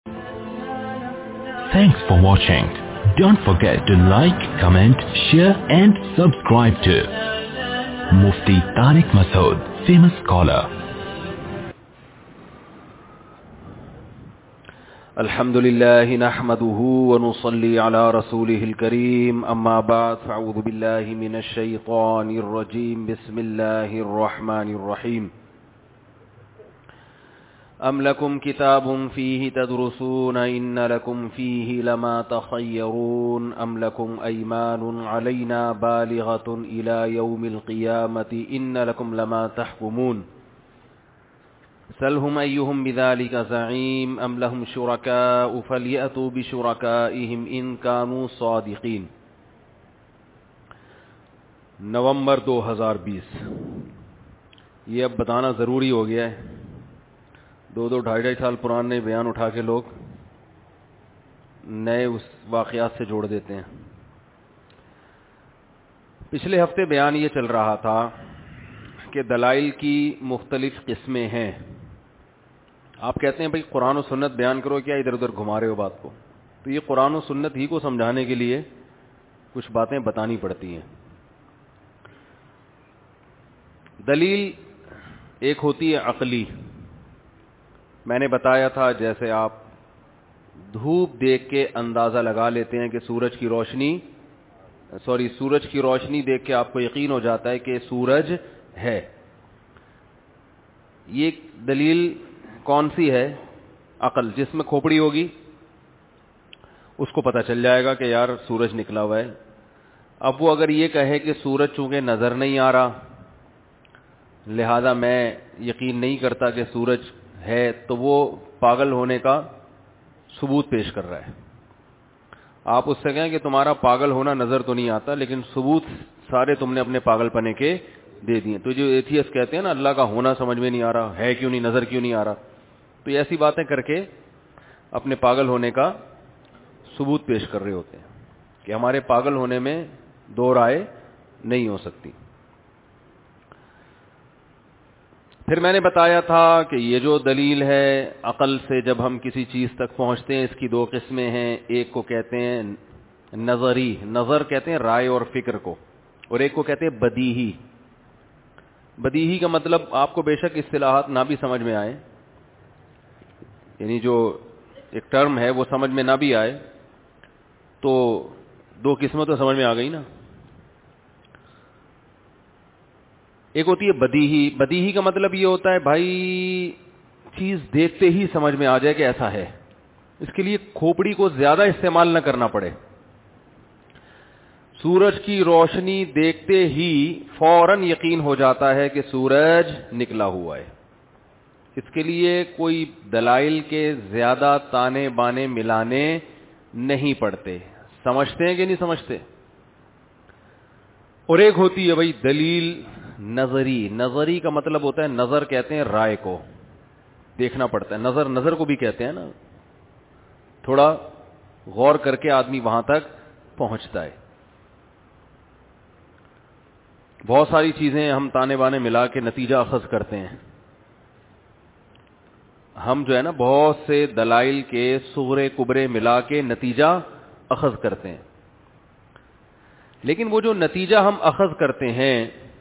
Thanks for watching. Don't forget to like, comment, share and subscribe to Mufti Tariq Masood, famous scholar. الحمدللہ نحمده ونصلي على رسوله الكريم اما بعد فاعوذ باللہ من الشیطان الرجیم بسم اللہ الرحمن الرحیم ام لکم کتاب فیہ تدرسون ان لکم فیہ لما تخیرون ام لکم ایمان علینا بالغۃ الی یوم القیامۃ ان لکم لما تحکمون سلهم أيهم بذلك زعيم أم لهم شركاء فليأتوا بشركائهم إن كانوا صادقين. نومبر 2020. یہ اب بتانا ضروری ہو گیا ہے. 2-2 سال پرانے بیان اٹھا کے لوگ نئے اس واقعات سے جوڑ دیتے ہیں. پچھلے ہفتے بیان یہ چل رہا تھا کہ دلائل کی مختلف قسمیں ہیں. آپ کہتے ہیں بھائی قرآن و سنت بیان کرو، کیا ادھر ادھر گھما رہے ہو بات کو؟ تو یہ قرآن و سنت ہی کو سمجھانے کے لیے کچھ باتیں بتانی پڑتی ہیں. دلیل ایک ہوتی ہے عقلی. میں نے بتایا تھا جیسے آپ دھوپ دیکھ کے اندازہ لگا لیتے ہیں کہ سورج کی روشنی دیکھ کے آپ کو یقین ہو جاتا ہے کہ سورج ہے. یہ دلیل کون سی ہے؟ عقل. جس میں کھوپڑی ہوگی اس کو پتہ چل جائے گا کہ یار سورج نکلا ہوا ہے. اب وہ اگر یہ کہے کہ سورج چونکہ نظر نہیں آ رہا لہذا میں یقین نہیں کرتا کہ سورج ہے، تو وہ پاگل ہونے کا ثبوت پیش کر رہا ہے. آپ اس سے کہیں کہ تمہارا پاگل ہونا نظر تو نہیں آتا لیکن ثبوت سارے تم نے اپنے پاگل پنے کے دے دیے. تو جو ایتھیسٹ کہتے ہیں نا اللہ کا ہونا سمجھ میں نہیں آ رہا، ہے کیوں نہیں، نظر کیوں نہیں آ رہا، تو ایسی باتیں کر کے اپنے پاگل ہونے کا ثبوت پیش کر رہے ہوتے ہیں کہ ہمارے پاگل ہونے میں دو رائے نہیں ہو سکتی. پھر میں نے بتایا تھا کہ یہ جو دلیل ہے عقل سے جب ہم کسی چیز تک پہنچتے ہیں اس کی دو قسمیں ہیں. ایک کو کہتے ہیں نظری، نظر کہتے ہیں رائے اور فکر کو، اور ایک کو کہتے ہیں بدیہی. بدیہی کا مطلب آپ کو بے شک اصطلاحات نہ بھی سمجھ میں آئے، یعنی جو ایک ٹرم ہے وہ سمجھ میں نہ بھی آئے تو دو قسمیں تو سمجھ میں آ گئی نا. ایک ہوتی ہے بدیہی. بدیہی کا مطلب یہ ہوتا ہے بھائی چیز دیکھتے ہی سمجھ میں آ جائے کہ ایسا ہے، اس کے لیے کھوپڑی کو زیادہ استعمال نہ کرنا پڑے. سورج کی روشنی دیکھتے ہی فوراً یقین ہو جاتا ہے کہ سورج نکلا ہوا ہے. اس کے لیے کوئی دلائل کے زیادہ تانے بانے ملانے نہیں پڑتے. سمجھتے ہیں کہ نہیں سمجھتے؟ اور ایک ہوتی ہے بھائی دلیل نظری. نظری کا مطلب ہوتا ہے، نظر کہتے ہیں رائے کو، دیکھنا پڑتا ہے. نظر کو بھی کہتے ہیں نا، تھوڑا غور کر کے آدمی وہاں تک پہنچتا ہے. بہت ساری چیزیں ہم تانے بانے ملا کے نتیجہ اخذ کرتے ہیں. ہم جو ہے نا بہت سے دلائل کے صغرے کبرے ملا کے نتیجہ اخذ کرتے ہیں، لیکن وہ جو نتیجہ ہم اخذ کرتے ہیں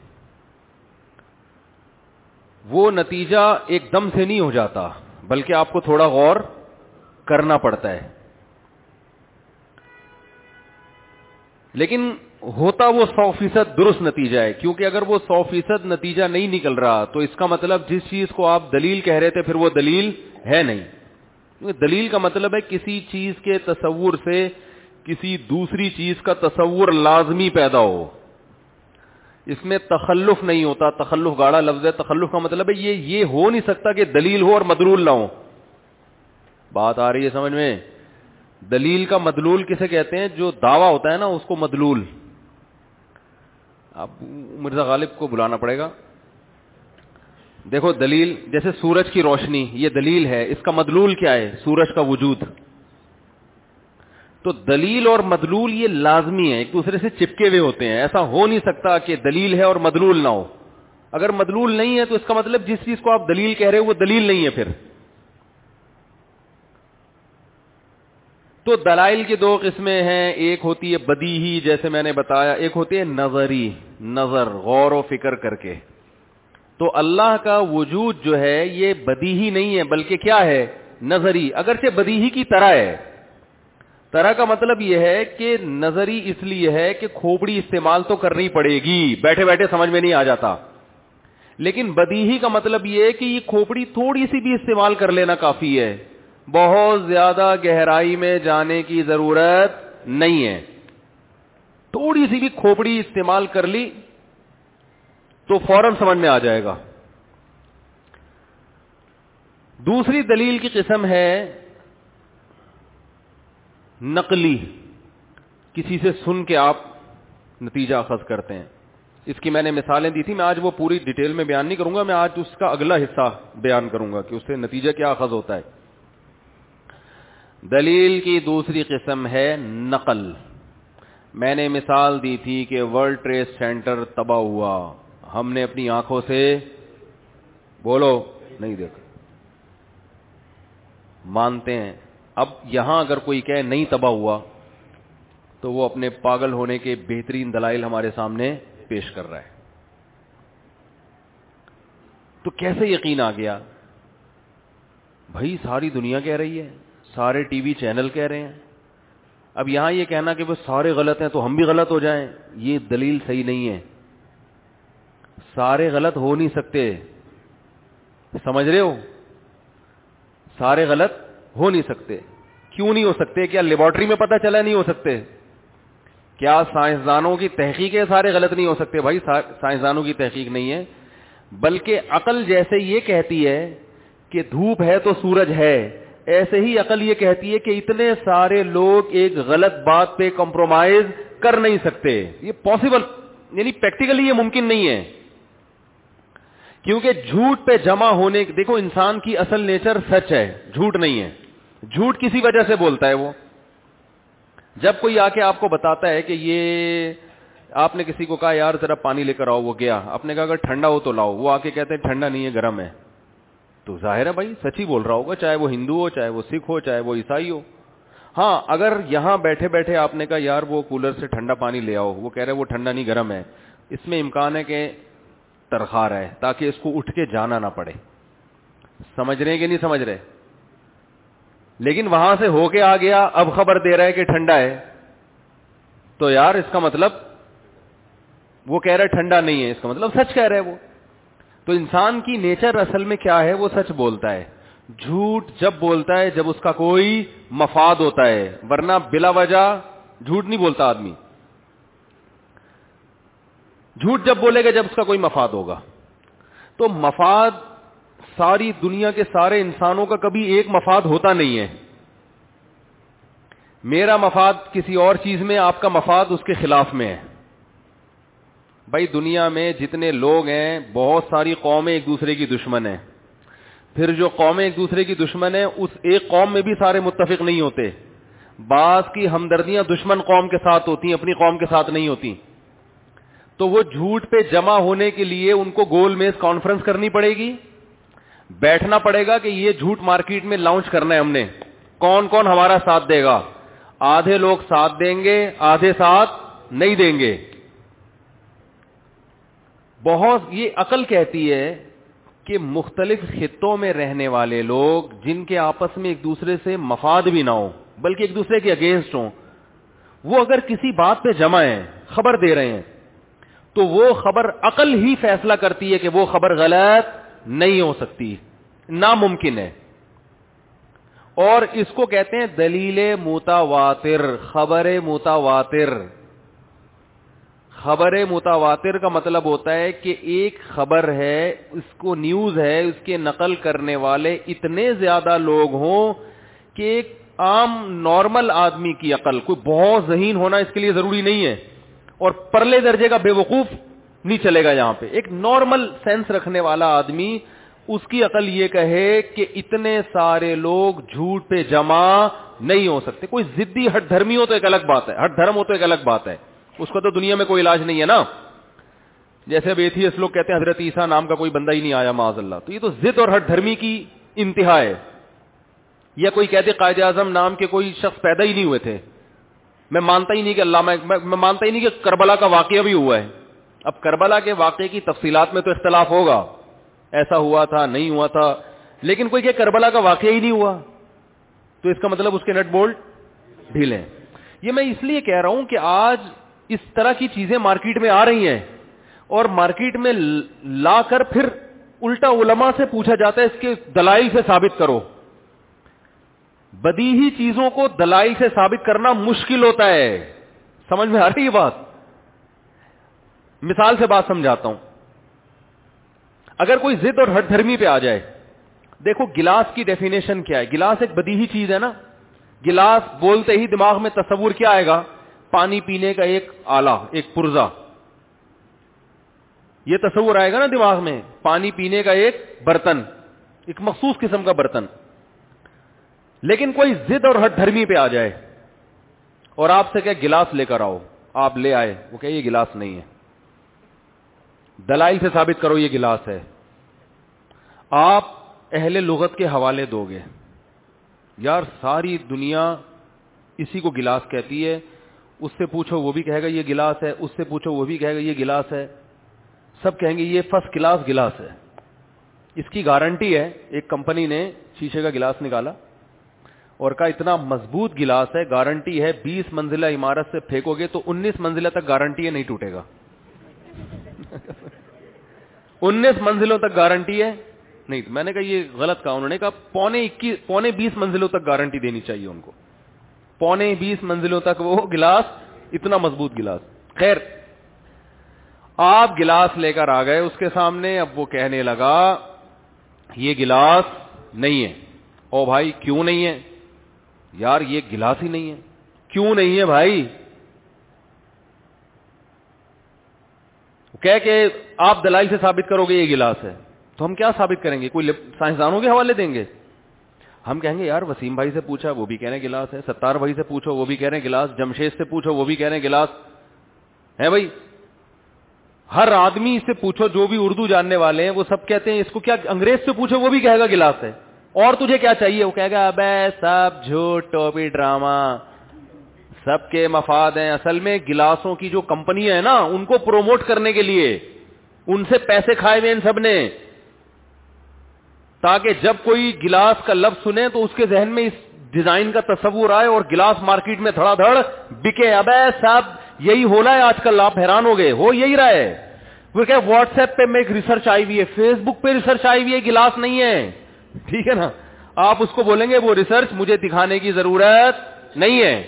وہ نتیجہ ایک دم سے نہیں ہو جاتا بلکہ آپ کو تھوڑا غور کرنا پڑتا ہے. لیکن ہوتا وہ 100% درست نتیجہ ہے، کیونکہ اگر وہ 100% نتیجہ نہیں نکل رہا تو اس کا مطلب جس چیز کو آپ دلیل کہہ رہے تھے پھر وہ دلیل ہے نہیں. دلیل کا مطلب ہے کسی چیز کے تصور سے کسی دوسری چیز کا تصور لازمی پیدا ہو. اس میں تخلف نہیں ہوتا. تخلف گاڑا لفظ ہے. تخلف کا مطلب ہے یہ ہو نہیں سکتا کہ دلیل ہو اور مدلول نہ ہو. بات آ رہی ہے سمجھ میں؟ دلیل کا مدلول کسے کہتے ہیں؟ جو دعویٰ ہوتا ہے نا اس کو مدلول. اب مرزا غالب کو بلانا پڑے گا. دیکھو دلیل جیسے سورج کی روشنی یہ دلیل ہے، اس کا مدلول کیا ہے؟ سورج کا وجود. تو دلیل اور مدلول یہ لازمی ہے، ایک دوسرے سے چپکے ہوئے ہوتے ہیں. ایسا ہو نہیں سکتا کہ دلیل ہے اور مدلول نہ ہو. اگر مدلول نہیں ہے تو اس کا مطلب جس چیز کو آپ دلیل کہہ رہے ہو وہ دلیل نہیں ہے. پھر تو دلائل کی دو قسمیں ہیں, ایک ہوتی ہے بدیہی جیسے میں نے بتایا, ایک ہوتی ہے نظری, نظر غور و فکر کر کے. تو اللہ کا وجود جو ہے یہ بدیہی نہیں ہے بلکہ کیا ہے, نظری, اگرچہ بدیہی کی طرح ہے. طرح کا مطلب یہ ہے کہ نظری اس لیے ہے کہ کھوپڑی استعمال تو کرنی پڑے گی, بیٹھے بیٹھے سمجھ میں نہیں آ جاتا. لیکن بدیہی کا مطلب یہ ہے کہ یہ کھوپڑی تھوڑی سی بھی استعمال کر لینا کافی ہے, بہت زیادہ گہرائی میں جانے کی ضرورت نہیں ہے. تھوڑی سی بھی کھوپڑی استعمال کر لی تو فوراً سمجھ میں آ جائے گا. دوسری دلیل کی قسم ہے نقلی, کسی سے سن کے آپ نتیجہ اخذ کرتے ہیں. اس کی میں نے مثالیں دی تھی, میں آج وہ پوری ڈیٹیل میں بیان نہیں کروں گا, میں آج اس کا اگلا حصہ بیان کروں گا کہ اس سے نتیجہ کیا اخذ ہوتا ہے. دلیل کی دوسری قسم ہے نقل. میں نے مثال دی تھی کہ ورلڈ ٹریڈ سینٹر تباہ ہوا, ہم نے اپنی آنکھوں سے بولو نہیں دیکھا, مانتے ہیں. اب یہاں اگر کوئی کہے نہیں تباہ ہوا تو وہ اپنے پاگل ہونے کے بہترین دلائل ہمارے سامنے پیش کر رہا ہے. تو کیسے یقین آ گیا؟ بھائی ساری دنیا کہہ رہی ہے, سارے ٹی وی چینل کہہ رہے ہیں. اب یہاں یہ کہنا کہ وہ سارے غلط ہیں تو ہم بھی غلط ہو جائیں, یہ دلیل صحیح نہیں ہے. سارے غلط ہو نہیں سکتے, سمجھ رہے ہو؟ سارے غلط ہو نہیں سکتے. کیوں نہیں ہو سکتے؟ کیا لیبارٹری میں پتہ چلا نہیں ہو سکتے؟ کیا سائنسدانوں کی تحقیق ہے سارے غلط نہیں ہو سکتے؟ بھائی سائنسدانوں کی تحقیق نہیں ہے, بلکہ عقل جیسے یہ کہتی ہے کہ دھوپ ہے تو سورج ہے, ایسے ہی عقل یہ کہتی ہے کہ اتنے سارے لوگ ایک غلط بات پہ کمپرومائز کر نہیں سکتے. یہ پاسبل, یعنی پریکٹیکلی یہ ممکن نہیں ہے, کیونکہ جھوٹ پہ جمع ہونے, دیکھو انسان کی اصل نیچر سچ ہے, جھوٹ نہیں ہے. جھوٹ کسی وجہ سے بولتا ہے وہ. جب کوئی آ کے آپ کو بتاتا ہے کہ یہ, آپ نے کسی کو کہا یار ذرا پانی لے کر آؤ, وہ گیا, آپ نے کہا اگر ٹھنڈا ہو تو لاؤ, وہ آ کے کہتے ہیں ٹھنڈا نہیں ہے گرم ہے, تو ظاہر ہے بھائی سچ ہی بول رہا ہوگا, چاہے وہ ہندو ہو, چاہے وہ سکھ ہو, چاہے وہ عیسائی ہو. ہاں اگر یہاں بیٹھے بیٹھے آپ نے کہا یار وہ کولر سے ٹھنڈا پانی لے آؤ, وہ کہہ رہے وہ ٹھنڈا نہیں گرم ہے, اس میں امکان ہے کہ ترخار ہے تاکہ اس کو اٹھ کے جانا نہ پڑے. سمجھ رہے ہیں کہ نہیں سمجھ رہے؟ لیکن وہاں سے ہو کے آ گیا, اب خبر دے رہا ہے کہ ٹھنڈا ہے, تو یار اس کا مطلب وہ کہہ رہا ہے ٹھنڈا نہیں ہے, اس کا مطلب سچ کہہ رہا ہے وہ. تو انسان کی نیچر اصل میں کیا ہے, وہ سچ بولتا ہے. جھوٹ جب بولتا ہے جب اس کا کوئی مفاد ہوتا ہے, ورنہ بلا وجہ جھوٹ نہیں بولتا آدمی. جھوٹ جب بولے گا جب اس کا کوئی مفاد ہوگا. تو مفاد, ساری دنیا کے سارے انسانوں کا کبھی ایک مفاد ہوتا نہیں ہے. میرا مفاد کسی اور چیز میں, آپ کا مفاد اس کے خلاف میں ہے. بھائی دنیا میں جتنے لوگ ہیں, بہت ساری قومیں ایک دوسرے کی دشمن ہیں. پھر جو قومیں ایک دوسرے کی دشمن ہیں, اس ایک قوم میں بھی سارے متفق نہیں ہوتے. بعض کی ہمدردیاں دشمن قوم کے ساتھ ہوتی ہیں, اپنی قوم کے ساتھ نہیں ہوتی. تو وہ جھوٹ پہ جمع ہونے کے لیے ان کو گول میز کانفرنس کرنی پڑے گی, بیٹھنا پڑے گا کہ یہ جھوٹ مارکیٹ میں لانچ کرنا ہے ہم نے, کون کون ہمارا ساتھ دے گا. آدھے لوگ ساتھ دیں گے, آدھے ساتھ نہیں دیں گے. بہت, یہ عقل کہتی ہے کہ مختلف خطوں میں رہنے والے لوگ جن کے آپس میں ایک دوسرے سے مفاد بھی نہ ہو بلکہ ایک دوسرے کے اگینسٹ ہوں, وہ اگر کسی بات پہ جمع ہیں, خبر دے رہے ہیں, تو وہ خبر عقل ہی فیصلہ کرتی ہے کہ وہ خبر غلط نہیں ہو سکتی, ناممکن ہے. اور اس کو کہتے ہیں دلیل متواتر, خبر متواتر. خبر متواتر کا مطلب ہوتا ہے کہ ایک خبر ہے, اس کو نیوز ہے, اس کے نقل کرنے والے اتنے زیادہ لوگ ہوں کہ ایک عام نارمل آدمی کی عقل, کوئی بہت ذہین ہونا اس کے لیے ضروری نہیں ہے, اور پرلے درجے کا بے وقوف نہیں چلے گا یہاں پہ. ایک نارمل سینس رکھنے والا آدمی, اس کی عقل یہ کہے کہ اتنے سارے لوگ جھوٹ پہ جمع نہیں ہو سکتے. کوئی ضدی ہٹ دھرمی ہو تو ایک الگ بات ہے, ہٹ دھرم ہو تو ایک الگ بات ہے, اس کا تو دنیا میں کوئی علاج نہیں ہے نا. جیسے اب ایتھیسٹ لوگ کہتے ہیں حضرت عیسیٰ نام کا کوئی بندہ ہی نہیں آیا معاذ اللہ, تو یہ تو ضد اور ہٹ دھرمی کی انتہا ہے. یا کوئی کہتے قائد اعظم نام کے کوئی شخص پیدا ہی نہیں ہوئے تھے. میں مانتا ہی نہیں کہ میں مانتا ہی نہیں کہ کربلا کا واقعہ بھی ہوا ہے. اب کربلا کے واقعے کی تفصیلات میں تو اختلاف ہوگا, ایسا ہوا تھا نہیں ہوا تھا, لیکن کوئی کہ کربلا کا واقعہ ہی نہیں ہوا تو اس کا مطلب اس کے نٹ بولٹ ڈھیلے. یہ میں اس لیے کہہ رہا ہوں کہ آج اس طرح کی چیزیں مارکیٹ میں آ رہی ہیں اور مارکیٹ میں لا کر پھر الٹا علماء سے پوچھا جاتا ہے اس کے دلائل سے ثابت کرو. بدیہی چیزوں کو دلائل سے ثابت کرنا مشکل ہوتا ہے. سمجھ میں آ رہی ہے بات؟ مثال سے بات سمجھاتا ہوں. اگر کوئی ضد اور ہٹ دھرمی پہ آ جائے, دیکھو گلاس کی ڈیفینیشن کیا ہے؟ گلاس ایک بدیہی چیز ہے نا. گلاس بولتے ہی دماغ میں تصور کیا آئے گا؟ پانی پینے کا ایک آلہ, ایک پرزا, یہ تصور آئے گا نا دماغ میں. پانی پینے کا ایک برتن, ایک مخصوص قسم کا برتن. لیکن کوئی ضد اور ہٹ دھرمی پہ آ جائے اور آپ سے کہ گلاس لے کر آؤ, آپ لے آئے, وہ کہ یہ گلاس نہیں ہے, دلائل سے ثابت کرو یہ گلاس ہے. آپ اہل لغت کے حوالے دو گے, یار ساری دنیا اسی کو گلاس کہتی ہے, اس سے پوچھو وہ بھی کہے گا یہ گلاس ہے, اس سے پوچھو وہ بھی کہے گا یہ گلاس ہے, سب کہیں گے یہ فرسٹ کلاس گلاس ہے. اس کی گارنٹی ہے. ایک کمپنی نے شیشے کا گلاس نکالا اور کہا اتنا مضبوط گلاس ہے, گارنٹی ہے 20 منزلہ عمارت سے پھینکو گے تو 19 منزلہ تک گارنٹی ہے نہیں ٹوٹے گا. 19 منزلوں تک گارنٹی ہے نہیں. میں نے کہا یہ غلط کہا. انہوں نے کہا پونے 20 منزلوں تک گارنٹی دینی چاہیے ان کو. پونے 20 منزلوں تک وہ گلاس, اتنا مضبوط گلاس. خیر, آپ گلاس لے کر آ گئے اس کے سامنے. اب وہ کہنے لگا یہ گلاس نہیں ہے. او بھائی کیوں نہیں ہے؟ یار یہ گلاس ہی نہیں ہے. کیوں نہیں ہے بھائی؟ کہہ کہ آپ دلائل سے ثابت کرو گے یہ گلاس ہے. تو ہم کیا ثابت کریں گے؟ کوئی سائنسدانوں کے حوالے دیں گے؟ ہم کہیں گے یار وسیم بھائی سے پوچھا وہ بھی کہہ رہے ہیں گلاس ہے, ستار بھائی سے پوچھو وہ بھی کہہ رہے ہیں گلاس, جمشید سے پوچھو وہ بھی کہہ رہے ہیں گلاس ہے. بھائی ہر آدمی سے پوچھو جو بھی اردو جاننے والے ہیں وہ سب کہتے ہیں اس کو. کیا انگریز سے پوچھو وہ بھی کہے گا گلاس ہے. اور تجھے کیا چاہیے؟ وہ کہے گا ابے سب جھوٹ ٹوپی ڈرامہ, سب کے مفاد ہیں. اصل میں گلاسوں کی جو کمپنی ہے نا ان کو پروموٹ کرنے کے لیے ان سے پیسے کھائے ہوئے ان سب نے, تاکہ جب کوئی گلاس کا لفظ سنے تو اس کے ذہن میں اس ڈیزائن کا تصور آئے اور گلاس مارکیٹ میں دھڑا دھڑ بکے. ابے سب یہی ہو رہا ہے آج کل, آپ حیران ہو گئے, ہو یہی رہا ہے. وہ کہ واٹس ایپ پہ میں ایک ریسرچ آئی ہوئی ہے, فیس بک پہ ریسرچ آئی ہوئی ہے, گلاس نہیں ہے. ٹھیک ہے نا, آپ اس کو بولیں گے وہ ریسرچ مجھے دکھانے کی ضرورت نہیں ہے,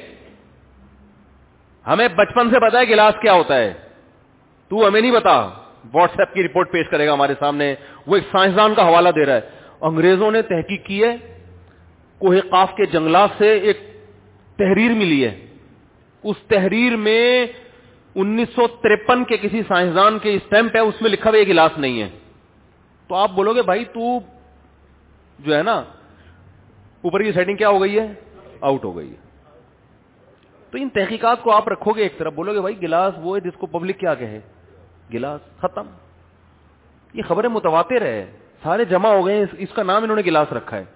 ہمیں بچپن سے پتا ہے گلاس کیا ہوتا ہے, تو ہمیں نہیں بتا. واٹس ایپ کی رپورٹ پیش کرے گا ہمارے سامنے, وہ ایک سائنسدان کا حوالہ دے رہا ہے. انگریزوں نے تحقیق کی ہے, کوہ قاف کے جنگلات سے ایک تحریر ملی ہے, اس تحریر میں 1953 کے کسی سائنسدان کے اسٹیمپ ہے, اس میں لکھا ہوا یہ گلاس نہیں ہے. تو آپ بولو گے بھائی تو جو ہے نا اوپر کی سیٹنگ کیا ہو گئی ہے, آؤٹ ہو گئی ہے. تو ان تحقیقات کو آپ رکھو گے ایک طرف, بولو گے بھائی گلاس وہ ہے جس کو پبلک کیا کہے, گلاس ختم. یہ خبریں متواتر ہے, سارے جمع ہو گئے, اس کا نام انہوں نے گلاس رکھا ہے.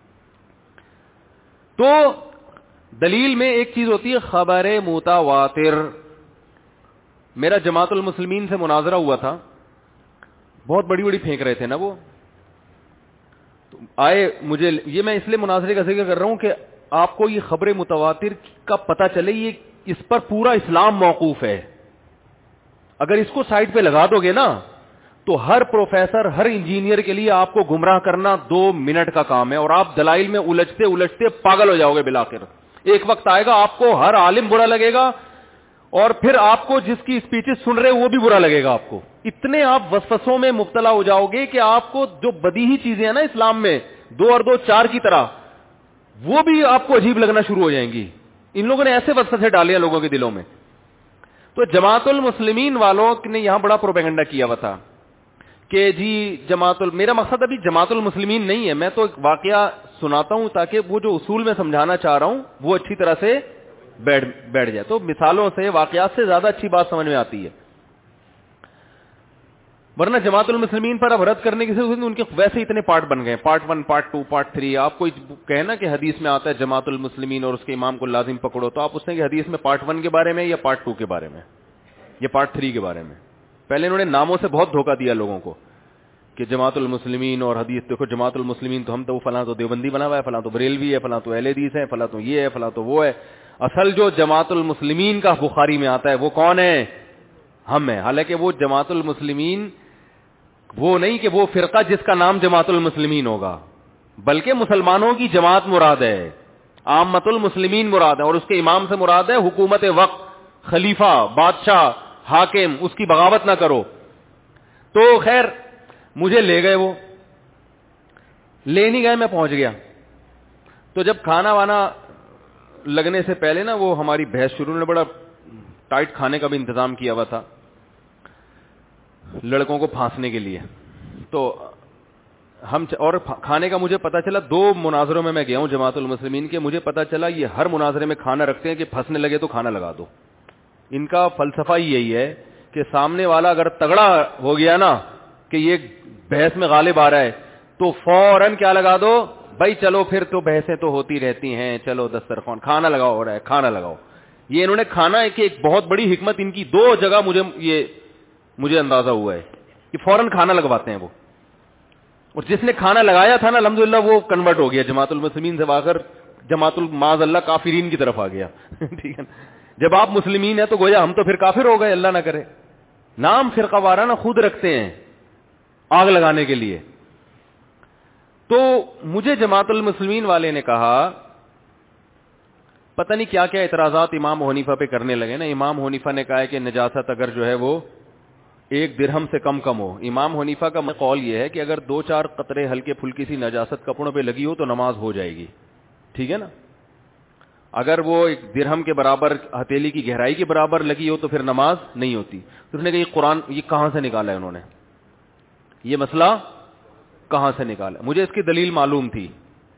تو دلیل میں ایک چیز ہوتی ہے خبر متواتر. میرا جماعت المسلمین سے مناظرہ ہوا تھا, بہت بڑی بڑی پھینک رہے تھے نا وہ, تو آئے مجھے, یہ میں اس لیے مناظرے کا ذکر کر رہا ہوں کہ آپ کو یہ خبر متواتر کا پتہ چلے, یہ اس پر پورا اسلام موقوف ہے. اگر اس کو سائڈ پہ لگا دو گے نا تو ہر پروفیسر, ہر انجینئر کے لیے آپ کو گمراہ کرنا 2 منٹ کا کام ہے, اور آپ دلائل میں الجھتے الجھتے پاگل ہو جاؤ گے بالآخر. ایک وقت آئے گا آپ کو ہر عالم برا لگے گا, اور پھر آپ کو جس کی اسپیچز سن رہے وہ بھی برا لگے گا آپ کو. اتنے آپ وسوسوں میں مبتلا ہو جاؤ گے کہ آپ کو جو بدیہی چیزیں ہیں نا اسلام میں 2 اور 2 4 کی طرح, وہ بھی آپ کو عجیب لگنا شروع ہو جائیں گی. ان لوگوں نے ایسے وسوسے ڈالے ہیں لوگوں کے دلوں میں. تو جماعت المسلمین والوں نے یہاں بڑا پروپیگنڈا کیا ہوا تھا کہ جی میرا مقصد ابھی جماعت المسلمین نہیں ہے, میں تو ایک واقعہ سناتا ہوں تاکہ وہ جو اصول میں سمجھانا چاہ رہا ہوں وہ اچھی طرح سے بیٹھ جائے. تو مثالوں سے, واقعات سے زیادہ اچھی بات سمجھ میں آتی ہے. ورنہ جماعت المسلمین پر اب رد کرنے کی ضرورت نہیں, ان کے ویسے اتنے پارٹ بن گئے, پارٹ 1, پارٹ 2, پارٹ 3. آپ کوئی کہنا کہ حدیث میں آتا ہے جماعت المسلمین اور اس کے امام کو لازم پکڑو, تو آپ پوچھتے ہیں کہ حدیث میں پارٹ 1 کے بارے میں یا پارٹ 2 کے بارے میں یا پارٹ 3 کے بارے میں. پہلے انہوں نے ناموں سے بہت دھوکہ دیا لوگوں کو کہ جماعت المسلمین اور حدیث. دیکھو جماعت المسلمین تو ہم تو فلاں تو دیوبندی بنا ہوا ہے, فلاں تو بریلوی ہے, فلاں تو اہل حدیث ہے, فلاں تو یہ ہے, فلاں تو وہ ہے. اصل جو جماعت المسلمین کا بخاری میں آتا ہے وہ کون ہے؟ ہم ہیں. حالانکہ وہ جماعت المسلمین وہ نہیں کہ وہ فرقہ جس کا نام جماعت المسلمین ہوگا, بلکہ مسلمانوں کی جماعت مراد ہے, عامت المسلمین مراد ہے, اور اس کے امام سے مراد ہے حکومت وقت, خلیفہ, بادشاہ, حاکم, اس کی بغاوت نہ کرو. تو خیر مجھے لے گئے, وہ لے نہیں گئے, میں پہنچ گیا. تو جب کھانا وانا لگنے سے پہلے نا وہ ہماری بحث شروع, نے بڑا ٹائٹ کھانے کا بھی انتظام کیا ہوا تھا لڑکوں کو پھانسنے کے لیے. تو ہم اور کھانے کا مجھے پتا چلا, 2 مناظروں میں گیا ہوں جماعت المسلمین کے, مجھے پتا چلا یہ ہر مناظرے میں کھانا رکھتے ہیں کہ پھنسنے لگے تو کھانا لگا دو. ان کا فلسفہ ہی یہی ہے کہ سامنے والا اگر تگڑا ہو گیا نا کہ یہ بحث میں غالب آ رہا ہے تو فوراً کیا لگا دو, بھائی چلو پھر تو بحثیں تو ہوتی رہتی ہیں, چلو دسترخوان کھانا لگاؤ, ہو رہا ہے کھانا لگاؤ. یہ انہوں نے کھانا ہے کہ ایک بہت بڑی حکمت ان کی 2 جگہ مجھے اندازہ ہوا ہے کہ فوراً کھانا لگواتے ہیں وہ. اور جس نے کھانا لگایا تھا نا الحمدللہ وہ کنورٹ ہو گیا جماعت المسلمین سے, آ کر جماعت المعاذ اللہ کافرین کی طرف آ گیا. ٹھیک ہے, جب آپ مسلمین ہیں تو گویا ہم تو پھر کافر ہو گئے, اللہ نہ کرے. نام فرقہ وارانہ خود رکھتے ہیں آگ لگانے کے لیے. تو مجھے جماعت المسلمین والے نے کہا, پتہ نہیں کیا کیا اعتراضات امام حنیفہ پہ کرنے لگے نا. امام حنیفہ نے کہا ہے کہ نجاست اگر جو ہے وہ 1 درہم سے کم ہو. امام حنیفہ کا قول یہ ہے کہ اگر 2-4 قطرے ہلکے پھلکی سی نجاست کپڑوں پہ لگی ہو تو نماز ہو جائے گی. ٹھیک ہے نا, اگر وہ 1 درہم کے برابر ہتھیلی کی گہرائی کے برابر لگی ہو تو پھر نماز نہیں ہوتی. تو اس نے کہا یہ قرآن یہ کہاں سے نکالا ہے انہوں نے, یہ مسئلہ کہاں سے نکالا؟ مجھے اس کی دلیل معلوم تھی,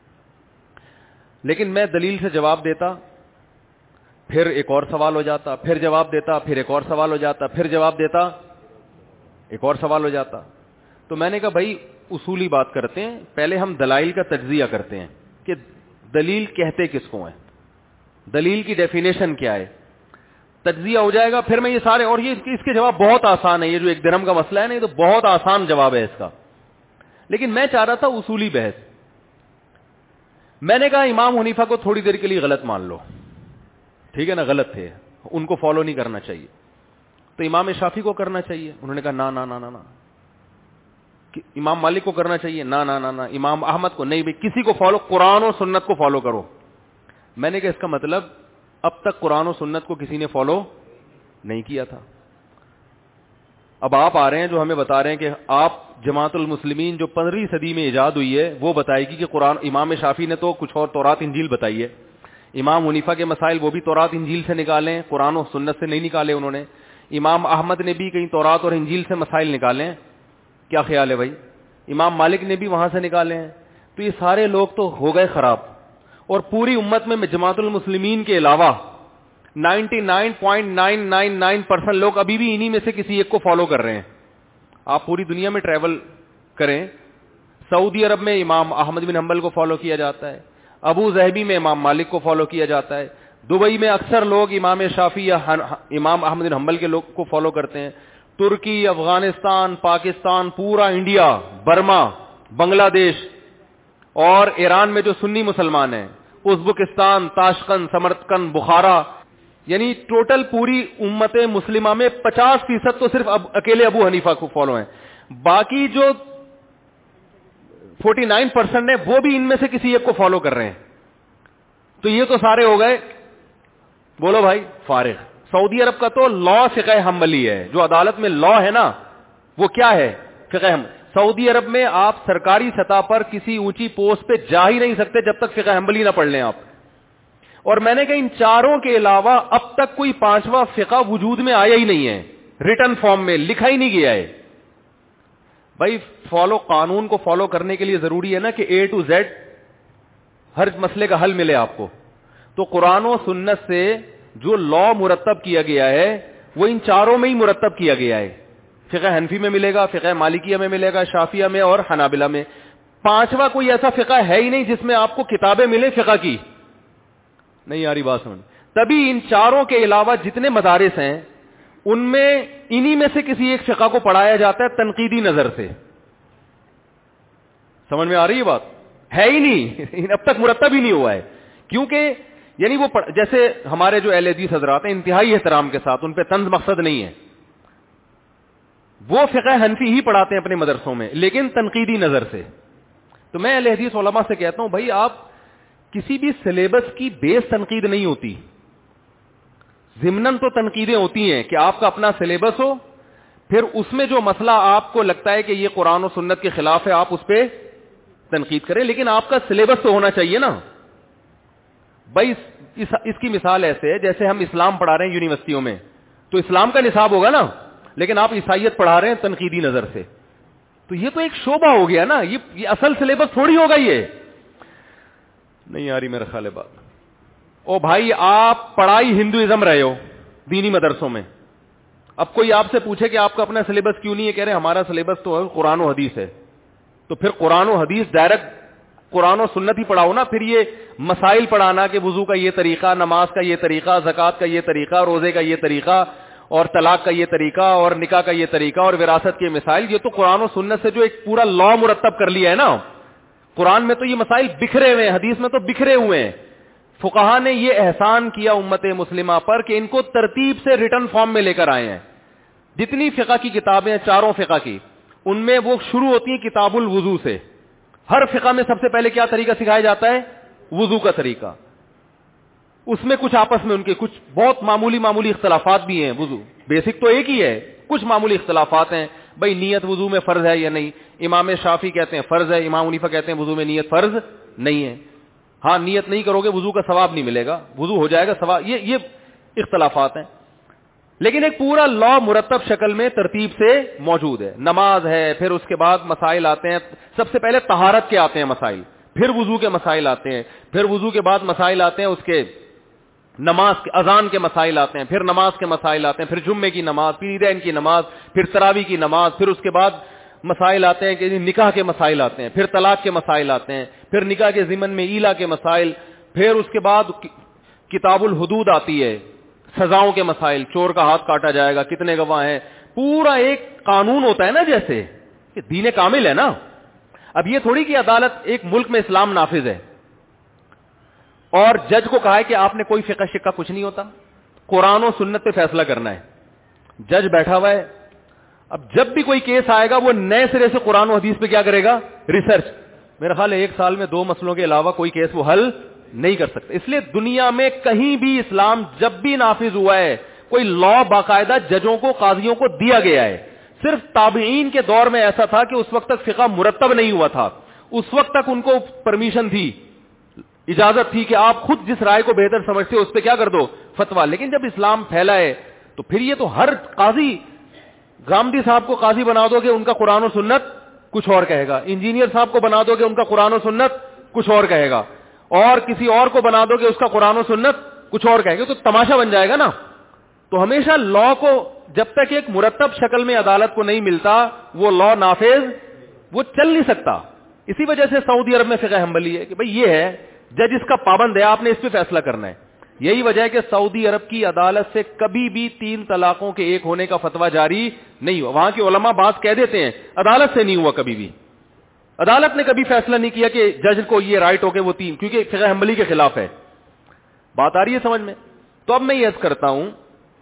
لیکن میں دلیل سے جواب دیتا, پھر ایک اور سوال ہو جاتا, پھر جواب دیتا, پھر ایک اور سوال ہو جاتا, پھر جواب دیتا, ایک اور سوال ہو جاتا. تو میں نے کہا بھائی اصولی بات کرتے ہیں, پہلے ہم دلائل کا تجزیہ کرتے ہیں کہ دلیل کہتے کس کو ہیں, دلیل کی ڈیفینیشن کیا ہے. تجزیہ ہو جائے گا, پھر میں یہ سارے, اور یہ اس کے جواب بہت آسان ہے. یہ جو 1 درہم کا مسئلہ ہے نا, یہ تو بہت آسان جواب ہے اس کا, لیکن میں چاہ رہا تھا اصولی بحث. میں نے کہا امام حنیفہ کو تھوڑی دیر کے لیے غلط مان لو, ٹھیک ہے نا, غلط تھے, ان کو فالو نہیں کرنا چاہیے. تو امام شافعی کو کرنا چاہیے. انہوں نے کہا نا نا نا نا نا. امام مالک کو کرنا چاہیے, نا نا نا نا. امام احمد کو نہیں, بھائی کسی کو فالو, قرآن و سنت کو فالو کرو. میں نے کہا اس کا مطلب اب تک قرآن و سنت کو کسی نے فالو نہیں کیا تھا. اب آپ آ رہے ہیں جو ہمیں بتا رہے ہیں کہ آپ جماعت المسلمین جو 15ویں صدی میں ایجاد ہوئی ہے وہ بتائے گی کہ قرآن. امام شافعی نے تو کچھ اور تورات انجیل بتائی ہے, امام حنیفہ کے مسائل وہ بھی تورات انجیل سے نکالے ہیں, قرآن و سنت سے نہیں نکالے انہوں نے. امام احمد نے بھی کہیں تورات اور انجیل سے مسائل نکالے ہیں, کیا خیال ہے بھائی؟ امام مالک نے بھی وہاں سے نکالے ہیں. تو یہ سارے لوگ تو ہو گئے خراب, اور پوری امت میں جماعت المسلمین کے علاوہ 99.999% لوگ ابھی بھی انہی میں سے کسی ایک کو فالو کر رہے ہیں. آپ پوری دنیا میں ٹریول کریں, سعودی عرب میں امام احمد بن حنبل کو فالو کیا جاتا ہے, ابو ظہبی میں امام مالک کو فالو کیا جاتا ہے, دبئی میں اکثر لوگ امام شافعی یا امام احمد بن حنبل کے لوگ کو فالو کرتے ہیں. ترکی, افغانستان, پاکستان, پورا انڈیا, برما, بنگلہ دیش اور ایران میں جو سنی مسلمان ہیں, ازبکستان, تاشقند, سمرقند, بخارا, یعنی ٹوٹل پوری امت مسلمہ میں 50% تو صرف اکیلے ابو حنیفہ کو فالو ہیں. باقی جو 49% ہیں وہ بھی ان میں سے کسی ایک کو فالو کر رہے ہیں. تو یہ تو سارے ہو گئے, بولو بھائی, فارغ. سعودی عرب کا تو لا فقہ حنبلی ہے, جو عدالت میں لا ہے نا وہ کیا ہے, فقہ حنبلی. سعودی عرب میں آپ سرکاری سطح پر کسی اونچی پوسٹ پہ جا ہی نہیں سکتے جب تک فقہ حنبلی نہ پڑھ لیں آپ. اور میں نے کہا ان چاروں کے علاوہ اب تک کوئی 5واں فقہ وجود میں آیا ہی نہیں ہے, ریٹن فارم میں لکھا ہی نہیں گیا ہے. بھائی فالو, قانون کو فالو کرنے کے لیے ضروری ہے نا کہ A to Z ہر مسئلے کا حل ملے آپ کو. تو قرآن و سنت سے جو لا مرتب کیا گیا ہے وہ ان چاروں میں ہی مرتب کیا گیا ہے. فقہ حنفی میں ملے گا, فقہ مالکیہ میں ملے گا, شافعیہ میں اور حنابلہ میں. پانچواں کوئی ایسا فقہ ہے ہی نہیں جس میں آپ کو کتابیں ملے فقہ کی. نہیں آ رہی بات سمجھ؟ تبھی ان چاروں کے علاوہ جتنے مدارس ہیں ان میں انہی میں سے کسی ایک فقہ کو پڑھایا جاتا ہے تنقیدی نظر سے. سمجھ میں آ رہی ہے بات؟ ہے ہی نہیں, اب تک مرتب ہی نہیں ہوا ہے. کیونکہ یعنی وہ جیسے ہمارے جو اہل حدیث حضرات ہیں انتہائی احترام کے ساتھ, ان پہ طنز مقصد نہیں ہے, وہ فقہ حنفی ہی پڑھاتے ہیں اپنے مدرسوں میں لیکن تنقیدی نظر سے. تو میں اہل حدیث علماء سے کہتا ہوں بھائی آپ کسی بھی سلیبس کی بیس تنقید نہیں ہوتی, ضمناً تو تنقیدیں ہوتی ہیں کہ آپ کا اپنا سلیبس ہو, پھر اس میں جو مسئلہ آپ کو لگتا ہے کہ یہ قرآن و سنت کے خلاف ہے آپ اس پہ تنقید کریں, لیکن آپ کا سلیبس تو ہونا چاہیے نا. بھائی اس کی مثال ایسے ہے جیسے ہم اسلام پڑھا رہے ہیں یونیورسٹیوں میں, تو اسلام کا نصاب ہوگا نا, لیکن آپ عیسائیت پڑھا رہے ہیں تنقیدی نظر سے, تو یہ تو ایک شعبہ ہو گیا نا, یہ اصل سلیبس تھوڑی ہوگا. یہ نہیں آ رہی میرا خیال ہے بات. او بھائی آپ پڑھائی ہندوازم رہے ہو دینی مدرسوں میں, اب کوئی آپ سے پوچھے کہ آپ کا اپنا سلیبس کیوں نہیں ہے, کہہ رہے ہمارا سلیبس تو قرآن و حدیث ہے. تو پھر قرآن و حدیث ڈائریکٹ قرآن و سنت ہی پڑھاؤ نا. پھر یہ مسائل پڑھانا کہ وضو کا یہ طریقہ, نماز کا یہ طریقہ, زکوٰۃ کا یہ طریقہ, روزے کا یہ طریقہ, اور طلاق کا یہ طریقہ, اور نکاح کا یہ طریقہ, اور وراثت کے مسائل, یہ تو قرآن و سنت سے جو ایک پورا لا مرتب کر لیا ہے نا. قرآن میں تو یہ مسائل بکھرے ہوئے ہیں, حدیث میں تو بکھرے ہوئے ہیں. فقہا نے یہ احسان کیا امت مسلمہ پر کہ ان کو ترتیب سے ریٹن فارم میں لے کر آئے ہیں. جتنی فقہ کی کتابیں ہیں چاروں فقہ کی, ان میں وہ شروع ہوتی ہیں کتاب الوضو سے. ہر فقہ میں سب سے پہلے کیا طریقہ سکھایا جاتا ہے؟ وضو کا طریقہ. اس میں کچھ آپس میں ان کے کچھ بہت معمولی اختلافات بھی ہیں. وضو بیسک تو ایک ہی ہے, کچھ معمولی اختلافات ہیں. بھائی نیت وضو میں فرض ہے یا نہیں؟ امام شافعی کہتے ہیں فرض ہے, امام حنیفہ کہتے ہیں وضو میں نیت فرض نہیں ہے. ہاں نیت نہیں کرو گے وضو کا ثواب نہیں ملے گا, وضو ہو جائے گا ثواب. یہ اختلافات ہیں, لیکن ایک پورا لا مرتب شکل میں ترتیب سے موجود ہے. نماز ہے, پھر اس کے بعد مسائل آتے ہیں. سب سے پہلے طہارت کے آتے ہیں مسائل, پھر وضو کے مسائل آتے ہیں, پھر وضو کے بعد مسائل آتے ہیں اس کے نماز کے اذان کے مسائل آتے ہیں, پھر نماز کے مسائل آتے ہیں, پھر جمعے کی نماز, پھر عیدین کی نماز, پھر تراویح کی نماز, پھر اس کے بعد مسائل آتے ہیں کہ نکاح کے مسائل آتے ہیں, پھر طلاق کے مسائل آتے ہیں, پھر نکاح کے ضمن میں ایلا کے مسائل, پھر اس کے بعد کتاب الحدود آتی ہے, سزاؤں کے مسائل, چور کا ہاتھ کاٹا جائے گا, کتنے گواہ ہیں, پورا ایک قانون ہوتا ہے نا, جیسے کہ دین کامل ہے نا. اب یہ تھوڑی کہ عدالت ایک ملک میں اسلام نافذ ہے اور جج کو کہا ہے کہ آپ نے کوئی فقہ شکہ کچھ نہیں ہوتا, قرآن و سنت پہ فیصلہ کرنا ہے. جج بیٹھا ہوا ہے, اب جب بھی کوئی کیس آئے گا وہ نئے سرے سے قرآن و حدیث پہ کیا کرے گا؟ ریسرچ. میرا خیال ہے ایک سال میں 2 مسئلوں کے علاوہ کوئی کیس وہ حل نہیں کر سکتے. اس لیے دنیا میں کہیں بھی اسلام جب بھی نافذ ہوا ہے کوئی لا باقاعدہ ججوں کو, قاضیوں کو دیا گیا ہے. صرف تابعین کے دور میں ایسا تھا کہ اس وقت تک فقہ مرتب نہیں ہوا تھا, اس وقت تک ان کو پرمیشن تھی, اجازت تھی کہ آپ خود جس رائے کو بہتر سمجھتے ہو اس پہ کیا کر دو فتویٰ. لیکن جب اسلام پھیلا ہے تو پھر یہ تو ہر قاضی, گامدی صاحب کو قاضی بنا دو گے ان کا قرآن و سنت کچھ اور کہے گا, انجینئر صاحب کو بنا دو گے ان کا قرآن و سنت کچھ اور کہے گا, اور کسی اور کو بنا دو گے اس کا قرآن و سنت کچھ اور کہے گا, تو تماشا بن جائے گا نا. تو ہمیشہ لا کو جب تک ایک مرتب شکل میں عدالت کو نہیں ملتا وہ لا نافذ وہ چل نہیں سکتا. اسی وجہ سے سعودی عرب میں فقہ حنبلی ہے کہ بھئی یہ ہے, جج اس کا پابند ہے, آپ نے اس پہ فیصلہ کرنا ہے. یہی وجہ ہے کہ سعودی عرب کی عدالت سے کبھی بھی 3 طلاقوں کے ایک ہونے کا فتویٰ جاری نہیں ہوا. وہاں کے علماء بات کہہ دیتے ہیں عدالت سے نہیں ہوا کبھی بھی, عدالت نے کبھی فیصلہ نہیں کیا کہ جج کو یہ رائٹ ہو کہ وہ 3, کیونکہ فقہ حنبلی کے خلاف ہے. بات آ رہی ہے سمجھ میں؟ تو اب میں یہ عرض کرتا ہوں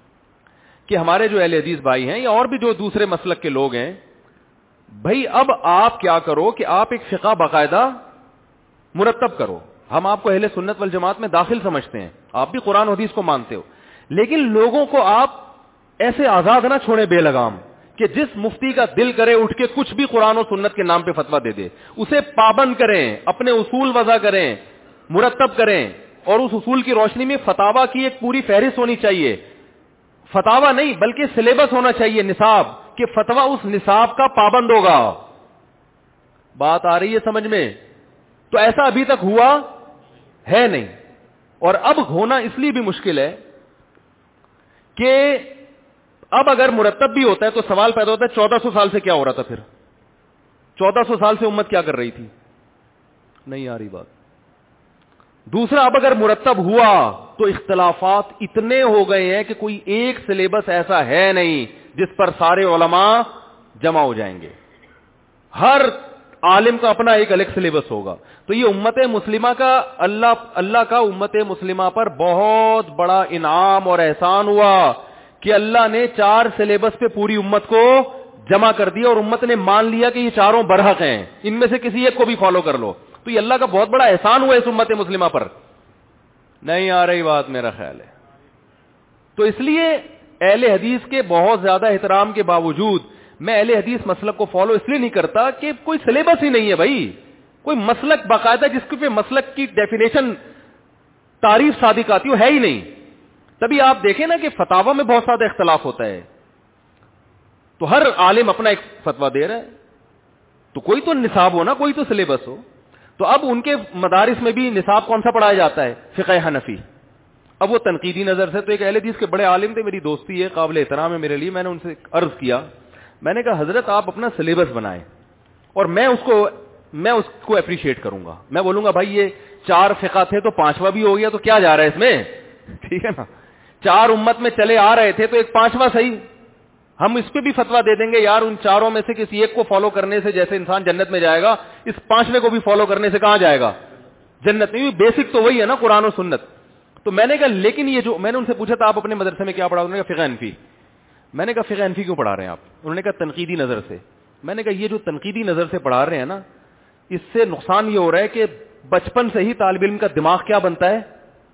کہ ہمارے جو اہل حدیث بھائی ہیں یا اور بھی جو دوسرے مسلک کے لوگ ہیں, بھائی اب آپ کیا کرو کہ آپ ایک فقہ باقاعدہ مرتب کرو. ہم آپ کو اہل سنت والجماعت میں داخل سمجھتے ہیں, آپ بھی قرآن و حدیث کو مانتے ہو, لیکن لوگوں کو آپ ایسے آزاد نہ چھوڑیں بے لگام کہ جس مفتی کا دل کرے اٹھ کے کچھ بھی قرآن و سنت کے نام پہ فتویٰ دے دے. اسے پابند کریں, اپنے اصول وضع کریں, مرتب کریں, اور اس اصول کی روشنی میں فتاوا کی ایک پوری فہرست ہونی چاہیے. فتاوا نہیں بلکہ سلیبس ہونا چاہیے, نصاب, کہ فتوا اس نصاب کا پابند ہوگا. بات آ رہی ہے سمجھ میں؟ تو ایسا ابھی تک ہوا ہے نہیں, اور اب ہونا اس لیے بھی مشکل ہے کہ اب اگر مرتب بھی ہوتا ہے تو سوال پیدا ہوتا ہے 1400 سال سے کیا ہو رہا تھا؟ پھر 1400 سال سے امت کیا کر رہی تھی؟ نہیں آ رہی بات. دوسرا, اب اگر مرتب ہوا تو اختلافات اتنے ہو گئے ہیں کہ کوئی ایک سلیبس ایسا ہے نہیں جس پر سارے علماء جمع ہو جائیں گے. ہر عالم کا اپنا ایک الگ سلیبس ہوگا. تو یہ امت مسلمہ کا اللہ کا امت مسلمہ پر بہت بڑا انعام اور احسان ہوا کہ اللہ نے 4 سلیبس پہ پوری امت کو جمع کر دیا اور امت نے مان لیا کہ یہ چاروں برحق ہیں, ان میں سے کسی ایک کو بھی فالو کر لو. تو یہ اللہ کا بہت بڑا احسان ہوا اس امت مسلمہ پر. نہیں آ رہی بات میرا خیال ہے. تو اس لیے اہل حدیث کے بہت زیادہ احترام کے باوجود میں اہل حدیث مسلک کو فالو اس لیے نہیں کرتا کہ کوئی سلیبس ہی نہیں ہے بھائی, کوئی مسلک باقاعدہ جس کے مسلک کی ڈیفینیشن تعریف صادق آتی ہے ہی نہیں. تبھی آپ دیکھیں نا کہ فتاوا میں بہت زیادہ اختلاف ہوتا ہے, تو ہر عالم اپنا ایک فتوا دے رہا ہے, تو کوئی تو نصاب ہو نا, کوئی تو سلیبس ہو. تو اب ان کے مدارس میں بھی نصاب کون سا پڑھایا جاتا ہے؟ فقہ حنفی. اب وہ تنقیدی نظر سے, تو ایک اہل حدیث کے بڑے عالم تھے, میری دوستی ہے, قابل احترام ہے میرے لیے, میں نے ان سے عرض کیا, میں نے کہا حضرت آپ اپنا سلیبس بنائیں اور میں اس کو اپریشیٹ کروں گا. میں بولوں گا بھائی یہ 4 فقہ تھے تو 5واں بھی ہو گیا, تو کیا جا رہا ہے اس میں, ٹھیک ہے نا. 4 امت میں چلے آ رہے تھے تو ایک 5واں صحیح, ہم اس پہ بھی فتوا دے دیں گے یار ان 4 میں سے کسی ایک کو فالو کرنے سے جیسے انسان جنت میں جائے گا, اس 5ویں کو بھی فالو کرنے سے کہاں جائے گا؟ جنت میں. بیسک تو وہی ہے نا, قرآن و سنت. تو میں نے کہا لیکن یہ جو میں نے ان سے پوچھا تھا آپ اپنے مدرسے میں کیا پڑھا, انہوں نے کہا فقہ حنفی. میں نے کہا فقہ حنفی کیوں پڑھا رہے ہیں آپ؟ انہوں نے کہا تنقیدی نظر سے. میں نے کہا یہ جو تنقیدی نظر سے پڑھا رہے ہیں نا, اس سے نقصان یہ ہو رہا ہے کہ بچپن سے ہی طالب علم کا دماغ کیا بنتا ہے؟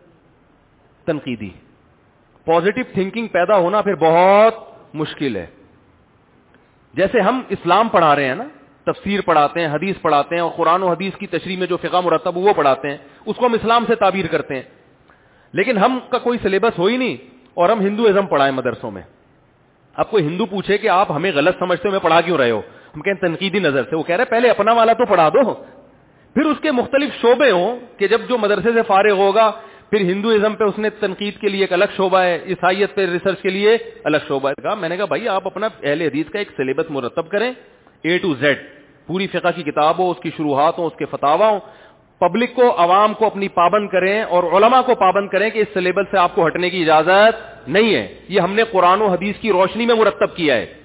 تنقیدی. پازیٹو تھنکنگ پیدا ہونا پھر بہت مشکل ہے. جیسے ہم اسلام پڑھا رہے ہیں نا, تفسیر پڑھاتے ہیں, حدیث پڑھاتے ہیں, اور قرآن و حدیث کی تشریح میں جو فقہ مرتب وہ پڑھاتے ہیں, اس کو ہم اسلام سے تعبیر کرتے ہیں. لیکن ہم کا کوئی سلیبس ہو ہی نہیں اور ہم ہندوازم پڑھائیں مدرسوں میں. اب کوئی ہندو پوچھے کہ آپ ہمیں غلط سمجھتے ہو, میں پڑھا کیوں رہے ہو؟ ہم کہیں تنقیدی نظر سے. وہ کہہ رہے پہلے اپنا والا تو پڑھا دو, پھر اس کے مختلف شعبے ہوں کہ جب جو مدرسے سے فارغ ہوگا پھر ہندوازم پہ اس نے تنقید کے لیے ایک الگ شعبہ ہے, عیسائیت پہ ریسرچ کے لیے الگ شعبہ ہے. کہا میں نے کہا بھائی آپ اپنا اہل حدیث کا ایک سلیبس مرتب کریں, A to Z پوری فقہ کی کتاب ہو, اس کی شروحات ہوں, اس کے فتاوا ہوں, پبلک کو, عوام کو اپنی پابند کریں اور علماء کو پابند کریں کہ اس سلیبس سے آپ کو ہٹنے کی اجازت نہیں ہے, یہ ہم نے قرآن و حدیث کی روشنی میں مرتب کیا ہے.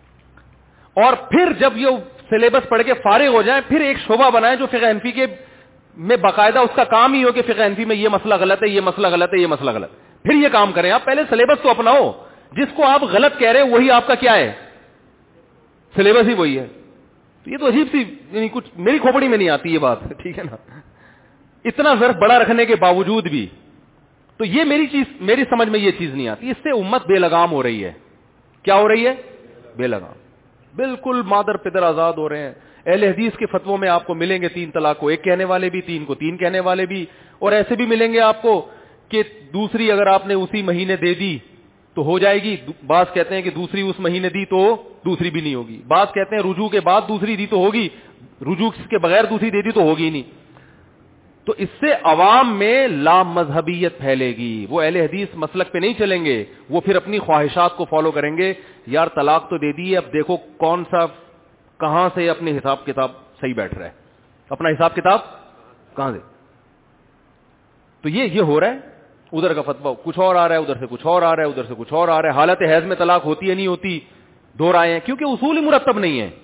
اور پھر جب یہ سلیبس پڑھ کے فارغ ہو جائیں پھر ایک شعبہ بنائیں جو فقہ حنفی کے میں باقاعدہ اس کا کام ہی ہو کہ فقہ حنفی میں یہ مسئلہ غلط ہے, یہ مسئلہ غلط ہے, یہ مسئلہ غلط. پھر یہ کام کریں. آپ پہلے سلیبس تو اپناؤ, جس کو آپ غلط کہہ رہے ہیں وہی آپ کا کیا ہے, سلیبس ہی وہی ہے. یہ تو عجیب سی, یعنی کچھ میری کھوپڑی میں نہیں آتی یہ بات, ٹھیک ہے نا, اتنا ظرف بڑا رکھنے کے باوجود بھی. تو یہ میری سمجھ میں یہ چیز نہیں آتی. اس سے امت بے لگام ہو رہی ہے. کیا ہو رہی ہے؟ بے لگام, بالکل مادر پدر آزاد ہو رہے ہیں. اہل حدیث کے فتووں میں آپ کو ملیں گے 3 طلاق کو 1 کہنے والے بھی, 3 کو 3 کہنے والے بھی, اور ایسے بھی ملیں گے آپ کو کہ دوسری اگر آپ نے اسی مہینے دے دی تو ہو جائے گی. بعض کہتے ہیں کہ دوسری اس مہینے دی تو دوسری بھی نہیں ہوگی. بعض کہتے ہیں رجوع کے بعد دوسری دی تو ہوگی, رجوع کے بغیر دوسری دے دی تو ہوگی نہیں. تو اس سے عوام میں لا مذہبیت پھیلے گی. وہ اہل حدیث مسلک پہ نہیں چلیں گے, وہ پھر اپنی خواہشات کو فالو کریں گے. یار طلاق تو دے دی, اب دیکھو کون سا کہاں سے اپنے حساب کتاب صحیح بیٹھ رہا ہے, اپنا حساب کتاب کہاں سے. تو یہ ہو رہا ہے. ادھر کا فتویٰ کچھ اور آ رہا ہے, ادھر سے کچھ اور آ رہا ہے, ادھر سے کچھ اور آ رہا ہے. حالت حیض میں طلاق ہوتی ہے نہیں ہوتی, 2 رائے ہیں, کیونکہ اصول ہی مرتب نہیں ہے.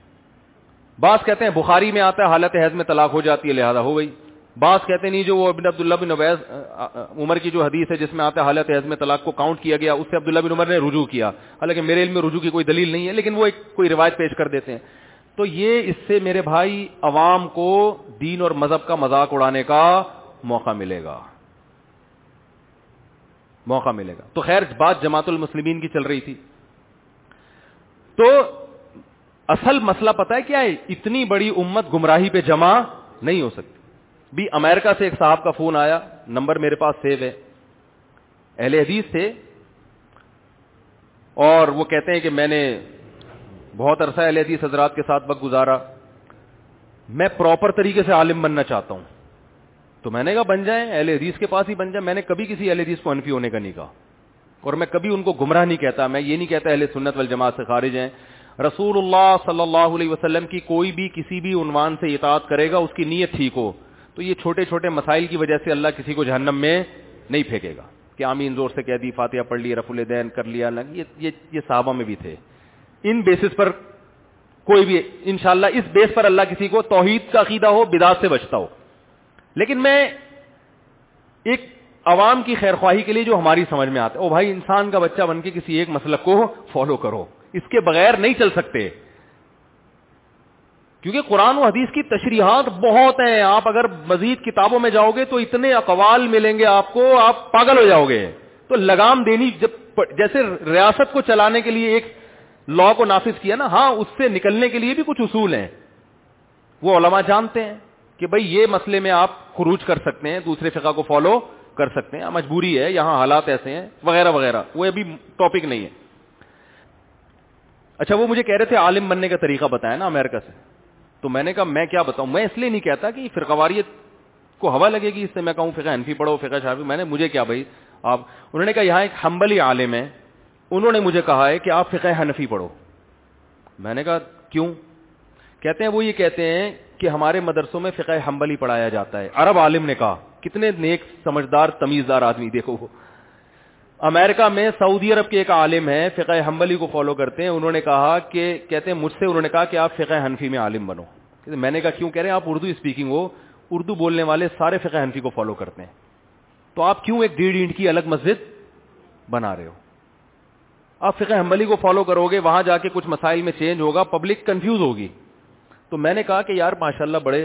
بعض کہتے ہیں بخاری میں آتا ہے حالت حیض میں طلاق ہو جاتی ہے لہذا ہو گئی. بعض کہتے ہیں نہیں, جو وہ ابن عبداللہ بن عبیس عمر کی جو حدیث ہے جس میں آتا ہے حالت حیض میں طلاق کو کاؤنٹ کیا گیا, اس سے عبداللہ بن عمر نے رجوع کیا. حالانکہ میرے علم میں رجوع کی کوئی دلیل نہیں ہے, لیکن وہ کوئی روایت پیش کر دیتے ہیں. تو یہ اس سے میرے بھائی عوام کو دین اور مذہب کا مذاق اڑانے کا موقع ملے گا. تو خیر بات جماعت المسلمین کی چل رہی تھی. تو اصل مسئلہ پتہ ہے کیا ہے؟ اتنی بڑی امت گمراہی پہ جمع نہیں ہو سکتی. بھی امریکہ سے ایک صاحب کا فون آیا, نمبر میرے پاس سیو ہے, اہل حدیث تھے, اور وہ کہتے ہیں کہ میں نے بہت عرصہ اہل حدیث حضرات کے ساتھ وقت گزارا, میں پراپر طریقے سے عالم بننا چاہتا ہوں. تو میں نے کہا بن جائیں, اہل حدیث کے پاس ہی بن جائیں. میں نے کبھی کسی اہل حدیث کو حنفی ہونے کا نہیں کہا, اور میں کبھی ان کو گمراہ نہیں کہتا, میں یہ نہیں کہتا اہل سنت والجماعت سے خارج ہیں. رسول اللہ صلی اللہ علیہ وسلم کی کوئی بھی کسی بھی عنوان سے اطاعت کرے گا, اس کی نیت ٹھیک ہو, تو یہ چھوٹے چھوٹے مسائل کی وجہ سے اللہ کسی کو جہنم میں نہیں پھینکے گا کہ آمین زور سے کہہ دی, فاتحہ پڑھ لی, رفع الیدین کر لیا. یہ صحابہ میں بھی تھے. ان بیسس پر کوئی بھی انشاءاللہ اس بیس پر اللہ کسی کو توحید کا عقیدہ ہو, بدعت سے بچتا ہو. لیکن میں ایک عوام کی خیر خواہی کے لیے جو ہماری سمجھ میں آتا ہے, او بھائی انسان کا بچہ بن کے کسی ایک مسلک کو فالو کرو, اس کے بغیر نہیں چل سکتے, کیونکہ قرآن و حدیث کی تشریحات بہت ہیں. آپ اگر مزید کتابوں میں جاؤ گے تو اتنے اقوال ملیں گے آپ کو, آپ پاگل ہو جاؤ گے. تو لگام دینی, جیسے ریاست کو چلانے کے لیے ایک لا کو نافذ کیا نا, ہاں اس سے نکلنے کے لیے بھی کچھ اصول ہیں. وہ علماء جانتے ہیں کہ بھئی یہ مسئلے میں آپ خروج کر سکتے ہیں, دوسرے فقہ کو فالو کر سکتے ہیں, مجبوری ہے, یہاں حالات ایسے ہیں وغیرہ وغیرہ. وہ ابھی ٹاپک نہیں ہے. اچھا, وہ مجھے کہہ رہے تھے عالم بننے کا طریقہ بتایا نا امریکہ سے, تو میں نے کہا میں کیا بتاؤں. میں اس لیے نہیں کہتا کہ فرقواریت کو ہوا لگے گی اس سے میں کہوں فقہ حنفی پڑھو, فقہ شافعی. مجھے کیا بھائی آپ, انہوں نے کہا یہاں ایک حنبلی عالم ہے, انہوں نے مجھے کہا ہے کہ آپ فقہ حنفی پڑھو. میں نے کہا کیوں؟ کہتے ہیں وہ یہ کہتے ہیں کہ ہمارے مدرسوں میں فقہ حنبلی پڑھایا جاتا ہے. عرب عالم نے کہا, کتنے نیک سمجھدار تمیزدار آدمی, دیکھو وہ امریکہ میں سعودی عرب کے ایک عالم ہے, فقہ حنبلی کو فالو کرتے ہیں. انہوں نے کہا کہ کہتے ہیں مجھ سے, انہوں نے کہا کہ آپ فقہ حنفی میں عالم بنو. میں نے کہا کیوں؟ کہہ رہے ہیں آپ اردو اسپیکنگ ہو, اردو بولنے والے سارے فقہ حنفی کو فالو کرتے ہیں, تو آپ کیوں ایک 1.5 اینٹ کی الگ مسجد بنا رہے ہو؟ آپ فقہ حنبلی کو فالو کرو گے, وہاں جا کے کچھ مسائل میں چینج ہوگا, پبلک کنفیوز ہوگی. تو میں نے کہا کہ یار ماشاءاللہ بڑے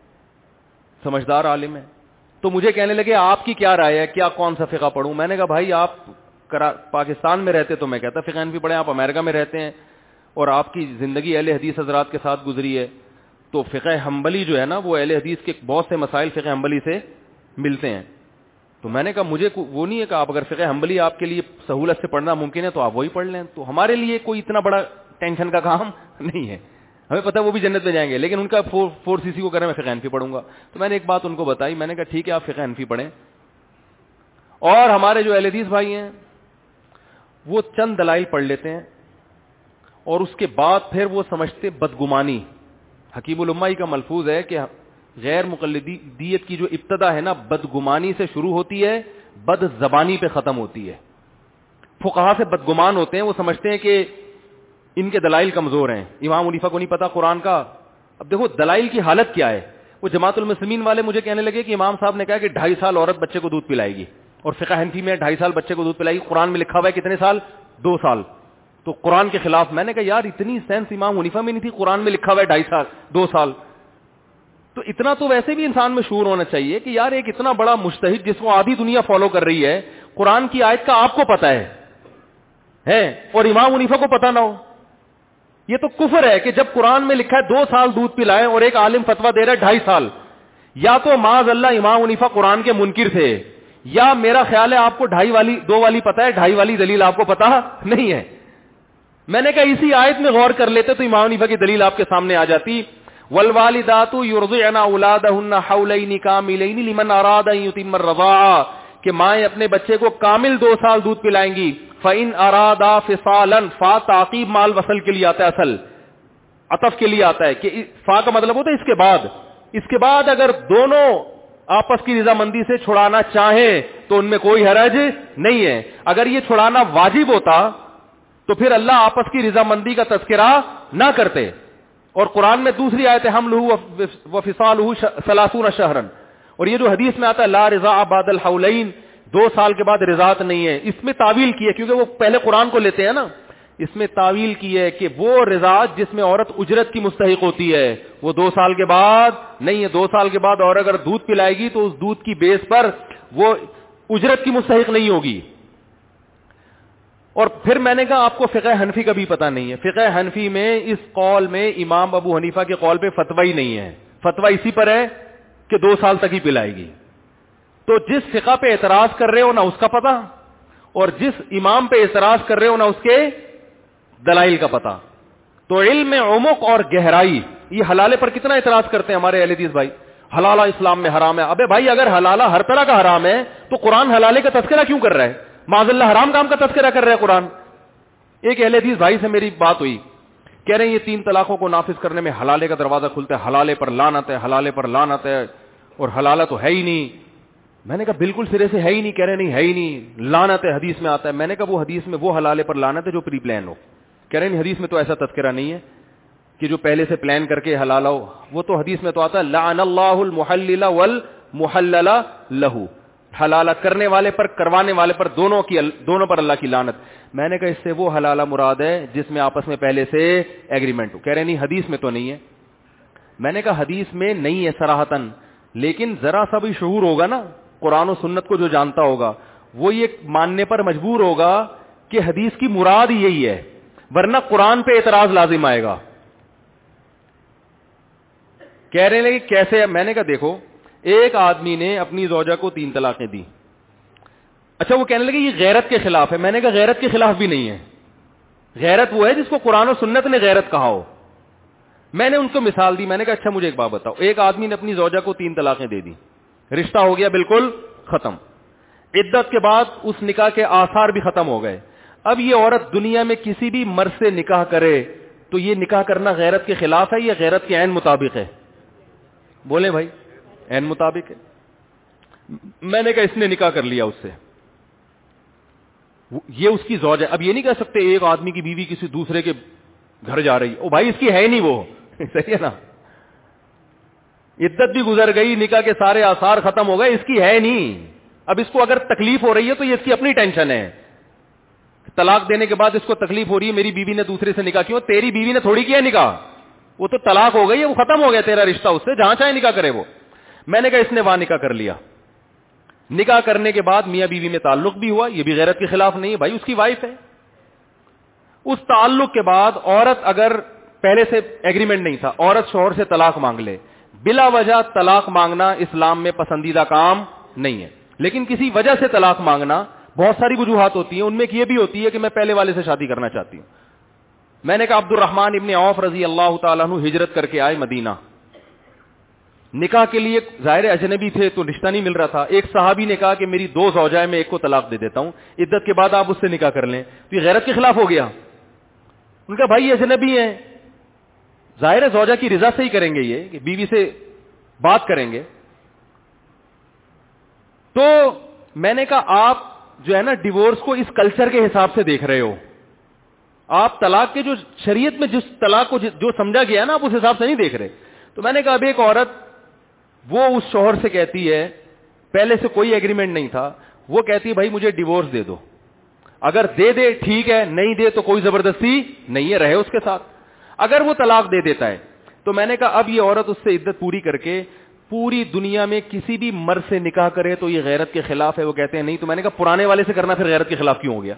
سمجھدار عالم ہیں. تو مجھے کہنے لگے آپ کی کیا رائے ہے, کیا کون سا فقہ پڑھوں؟ میں نے کہا بھائی آپ پاکستان میں رہتے تو میں کہتا فقہ حنفی پڑھیں, آپ امریکہ میں رہتے ہیں اور آپ کی زندگی اہل حدیث حضرات کے ساتھ گزری ہے, تو فقہ حنبلی جو ہے نا وہ اہل حدیث کے بہت سے مسائل فقہ حنبلی سے ملتے ہیں. تو میں نے کہا مجھے وہ نہیں ہے کہ آپ اگر فقہ حنبلی آپ کے لیے سہولت سے پڑھنا ممکن ہے تو آپ وہی پڑھ لیں, تو ہمارے لیے کوئی اتنا بڑا ٹینشن کا کام نہیں ہے. ہمیں پتہ ہے وہ بھی جنت میں جائیں گے, لیکن ان کا 4cc کو کریں میں فقہ حنفی پڑھوں گا. تو میں نے ایک بات ان کو بتائی, میں نے کہا ٹھیک ہے آپ فقہ حنفی پڑھیں. اور ہمارے جو اہل حدیث بھائی ہیں وہ چند دلائل پڑھ لیتے ہیں اور اس کے بعد پھر وہ سمجھتے بدگمانی. حکیم الامہ کا ملفوظ ہے کہ غیر مقلدیت کی جو ابتدا ہے نا بدگمانی سے شروع ہوتی ہے, بد زبانی پہ ختم ہوتی ہے. فقہا سے بدگمان ہوتے ہیں, وہ سمجھتے ہیں کہ ان کے دلائل کمزور ہیں. امام حنیفہ کو نہیں پتا قرآن کا. اب دیکھو دلائل کی حالت کیا ہے. وہ جماعت المسلمین والے مجھے کہنے لگے کہ امام صاحب نے کہا کہ 2.5 سال عورت بچے کو دودھ پلائے گی, اور فقہ حنفی میں 2.5 سال بچے کو دودھ پلائے گی. قرآن میں لکھا ہوا ہے کتنے سال؟ 2 سال. تو قرآن کے خلاف. میں نے کہا یار اتنی سینس امام حنیفہ میں نہیں تھی, قرآن میں لکھا ہوا ہے 2.5 سال 2 سال. تو اتنا تو ویسے بھی انسان میں شعور ہونا چاہیے کہ یار ایک اتنا بڑا مجتہد جس کو آدھی دنیا فالو کر رہی ہے, قرآن کی آیت کا آپ کو پتا ہے اور امام حنیفہ کو پتا نہ ہو. یہ تو کفر ہے کہ جب قرآن میں لکھا ہے 2 سال دودھ پلائے اور ایک عالم فتویٰ دے رہا ہے 2.5 سال. یا تو معاذ اللہ امام حنیفہ قرآن کے منکر تھے, یا میرا خیال ہے آپ کو 2 والی پتا ہے, 2.5 والی دلیل آپ کو پتا نہیں ہے. میں نے کہا اسی آیت میں غور کر لیتے تو امام حنیفہ کی دلیل آپ کے سامنے آ جاتی. والوالدات یرضعن اولادهن حولین کاملین لمن اراد ان یتم الرضاعہ, کہ مائیں اپنے بچے کو کامل 2 سال دودھ پلائیں گی. فَإِنْ أَرَادَا فِصَالًا, فا تعقیب مال وصل کے لیے آتا ہے, اصل عطف کے لیے آتا ہے, کہ فا کا مطلب ہوتا ہے اس کے بعد اگر دونوں آپس کی رضامندی سے چھڑانا چاہیں تو ان میں کوئی حرج نہیں ہے. اگر یہ چھڑانا واجب ہوتا تو پھر اللہ آپس کی رضامندی کا تذکرہ نہ کرتے. اور قرآن میں دوسری آیت ہے حملہ وفصالہ 30 شہرا, اور یہ جو حدیث میں آتا ہے لا رضاع بعد الحولین, 2 سال کے بعد رضاعت نہیں ہے, اس میں تعویل کی ہے کیونکہ وہ پہلے قرآن کو لیتے ہیں نا, اس میں تعویل کی ہے کہ وہ رضاعت جس میں عورت اجرت کی مستحق ہوتی ہے وہ 2 سال کے بعد نہیں ہے. 2 سال کے بعد اور اگر دودھ پلائے گی تو اس دودھ کی بیس پر وہ اجرت کی مستحق نہیں ہوگی. اور پھر میں نے کہا آپ کو فقہ حنفی کا بھی پتہ نہیں ہے. فقہ حنفی میں اس قول میں امام ابو حنیفہ کے قول پہ فتوی ہی نہیں ہے, فتوی اسی پر ہے کہ 2 سال تک ہی پلائے گی. تو جس فقہ پہ اعتراض کر رہے ہو نہ اس کا پتہ, اور جس امام پہ اعتراض کر رہے ہو نہ اس کے دلائل کا پتہ. تو علم میں عمق اور گہرائی. یہ حلالے پر کتنا اعتراض کرتے ہیں ہمارے اہل حدیث بھائی, حلالہ اسلام میں حرام ہے. ابے بھائی اگر حلالہ ہر طرح کا حرام ہے تو قرآن حلالے کا تذکرہ کیوں کر رہا ہے؟ معاذ اللہ حرام کام کا تذکرہ کر رہا ہے قرآن. ایک اہل حدیث بھائی سے میری بات ہوئی, کہہ رہے ہیں یہ 3 طلاقوں کو نافذ کرنے میں حلالے کا دروازہ کھلتا ہے, حلالے پر لعنت ہے, حلالے پر لعنت ہے, اور حلالہ تو ہے ہی نہیں. میں نے کہا بالکل سرے سے ہے ہی نہیں. کہہ رہے نہیں ہے ہی نہیں, لعنت ہے حدیث میں آتا ہے. میں نے کہا وہ حدیث میں وہ حلالے پر لعنت ہے جو پری پلان ہو. کہہ رہے نہیں حدیث میں تو ایسا تذکرہ نہیں ہے کہ جو پہلے سے پلان کر کے حلال ہو. وہ تو حدیث میں تو آتا ہے لعن اللہ المحلل والمحلل لہ, حلالہ کرنے والے پر کروانے والے پر دونوں پر اللہ کی لعنت. میں نے کہا اس سے وہ حلالہ مراد ہے جس میں آپس میں پہلے سے ایگریمنٹ ہو. کہہ رہے نہیں حدیث میں تو نہیں ہے. میں نے کہا حدیث میں نہیں ہے صراحتاً, لیکن ذرا سا بھی شعور ہوگا نا, قرآن و سنت کو جو جانتا ہوگا وہ یہ ماننے پر مجبور ہوگا کہ حدیث کی مراد یہی ہے, ورنہ قرآن پہ اعتراض لازم آئے گا. کہہ رہے ہیں کہ کیسے. میں نے کہا دیکھو ایک آدمی نے اپنی زوجہ کو 3 طلاقیں دی. اچھا وہ کہنے لگے یہ غیرت کے خلاف ہے. میں نے کہا غیرت کے خلاف بھی نہیں ہے. غیرت وہ ہے جس کو قرآن و سنت نے غیرت کہا ہو. میں نے ان کو مثال دی. میں نے کہا اچھا مجھے ایک بات بتاؤ, ایک آدمی نے اپنی زوجہ کو 3 طلاقیں دے دی, رشتہ ہو گیا بالکل ختم, عدت کے بعد اس نکاح کے آثار بھی ختم ہو گئے. اب یہ عورت دنیا میں کسی بھی مرد سے نکاح کرے تو یہ نکاح کرنا غیرت کے خلاف ہے یا غیرت کے عین مطابق ہے؟ بولیں بھائی, عین مطابق ہے. میں نے کہا اس نے نکاح کر لیا اس سے, یہ اس کی زوج ہے. اب یہ نہیں کہہ سکتے ایک آدمی کی بیوی کسی دوسرے کے گھر جا رہی ہے, او بھائی اس کی ہے نہیں وہ, صحیح ہے نا, عدت بھی گزر گئی, نکاح کے سارے آثار ختم ہو گئے, اس کی ہے نہیں. اب اس کو اگر تکلیف ہو رہی ہے تو یہ اس کی اپنی ٹینشن ہے. طلاق دینے کے بعد اس کو تکلیف ہو رہی ہے میری بیوی نے دوسرے سے نکاح کیا. تیری بیوی نے تھوڑی کیا نکاح, وہ تو طلاق ہو گئی ہے, وہ ختم ہو گیا تیرا رشتہ اس سے, جہاں چاہے نکاح کرے وہ. میں نے کہا اس نے وہاں نکاح کر لیا, نکاح کرنے کے بعد میاں بیوی میں تعلق بھی ہوا, یہ بھی غیرت کے خلاف نہیں ہے بھائی, اس کی وائف ہے. اس تعلق کے بعد عورت اگر پہلے سے ایگریمنٹ نہیں تھا, عورت شوہر سے طلاق مانگ لے, بلا وجہ طلاق مانگنا اسلام میں پسندیدہ کام نہیں ہے. لیکن کسی وجہ سے طلاق مانگنا, بہت ساری وجوہات ہوتی ہیں, ان میں یہ بھی ہوتی ہے کہ میں پہلے والے سے شادی کرنا چاہتی ہوں. میں نے کہا عبد الرحمن ابن عوف رضی اللہ تعالیٰ عنہ ہجرت کر کے آئے مدینہ, نکاح کے لیے ظاہر اجنبی تھے تو رشتہ نہیں مل رہا تھا. ایک صحابی نے کہا کہ میری 2 زوجائیں میں ایک کو طلاق دے دیتا ہوں, عدت کے بعد آپ اس سے نکاح کر لیں. تو یہ غیرت کے خلاف ہو گیا. ان کا بھائی اجنبی ہیں, ظاہر زوجہ کی رضا سے ہی کریں گے, یہ کہ بیوی سے بات کریں گے. تو میں نے کہا آپ جو ہے نا ڈیورس کو اس کلچر کے حساب سے دیکھ رہے ہو, آپ طلاق کے جو شریعت میں جس طلاق کو جو سمجھا گیا نا آپ اس حساب سے نہیں دیکھ رہے. تو میں نے کہا اب ایک عورت وہ اس شوہر سے کہتی ہے, پہلے سے کوئی ایگریمنٹ نہیں تھا, وہ کہتی ہے بھائی مجھے ڈیورس دے دو, اگر دے دے ٹھیک ہے, نہیں دے تو کوئی زبردستی نہیں ہے, رہے اس کے ساتھ. اگر وہ طلاق دے دیتا ہے تو میں نے کہا اب یہ عورت اس سے عدت پوری کر کے پوری دنیا میں کسی بھی مرد سے نکاح کرے تو یہ غیرت کے خلاف ہے. وہ کہتے ہیں نہیں. تو میں نے کہا پرانے والے سے کرنا پھر غیرت کے خلاف کیوں ہو گیا؟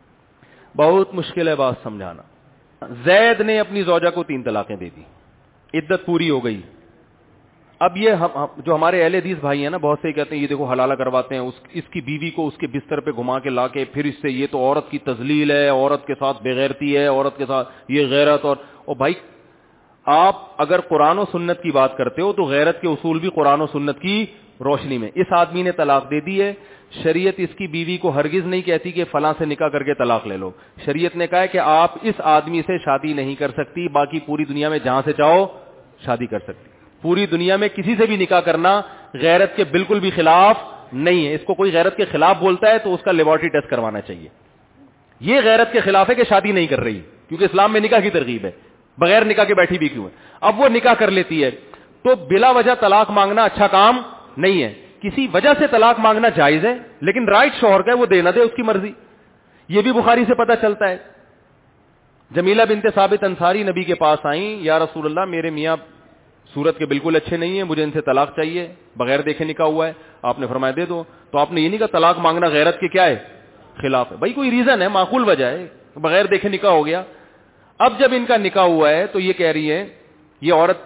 بہت مشکل ہے بات سمجھانا. زید نے اپنی زوجہ کو 3 طلاقیں دے دی, عدت پوری ہو گئی. اب یہ جو ہمارے اہل حدیث بھائی ہیں نا, بہت سے کہتے ہیں یہ دیکھو حلالہ کرواتے ہیں, اس کی بیوی کو اس کے بستر پہ گھما کے لا کے پھر اس سے, یہ تو عورت کی تذلیل ہے, عورت کے ساتھ بےغیرتی ہے, عورت کے ساتھ یہ غیرت. اور بھائی آپ اگر قرآن و سنت کی بات کرتے ہو تو غیرت کے اصول بھی قرآن و سنت کی روشنی میں. اس آدمی نے طلاق دے دی ہے, شریعت اس کی بیوی کو ہرگز نہیں کہتی کہ فلاں سے نکاح کر کے طلاق لے لو. شریعت نے کہا ہے کہ آپ اس آدمی سے شادی نہیں کر سکتی, باقی پوری دنیا میں جہاں سے چاہو شادی کر سکتی. پوری دنیا میں کسی سے بھی نکاح کرنا غیرت کے بالکل بھی خلاف نہیں ہے. اس کو کوئی غیرت کے خلاف بولتا ہے تو اس کا لیبارٹری ٹیسٹ کروانا چاہیے. یہ غیرت کے خلاف ہے کہ شادی نہیں کر رہی, کیونکہ اسلام میں نکاح کی ترغیب ہے, بغیر نکاح کے بیٹھی بھی کیوں ہے. اب وہ نکاح کر لیتی ہے تو بلا وجہ طلاق مانگنا اچھا کام نہیں ہے. کسی وجہ سے طلاق مانگنا جائز ہے, لیکن رائٹ شوہر کا ہے, وہ دے نہ دے اس کی مرضی. یہ بھی بخاری سے پتہ چلتا ہے. جمیلہ بنت ثابت انصاری نبی کے پاس آئیں, یا رسول اللہ میرے میاں صورت کے بالکل اچھے نہیں ہیں, مجھے ان سے طلاق چاہیے, بغیر دیکھے نکاح ہوا ہے. آپ نے فرمایا دے دو. تو آپ نے یہ نہیں کہا طلاق مانگنا غیرت کے کیا ہے خلاف ہے. بھائی کوئی ریزن ہے, معقول وجہ ہے, بغیر دیکھے نکاح ہو گیا. اب جب ان کا نکاح ہوا ہے تو یہ کہہ رہی ہے, یہ عورت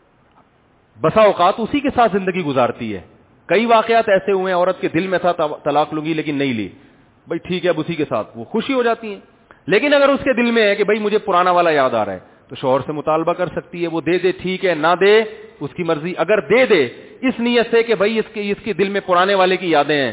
بسا اوقات اسی کے ساتھ زندگی گزارتی ہے. کئی واقعات ایسے ہوئے ہیں عورت کے دل میں تھا طلاق لوں گی لیکن نہیں لی, بھائی ٹھیک ہے, اب اسی کے ساتھ وہ خوشی ہو جاتی ہیں. لیکن اگر اس کے دل میں ہے کہ بھائی مجھے پرانا والا یاد آ رہا ہے تو شوہر سے مطالبہ کر سکتی ہے, وہ دے دے ٹھیک ہے, نہ دے اس کی مرضی. اگر دے دے اس نیت سے کہ بھائی اس کے دل میں پرانے والے کی یادیں ہیں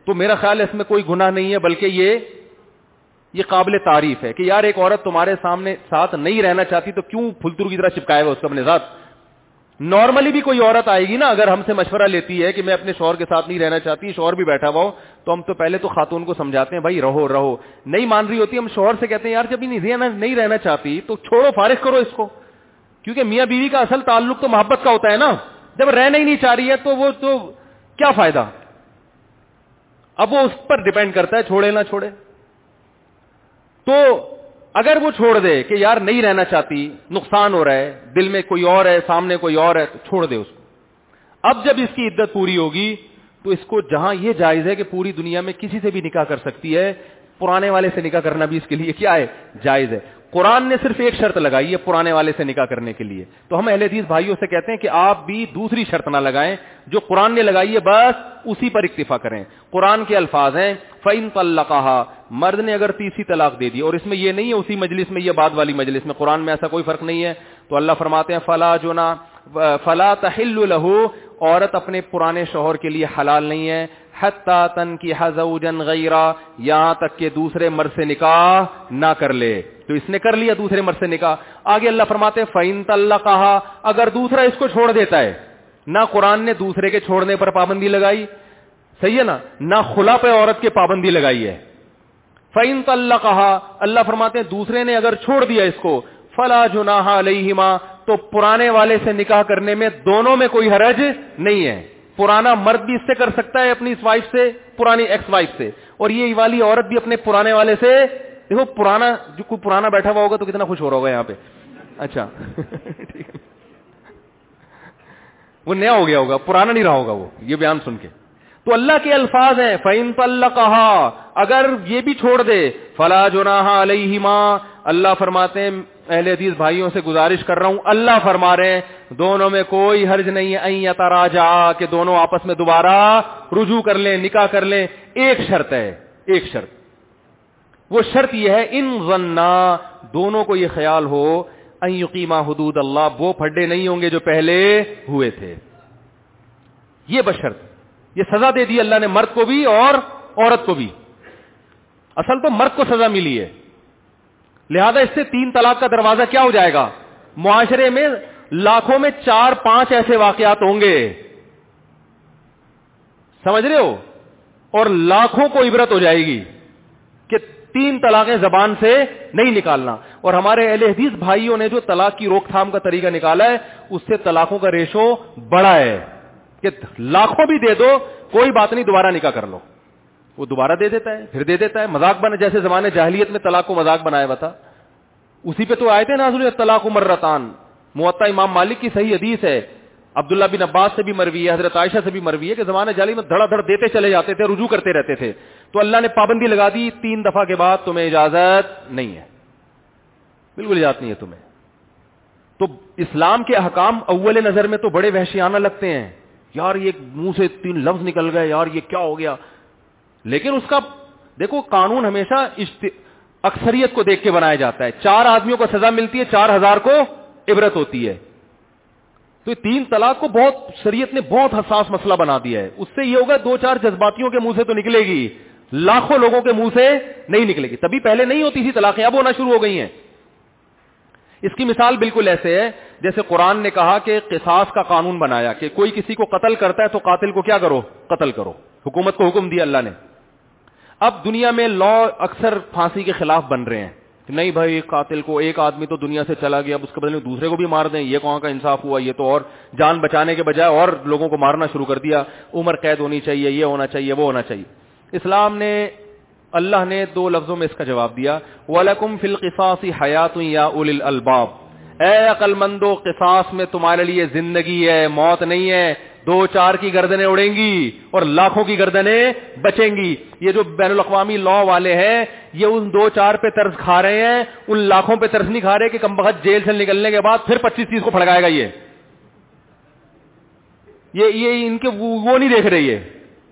تو میرا خیال ہے اس میں کوئی گناہ نہیں ہے, بلکہ یہ قابل تعریف ہے کہ یار ایک عورت تمہارے سامنے ساتھ نہیں رہنا چاہتی تو کیوں پھلترو کی طرح چپکائے گا اس کو اپنے ساتھ. نارملی بھی کوئی عورت آئے گی نا, اگر ہم سے مشورہ لیتی ہے کہ میں اپنے شوہر کے ساتھ نہیں رہنا چاہتی, شوہر بھی بیٹھا ہوا ہو, تو ہم تو پہلے تو خاتون کو سمجھاتے ہیں بھائی رہو. نہیں مان رہی ہوتی, ہم شوہر سے کہتے ہیں یار جب نہیں رہنا چاہتی تو چھوڑو, فارغ کرو اس کو, کیونکہ میاں بیوی کا اصل تعلق تو محبت کا ہوتا ہے نا. جب رہنا ہی نہیں چاہ رہی ہے تو وہ تو کیا فائدہ. اب وہ اس پر ڈیپینڈ کرتا ہے چھوڑے نہ چھوڑے. تو اگر وہ چھوڑ دے کہ یار نہیں رہنا چاہتی, نقصان ہو رہا ہے, دل میں کوئی اور ہے, سامنے کوئی اور ہے, تو چھوڑ دے اس کو. اب جب اس کی عدت پوری ہوگی تو اس کو جہاں یہ جائز ہے کہ پوری دنیا میں کسی سے بھی نکاح کر سکتی ہے, پرانے والے سے نکاح کرنا بھی اس کے لیے کیا ہے, جائز ہے. قرآن نے صرف ایک شرط لگائی ہے پرانے والے سے نکاح کرنے کے لیے. تو ہم اہل حدیث بھائیوں سے کہتے ہیں کہ آپ بھی دوسری شرط نہ لگائیں, جو قرآن نے لگائی ہے بس اسی پر اکتفا کریں. قرآن کے الفاظ ہیں فَإِن طَلَّقَهَا, مرد نے اگر تیسری طلاق دے دی, اور اس میں یہ نہیں ہے اسی مجلس میں, یہ بعد والی مجلس میں, قرآن میں ایسا کوئی فرق نہیں ہے. تو اللہ فرماتے ہیں فَلَا تَحِلُّ لَهُ, عورت اپنے پرانے شوہر کے لیے حلال نہیں ہے, حَتَّى تَنْكِحَ زَوْجًا غَيْرَهُ, یہاں تک کہ دوسرے مرد سے نکاح نہ کر لے. تو اس نے کر لیا دوسرے مرد سے نکاح. آگے اللہ فرماتے ہیں فَإِن طَلَّقَهَا, اگر دوسرا اس کو چھوڑ دیتا ہے, نہ قرآن نے دوسرے کے چھوڑنے پر پابندی لگائی, صحیح ہے نا, نہ خلا پہ عورت کے پابندی لگائی ہے. فَإِن طَلَّقَهَا, اللہ فرماتے ہیں دوسرے نے اگر چھوڑ دیا اس کو, فَلَا جُنَاحَ عَلَيْهِمَا, تو پرانے والے سے نکاح کرنے میں دونوں میں کوئی حرج نہیں ہے. پرانا مرد بھی اس سے کر سکتا ہے اپنی اس وائف سے, پرانی ایکس وائف سے, اور یہ والی عورت بھی اپنے پرانے والے سے. دیکھو پرانا, جو کوئی پرانا بیٹھا ہوا ہوگا تو کتنا خوش ہو رہا ہوگا یہاں پہ. اچھا وہ نیا ہو گیا ہوگا, پرانا نہیں رہا ہوگا وہ یہ بیان سن کے. تو اللہ کے الفاظ ہیں فَإِن طَلَّقَهَا, اگر یہ بھی چھوڑ دے, فَلَا جُنَاحَ عَلَيْهِمَا, اللہ فرماتے ہیں اہل حدیث بھائیوں سے گزارش کر رہا ہوں, اللہ فرما رہے ہیں دونوں میں کوئی حرج نہیں ہے, أَن يَتَرَاجَعَا, کہ دونوں آپس میں دوبارہ رجوع کر لیں, نکاح کر لیں. ایک شرط ہے, ایک شرط, وہ شرط یہ ہے ان ظنّا, دونوں کو یہ خیال ہو, أَن يُقِيمَا حدود اللہ, وہ پھڈے نہیں ہوں گے جو پہلے ہوئے تھے. یہ بشرط, یہ سزا دے دی اللہ نے مرد کو بھی اور عورت کو بھی. اصل تو مرد کو سزا ملی ہے, لہذا اس سے 3 طلاق کا دروازہ کیا ہو جائے گا. معاشرے میں لاکھوں میں 4-5 ایسے واقعات ہوں گے, سمجھ رہے ہو, اور لاکھوں کو عبرت ہو جائے گی کہ 3 طلاقیں زبان سے نہیں نکالنا. اور ہمارے اہل حدیث بھائیوں نے جو طلاق کی روک تھام کا طریقہ نکالا ہے, اس سے طلاقوں کا ریشو بڑا ہے کہ لاکھوں بھی دے دو کوئی بات نہیں, دوبارہ نکاح کر لو. وہ دوبارہ دے دیتا ہے, پھر دے دیتا ہے, مذاق بنا, جیسے زمانے جاہلیت میں طلاق کو مذاق بنایا ہوا تھا, اسی پہ تو آئے تھے نازل الطلاق مرتان. موطا امام مالک کی صحیح حدیث ہے, عبداللہ بن عباس سے بھی مروی ہے, حضرت عائشہ سے بھی مروی ہے کہ زمانے جاہلی میں دھڑا دھڑ دیتے چلے جاتے تھے, رجوع کرتے رہتے تھے. تو اللہ نے پابندی لگا دی 3 دفعہ کے بعد تمہیں اجازت نہیں ہے, بالکل اجازت نہیں ہے تمہیں. تو اسلام کے احکام اول نظر میں تو بڑے وحشیانہ لگتے ہیں, یار یہ منہ سے 3 لفظ نکل گئے, یار یہ کیا ہو گیا. لیکن اس کا دیکھو قانون ہمیشہ اکثریت کو دیکھ کے بنایا جاتا ہے. 4 آدمیوں کو سزا ملتی ہے, 4000 کو عبرت ہوتی ہے. تو 3 طلاق کو بہت شریعت نے بہت حساس مسئلہ بنا دیا ہے. اس سے یہ ہوگا 2-4 جذباتیوں کے منہ سے تو نکلے گی, لاکھوں لوگوں کے منہ سے نہیں نکلے گی. تبھی پہلے نہیں ہوتی تھی طلاقیں, اب ہونا شروع ہو گئی ہیں. اس کی مثال بالکل ایسے ہے جیسے قرآن نے کہا کہ قصاص کا قانون بنایا کہ کوئی کسی کو قتل کرتا ہے تو قاتل کو کیا کرو, قتل کرو. حکومت کو حکم دیا اللہ نے. اب دنیا میں لا اکثر پھانسی کے خلاف بن رہے ہیں کہ نہیں بھائی قاتل کو, ایک آدمی تو دنیا سے چلا گیا, اب اس کے بدلے دوسرے کو بھی مار دیں, یہ کہاں کا انصاف ہوا. یہ تو اور جان بچانے کے بجائے اور لوگوں کو مارنا شروع کر دیا. عمر قید ہونی چاہیے, یہ ہونا چاہیے, وہ ہونا چاہیے. اسلام نے, اللہ نے 2 لفظوں میں اس کا جواب دیا, وَلَكُمْ فِي الْقِصَاصِ حَيَاةٌ يَا أُولِي الْأَلْبَابِ, اے عقل مندو قصاص میں تمہارے لیے زندگی ہے, موت نہیں ہے. 2-4 کی گردنیں اڑیں گی اور لاکھوں کی گردنیں بچیں گی. یہ جو بین الاقوامی لا والے ہیں یہ ان 2-4 پہ طرز کھا رہے ہیں, ان لاکھوں پہ طرز نہیں کھا رہے کہ کمبخت جیل سے نکلنے کے بعد پھر 25-30 کو پھڑکائے گا. یہ ان کے وہ نہیں دیکھ رہی ہے.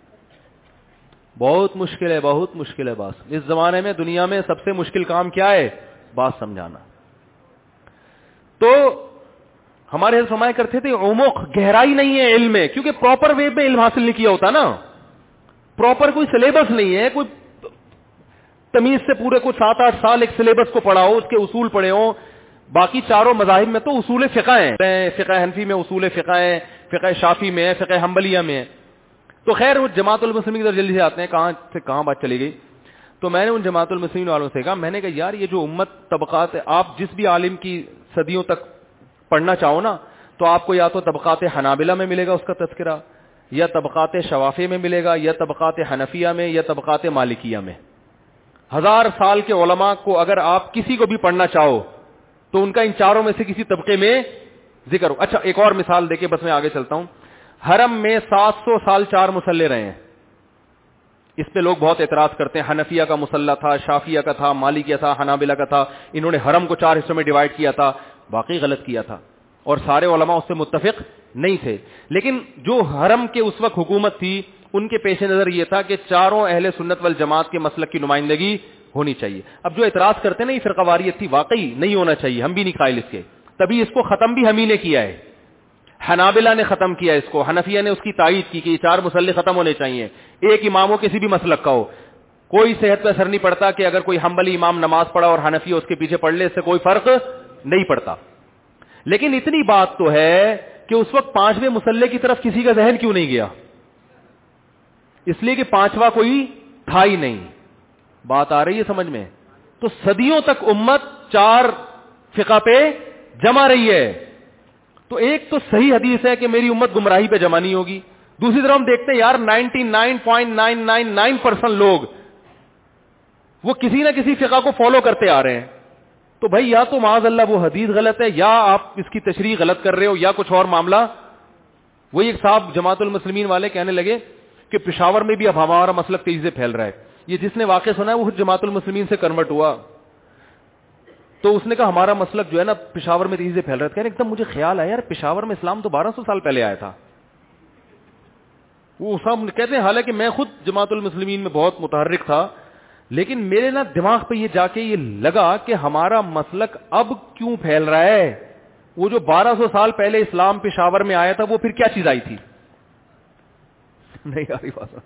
بہت مشکل ہے, بہت مشکل ہے. بات اس زمانے میں دنیا میں سب سے مشکل کام کیا ہے, بات سمجھانا. تو ہمارے حضرت فرمایا کرتے تھے عمق, گہرائی نہیں ہے علم میں, کیونکہ پراپر وے میں علم حاصل نہیں کیا ہوتا نا. پراپر کوئی سلیبس نہیں ہے, کوئی تمیز سے پورے کو 7-8 سال ایک سلیبس کو پڑھاؤ, اس کے اصول پڑھے ہوں. باقی چاروں مذاہب میں تو اصول فقہ ہیں, فقہ حنفی میں اصول فقہ ہے, فقہ شافعی میں ہے, فقہ حنبلیہ میں ہے. تو خیر وہ جماعت المسلمین کی طرف جلدی سے آتے ہیں, کہاں سے کہاں بات چلی گئی. تو میں نے ان جماعت المسلمین والوں سے کہا, میں نے کہا یار یہ جو امت طبقات ہے, آپ جس بھی عالم کی صدیوں تک پڑھنا چاہو نا, تو آپ کو یا تو طبقات حنابلہ میں ملے گا اس کا تذکرہ, یا طبقات شوافی میں ملے گا, یا طبقات حنفیہ میں, یا طبقات مالکیہ میں. 1000 سال کے علماء کو اگر آپ کسی کو بھی پڑھنا چاہو تو ان کا ان چاروں میں سے کسی طبقے میں ذکر ہو. اچھا ایک اور مثال دے کے بس میں آگے چلتا ہوں. حرم میں 700 سال 4 مصلے رہے ہیں. اس پہ لوگ بہت اعتراض کرتے ہیں, حنفیہ کا مصلی تھا, شافیہ کا تھا, مالکیہ تھا, حنابلہ کا تھا, انہوں نے حرم کو 4 حصوں میں ڈیوائڈ کیا تھا. واقعی غلط کیا تھا اور سارے علماء اس سے متفق نہیں تھے. لیکن جو حرم کے اس وقت حکومت تھی ان کے پیش نظر یہ تھا کہ چاروں اہل سنت والجماعت کے مسلک کی نمائندگی ہونی چاہیے. اب جو اعتراض کرتے ہیں نا یہ فرقہ واریت تھی, واقعی نہیں ہونا چاہیے, ہم بھی نہیں قائل اس کے, تبھی اس کو ختم بھی ہم ہی نے کیا ہے. حنابلہ نے ختم کیا اس کو, حنفیہ نے اس کی تائید کی کہ یہ 4 مصلی ختم ہونے چاہیے, ایک امام ہو کسی بھی مسلک کا ہو. کوئی صحت پہ اثر نہیں پڑتا کہ اگر کوئی حنبلی امام نماز پڑھا اور حنفی اس کے پیچھے پڑھ لے, اس سے کوئی فرق نہیں پڑتا. لیکن اتنی بات تو ہے کہ اس وقت 5ویں مصلی کی طرف کسی کا ذہن کیوں نہیں گیا؟ اس لیے کہ 5واں کوئی تھا ہی نہیں. بات آ رہی ہے سمجھ میں؟ تو صدیوں تک امت 4 فقہ پہ جمع رہی ہے. تو ایک تو صحیح حدیث ہے کہ میری امت گمراہی پہ جمع نہیں ہوگی. دوسری طرف ہم دیکھتے ہیں یار 99.999% لوگ وہ کسی نہ کسی فقہ کو فالو کرتے آ رہے ہیں. تو بھائی یا تو معاذ اللہ وہ حدیث غلط ہے, یا آپ اس کی تشریح غلط کر رہے ہو, یا کچھ اور معاملہ. وہی ایک صاحب جماعت المسلمین والے کہنے لگے کہ پشاور میں بھی اب ہمارا مسلک تیزی سے پھیل رہا ہے. یہ جس نے واقع سنا ہے وہ جماعت المسلمین سے کنورٹ ہوا. تو اس نے کہا ہمارا مسلک جو ہے نا پشاور میں تیزی سے پھیل رہا ہے. کہنے ایک دم مجھے خیال آیا یار پشاور میں اسلام تو 1200 سال پہلے آیا تھا. وہ صاحب کہتے ہیں حالانکہ میں خود جماعت المسلمین میں بہت متحرک تھا, لیکن میرے نا دماغ پہ یہ جا کے یہ لگا کہ ہمارا مسلک اب کیوں پھیل رہا ہے. وہ جو 1200 سال پہلے اسلام پشاور میں آیا تھا وہ پھر کیا چیز آئی تھی؟ نہیں آ رہی بات,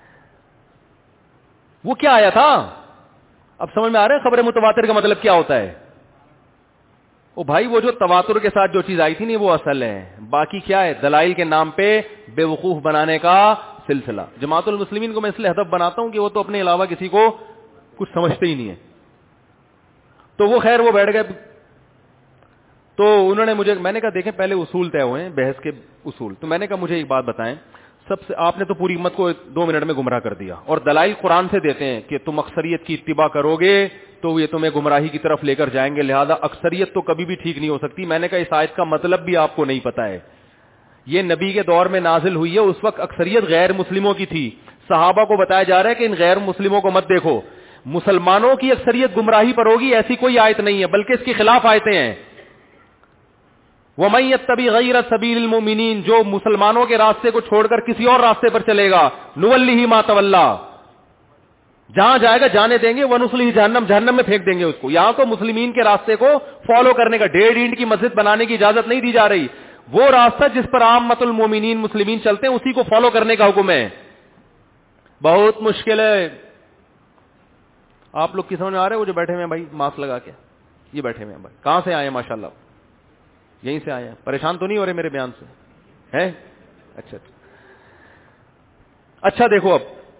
وہ کیا آیا تھا؟ اب سمجھ میں آ رہا ہے خبر متواتر کا مطلب کیا ہوتا ہے؟ او بھائی وہ جو تواتر کے ساتھ جو چیز آئی تھی نہیں وہ اصل ہے, باقی کیا ہے؟ دلائل کے نام پہ بے وقوف بنانے کا سلسلہ. جماعت المسلمین کو میں اس لیے ہدف بناتا ہوں کہ وہ تو اپنے علاوہ کسی کو کچھ سمجھتے ہی نہیں ہے. تو وہ خیر وہ بیٹھ گئے. تو انہوں نے مجھے, میں نے کہا دیکھیں پہلے اصول طے ہوئے ہیں بحث کے اصول. تو میں نے کہا مجھے ایک بات بتائیں, سب سے آپ نے تو پوری امت کو 2 منٹ میں گمراہ کر دیا, اور دلائل قرآن سے دیتے ہیں کہ تم اکثریت کی اتباع کرو گے تو یہ تمہیں گمراہی کی طرف لے کر جائیں گے, لہذا اکثریت تو کبھی بھی ٹھیک نہیں ہو سکتی. میں نے کہا اس آیت کا مطلب بھی آپ کو نہیں پتا ہے. یہ نبی کے دور میں نازل ہوئی ہے, اس وقت اکثریت غیر مسلموں کی تھی. صحابہ کو بتایا جا رہا ہے کہ ان غیر مسلموں کو مت دیکھو, مسلمانوں کی اکثریت گمراہی پر ہوگی, ایسی کوئی آیت نہیں ہے, بلکہ اس کے خلاف آیتیں ہیں. وَمَن يَتَّبِعْ غَيْرَ سَبِيلِ الْمُؤْمِنِينَ, جو مسلمانوں کے راستے کو چھوڑ کر کسی اور راستے پر چلے گا, نُوَلِّهِ مَا تَوَلَّى, جہاں جائے گا جانے دیں گے, وَنُصْلِهِ جہنم, جہنم میں پھینک دیں گے اس کو. یہاں تو مسلمین کے راستے کو فالو کرنے کا, 1.5 اینٹ کی مسجد بنانے کی اجازت نہیں دی جا رہی. وہ راستہ جس پر عامۃ المومنین مسلمین چلتے ہیں اسی کو فالو کرنے کا حکم ہے. بہت مشکل ہے. آپ لوگ کی سمجھ میں آ رہے ہیں؟ وہ جو بیٹھے ہوئے ہیں بھائی ماسک لگا کے, یہ بیٹھے ہوئے ہیں بھائی, کہاں سے آئے ہیں؟ ماشاءاللہ یہیں سے آئے ہیں. پریشان تو نہیں ہو رہے میرے بیان سے ہیں؟ اچھا اچھا. دیکھو اب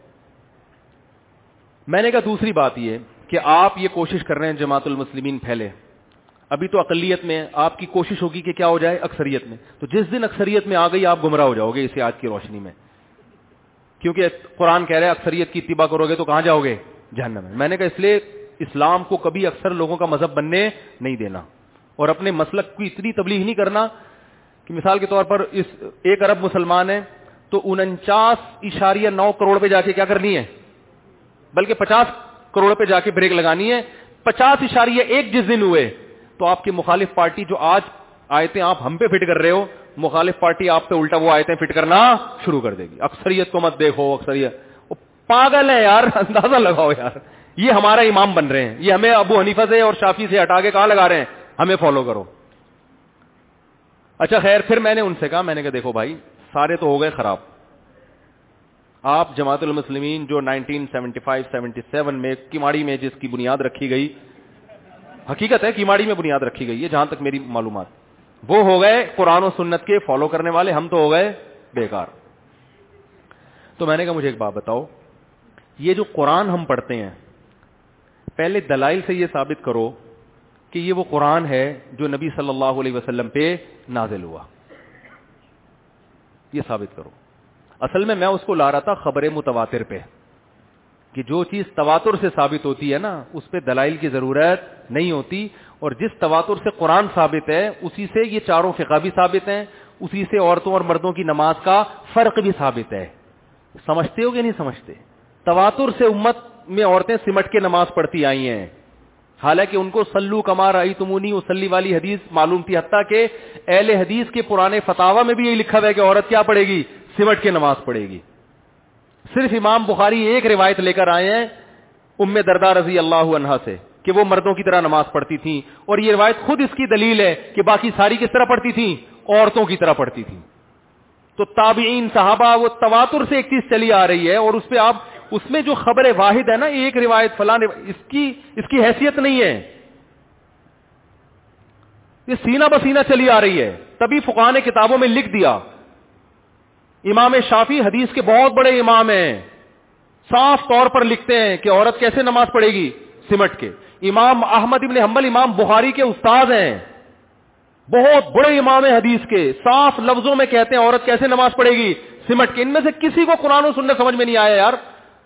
میں نے کہا دوسری بات یہ کہ آپ یہ کوشش کر رہے ہیں جماعت المسلمین پھیلے, ابھی تو اقلیت میں, آپ کی کوشش ہوگی کہ کیا ہو جائے اکثریت میں. تو جس دن اکثریت میں آ گئی آپ گمراہ ہو جاؤ گے اس آیت کی روشنی میں, کیونکہ قرآن کہہ رہے ہیں اکثریت کی اتباع کرو گے تو کہاں جاؤ گے؟ جہنم میں. میں نے کہا اس لیے اسلام کو کبھی اکثر لوگوں کا مذہب بننے نہیں دینا, اور اپنے مسلک کی اتنی تبلیغ نہیں کرنا کہ مثال کے طور پر اس 1 ارب مسلمان ہے تو 49.9 کروڑ پہ جا کے کیا کرنی ہے, بلکہ 50 کروڑ پہ جا کے بریک لگانی ہے. 50.1 جس دن ہوئے تو آپ کی مخالف پارٹی جو آج آیتیں آپ ہم پہ فٹ کر رہے ہو, مخالف پارٹی آپ پہ الٹا وہ آیتیں فٹ کرنا شروع کر دے گی. اکثریت کو مت دیکھو, اکثریت پاگل ہے یار, اندازہ لگاؤ یار, یہ ہمارا امام بن رہے ہیں, یہ ہمیں ابو حنیفہ سے اور شافعی سے ہٹا کے کہاں لگا رہے ہیں, ہمیں فالو کرو. اچھا خیر, پھر میں نے ان سے کہا, میں نے کہا دیکھو بھائی سارے تو ہو گئے خراب, آپ جماعت المسلمین جو 1975-77 میں کیماڑی میں جس کی بنیاد رکھی گئی، حقیقت ہے کیماڑی میں بنیاد رکھی گئی ہے جہاں تک میری معلومات، وہ ہو گئے قرآن و سنت کے فالو کرنے والے، ہم تو ہو گئے بیکار. تو میں نے کہا مجھے ایک بات بتاؤ، یہ جو قرآن ہم پڑھتے ہیں پہلے دلائل سے یہ ثابت کرو کہ یہ وہ قرآن ہے جو نبی صلی اللہ علیہ وسلم پہ نازل ہوا، یہ ثابت کرو. اصل میں اس کو لا رہا تھا خبر متواتر پہ، کہ جو چیز تواتر سے ثابت ہوتی ہے نا اس پہ دلائل کی ضرورت نہیں ہوتی، اور جس تواتر سے قرآن ثابت ہے اسی سے یہ چاروں فقہ بھی ثابت ہیں، اسی سے عورتوں اور مردوں کی نماز کا فرق بھی ثابت ہے. سمجھتے ہو کہ نہیں سمجھتے؟ تواتر سے امت میں عورتیں سمٹ کے نماز پڑھتی آئی ہیں، حالانکہ ان کو سلو کما رأیتمونی اصلی والی حدیث معلوم تھی، حتیٰ کہ اہل حدیث کے پرانے فتاوی میں بھی یہی لکھا ہوا ہے کہ عورت کیا پڑھے گی؟ سمٹ کے نماز پڑھے گی. صرف امام بخاری ایک روایت لے کر آئے ہیں ام درداء رضی اللہ عنہا سے کہ وہ مردوں کی طرح نماز پڑھتی تھیں، اور یہ روایت خود اس کی دلیل ہے کہ باقی ساری کس طرح پڑھتی تھیں؟ عورتوں کی طرح پڑھتی تھیں. تو تابعین صحابہ وہ تواتر سے ایک چیز چلی آ رہی ہے، اور اس پہ آپ اس میں جو خبر واحد ہے نا ایک روایت فلاں اس کی حیثیت نہیں ہے، یہ سینہ بسینہ چلی آ رہی ہے. تبھی فقہاء نے کتابوں میں لکھ دیا. امام شافعی حدیث کے بہت بڑے امام ہیں، صاف طور پر لکھتے ہیں کہ عورت کیسے نماز پڑھے گی؟ سمٹ کے. امام احمد ابن حنبل امام بخاری کے استاد ہیں، بہت بڑے امام حدیث کے، صاف لفظوں میں کہتے ہیں عورت کیسے نماز پڑھے گی؟ سمٹ کے. ان میں سے کسی کو قرآن و سنت سمجھ میں نہیں آیا یار.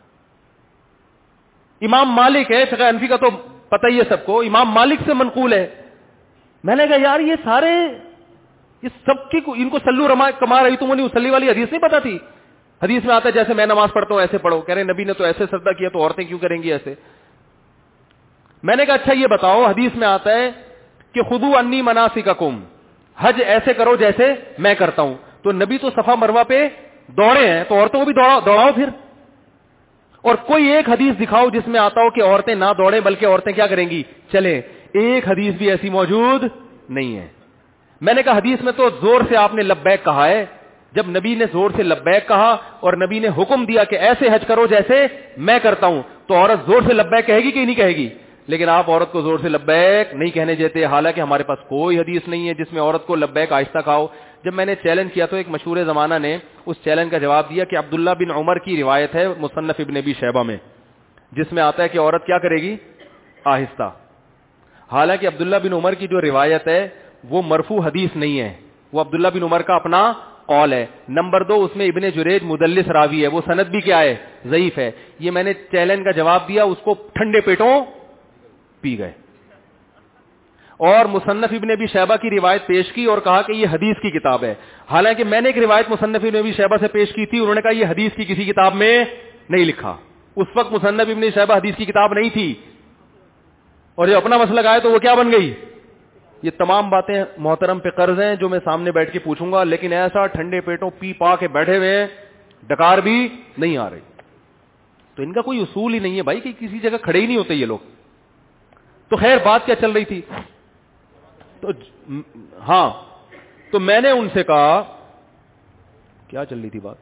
امام مالک ہے، فقہ حنفی کا تو پتہ ہی ہے سب کو، امام مالک سے منقول ہے. میں نے کہا یار یہ سارے یہ سب کی ان کو سلو کما رہی تم اسلی والی حدیث نہیں پتا تھی؟ حدیث میں آتا ہے جیسے میں نماز پڑھتا ہوں ایسے پڑھو، کہہ رہے نبی نے تو ایسے سجدہ کیا تو عورتیں کیوں کریں گی ایسے؟ میں نے کہا اچھا یہ بتاؤ، حدیث میں آتا ہے کہ خذوا عنی مناسککم، حج ایسے کرو جیسے میں کرتا ہوں، تو نبی تو صفا مروہ پہ دوڑے ہیں، تو عورتوں کو بھی دوڑاؤ پھر. اور کوئی ایک حدیث دکھاؤ جس میں آتا ہو کہ عورتیں نہ دوڑیں بلکہ عورتیں کیا کریں گی؟ چلیں. ایک حدیث بھی ایسی موجود نہیں ہے. میں نے کہا حدیث میں تو زور سے آپ نے لبیک کہا ہے، جب نبی نے زور سے لبیک کہا اور نبی نے حکم دیا کہ ایسے حج کرو جیسے میں کرتا ہوں، تو عورت زور سے لبیک کہے گی کہ نہیں کہے گی؟ لیکن آپ عورت کو زور سے لبیک نہیں کہنے دیتے، حالانکہ ہمارے پاس کوئی حدیث نہیں ہے جس میں عورت کو لبیک آہستہ کہو. جب میں نے چیلنج کیا تو ایک مشہور زمانہ نے اس چیلنج کا جواب دیا کہ عبداللہ بن عمر کی روایت ہے مصنف ابن ابی شیبہ میں، جس میں آتا ہے کہ عورت کیا کرے گی؟ آہستہ. حالانکہ عبداللہ بن عمر کی جو روایت ہے وہ مرفوع حدیث نہیں ہے، وہ عبداللہ بن عمر کا اپنا قول ہے. نمبر 2 اس میں ابن جریج مدلس راوی ہے، وہ سند بھی کیا ہے؟ ضعیف ہے. یہ میں نے چیلنج کا جواب دیا، اس کو ٹھنڈے پیٹوں پی گئے، اور مصنف ابن ابی شیبہ کی روایت پیش کی اور کہا کہ یہ حدیث کی کتاب ہے. حالانکہ میں نے ایک روایت مصنف ابن ابی شیبہ سے پیش کی تھی، انہوں نے کہا یہ حدیث کی کسی کتاب میں نہیں لکھا. اس وقت مصنف ابن شیبہ حدیث کی کتاب نہیں تھی، اور جو اپنا مسلک آئے تو وہ کیا بن گئی؟ یہ تمام باتیں محترم پہ قرض ہیں جو میں سامنے بیٹھ کے پوچھوں گا، لیکن ایسا ٹھنڈے پیٹوں پی پا کے بیٹھے ہوئے ہیں، ڈکار بھی نہیں آ رہی. تو ان کا کوئی اصول ہی نہیں ہے بھائی کہ کسی جگہ کھڑے ہی نہیں ہوتے یہ لوگ. تو خیر بات کیا چل رہی تھی؟ تو ہاں، تو میں نے ان سے کہا کیا چل رہی تھی بات؟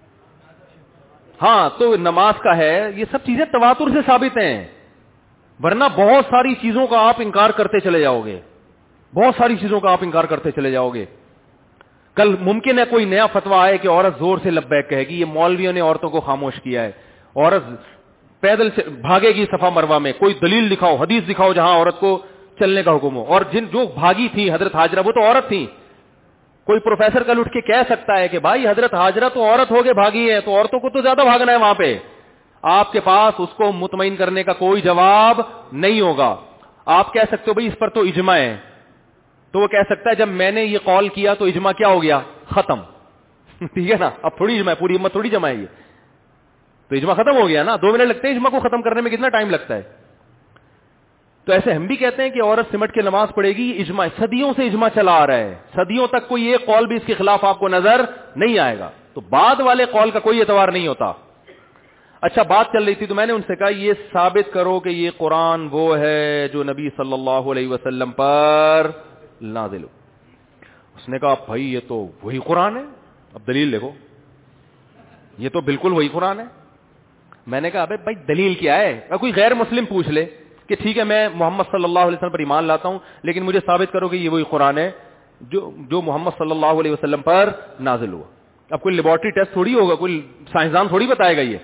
ہاں، تو نماز کا ہے، یہ سب چیزیں تواتر سے ثابت ہیں، ورنہ بہت ساری چیزوں کا آپ انکار کرتے چلے جاؤ گے، بہت ساری چیزوں کا آپ انکار کرتے چلے جاؤ گے. کل ممکن ہے کوئی نیا فتویٰ آئے کہ عورت زور سے لبیک کہے گی، یہ مولویوں نے عورتوں کو خاموش کیا ہے، عورت پیدل بھاگے گی صفا مروہ میں، کوئی دلیل دکھاؤ، حدیث دکھاؤ جہاں عورت کو چلنے کا حکم ہو. اور جو بھاگی تھی حضرت ہاجرہ وہ تو عورت تھی. کوئی پروفیسر کل اٹھ کے کہہ سکتا ہے کہ بھائی حضرت ہاجرہ تو عورت ہو کے بھاگی ہے، تو عورتوں کو تو زیادہ بھاگنا ہے وہاں پہ. آپ کے پاس اس کو مطمئن کرنے کا کوئی جواب نہیں ہوگا. آپ کہہ سکتے ہو بھائی اس پر تو اجماع ہے، تو وہ کہہ سکتا ہے جب میں نے یہ قول کیا تو اجماع کیا ہو گیا؟ ختم. ٹھیک ہے نا؟ اب تھوڑی اجماع، پوری امت تھوڑی جمع ہے یہ، تو اجماع ختم ہو گیا نا. 2 منٹ لگتے ہیں اجماع کو ختم کرنے میں، کتنا ٹائم لگتا ہے؟ تو ایسے ہم بھی کہتے ہیں کہ عورت سمٹ کے نماز پڑھے گی، اجماع صدیوں سے اجماع چلا آ رہا ہے، صدیوں تک کوئی ایک قول بھی اس کے خلاف آپ کو نظر نہیں آئے گا. تو بعد والے قول کا کوئی اعتبار نہیں ہوتا. اچھا بات چل رہی تھی تو میں نے ان سے کہا یہ ثابت کرو کہ یہ قرآن وہ ہے جو نبی صلی اللہ علیہ وسلم پر نازل ہو. اس نے کہا بھائی یہ تو وہی قرآن ہے. اب دلیل دیکھو. یہ تو بالکل وہی قرآن ہے. میں نے کہا ابے بھائی دلیل کیا ہے؟ کوئی غیر مسلم پوچھ لے کہ ٹھیک ہے میں محمد صلی اللہ علیہ وسلم پر ایمان لاتا ہوں لیکن مجھے ثابت کرو کہ یہ وہی قرآن ہے جو محمد صلی اللہ علیہ وسلم پر نازل ہوا. اب کوئی لیبارٹری ٹیسٹ تھوڑی ہوگا, کوئی سائنسدان تھوڑی بتائے گا یہ.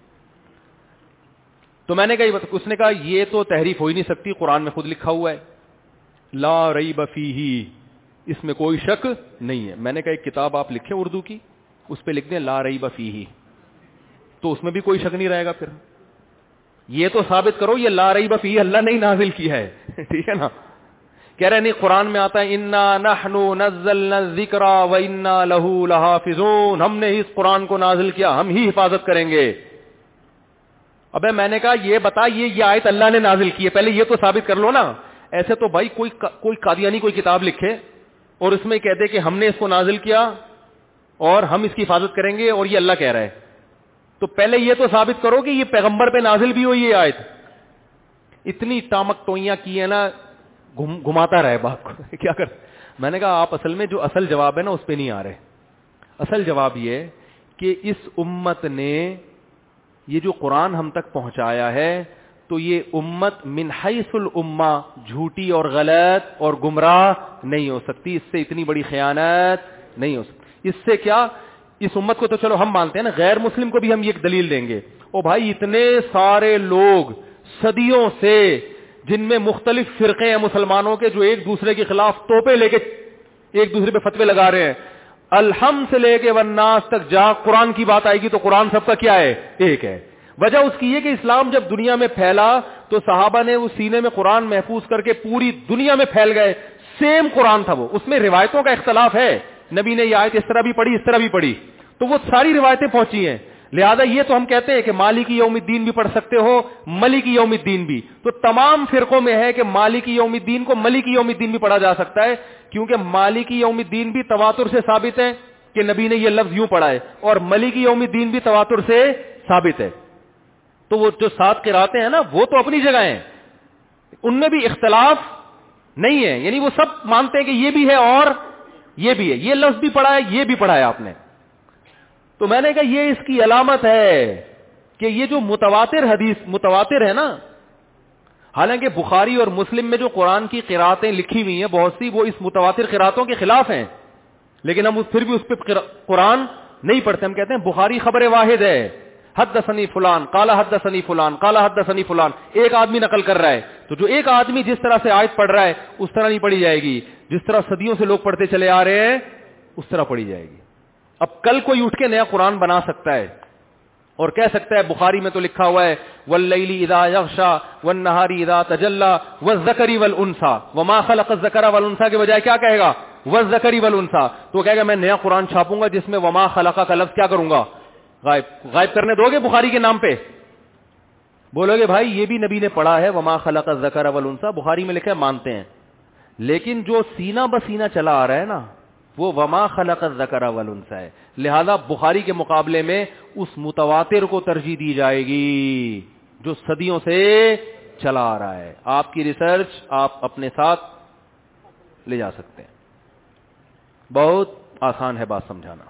تو میں نے کہا, اس نے کہا یہ تو تحریف ہو ہی نہیں سکتی, قرآن میں خود لکھا ہوا ہے لا ریب فیہ, اس میں کوئی شک نہیں ہے. میں نے کہا ایک کتاب آپ لکھیں اردو کی, اس پہ لکھ دیں لا ریب فیہ, تو اس میں بھی کوئی شک نہیں رہے گا. پھر یہ تو ثابت کرو یہ لا ریب فیہ اللہ نے ہی نازل کیا ہے. ٹھیک ہے نا. کہہ رہے نہیں قرآن میں آتا ہے انا نحن نزلنا الذکر وانا لہ لحافظون, ہم نے اس قرآن کو نازل کیا, ہم ہی حفاظت کریں گے. ابے میں نے کہا یہ بتا یہ آیت اللہ نے نازل کی ہے, پہلے یہ تو ثابت کر لو نا. ایسے تو بھائی کوئی قادیانی کوئی کتاب لکھے اور اس میں کہہ دے کہ ہم نے اس کو نازل کیا اور ہم اس کی حفاظت کریں گے اور یہ اللہ کہہ رہا ہے, تو پہلے یہ تو ثابت کرو کہ یہ پیغمبر پہ نازل بھی ہوئی ہے آیت. اتنی ٹامک ٹوئیاں کی ہے نا, گھماتا رہے بات کو. کیا کر, میں نے کہا آپ اصل میں جو اصل جواب ہے نا اس پہ نہیں آ رہے. اصل جواب یہ کہ اس امت نے یہ جو قرآن ہم تک پہنچایا ہے تو یہ امت من حیث الامہ جھوٹی اور غلط اور گمراہ نہیں ہو سکتی, اس سے اتنی بڑی خیانت نہیں ہو سکتی. اس سے کیا, اس امت کو تو چلو ہم مانتے ہیں نا, غیر مسلم کو بھی ہم یہ دلیل دیں گے. او بھائی اتنے سارے لوگ صدیوں سے جن میں مختلف فرقے ہیں مسلمانوں کے جو ایک دوسرے کے خلاف توپے لے کے ایک دوسرے پہ فتوے لگا رہے ہیں, الحمد سے لے کے والناس تک جا قرآن کی بات آئے گی تو قرآن سب کا کیا ہے, ایک ہے. وجہ اس کی یہ کہ اسلام جب دنیا میں پھیلا تو صحابہ نے اس سینے میں قرآن محفوظ کر کے پوری دنیا میں پھیل گئے. سیم قرآن تھا وہ, اس میں روایتوں کا اختلاف ہے, نبی نے یہ آیت اس طرح بھی پڑھی اس طرح بھی پڑھی, تو وہ ساری روایتیں پہنچی ہیں. لہذا یہ تو ہم کہتے ہیں کہ مالکی یوم الدین بھی پڑھ سکتے ہو, ملکی یوم الدین بھی. تو تمام فرقوں میں ہے کہ مالکی یوم الدین کو ملکی یوم الدین بھی پڑھا جا سکتا ہے, کیونکہ مالکی یوم الدین بھی تواتر سے ثابت ہے کہ نبی نے یہ لفظ یوں پڑھا ہے, اور ملکی یوم الدین بھی تواتر سے ثابت ہے. تو وہ جو 7 قراتیں ہیں نا وہ تو اپنی جگہ ہیں, ان میں بھی اختلاف نہیں ہے, یعنی وہ سب مانتے ہیں کہ یہ بھی ہے اور یہ بھی ہے, یہ لفظ بھی پڑھا ہے یہ بھی پڑھا ہے آپ نے. تو میں نے کہا یہ اس کی علامت ہے کہ یہ جو متواتر حدیث متواتر ہے نا, حالانکہ بخاری اور مسلم میں جو قرآن کی قراتیں لکھی ہوئی ہیں بہت سی وہ اس متواتر قراتوں کے خلاف ہیں, لیکن ہم پھر بھی اس پہ قرآن نہیں پڑھتے. ہم کہتے ہیں بخاری خبر واحد ہے, حدثنی فلان قال حدثنی فلان قال حدثنی فلان, ایک آدمی نقل کر رہا ہے, تو جو ایک آدمی جس طرح سے آیت پڑھ رہا ہے اس طرح نہیں پڑھی جائے گی, جس طرح صدیوں سے لوگ پڑھتے چلے آ رہے ہیں اس طرح پڑھی جائے گی. اب کل کوئی اٹھ کے نیا قرآن بنا سکتا ہے اور کہہ سکتا ہے بخاری میں تو لکھا ہوا ہے واللیل اذا یغشا والنہار اذا تجلی والذکر والانثی وما خلق الذکر والانثی کے بجائے کیا کہے گا, والذکر والانثی. تو کہے گا میں نیا قرآن چھاپوں گا جس میں وما خلق کا لفظ کیا کروں گا, غائب کرنے دو گے بخاری کے نام پہ. بولو گے بھائی یہ بھی نبی نے پڑھا ہے وما خلق الذکر والانثی, بخاری میں لکھا ہے مانتے ہیں, لیکن جو سینہ بسینہ چلا آ رہا ہے نا وہ وما خلق الذکر والانثی ہے. لہذا بخاری کے مقابلے میں اس متواتر کو ترجیح دی جائے گی جو صدیوں سے چلا آ رہا ہے. آپ کی ریسرچ آپ اپنے ساتھ لے جا سکتے ہیں, بہت آسان ہے بات سمجھانا.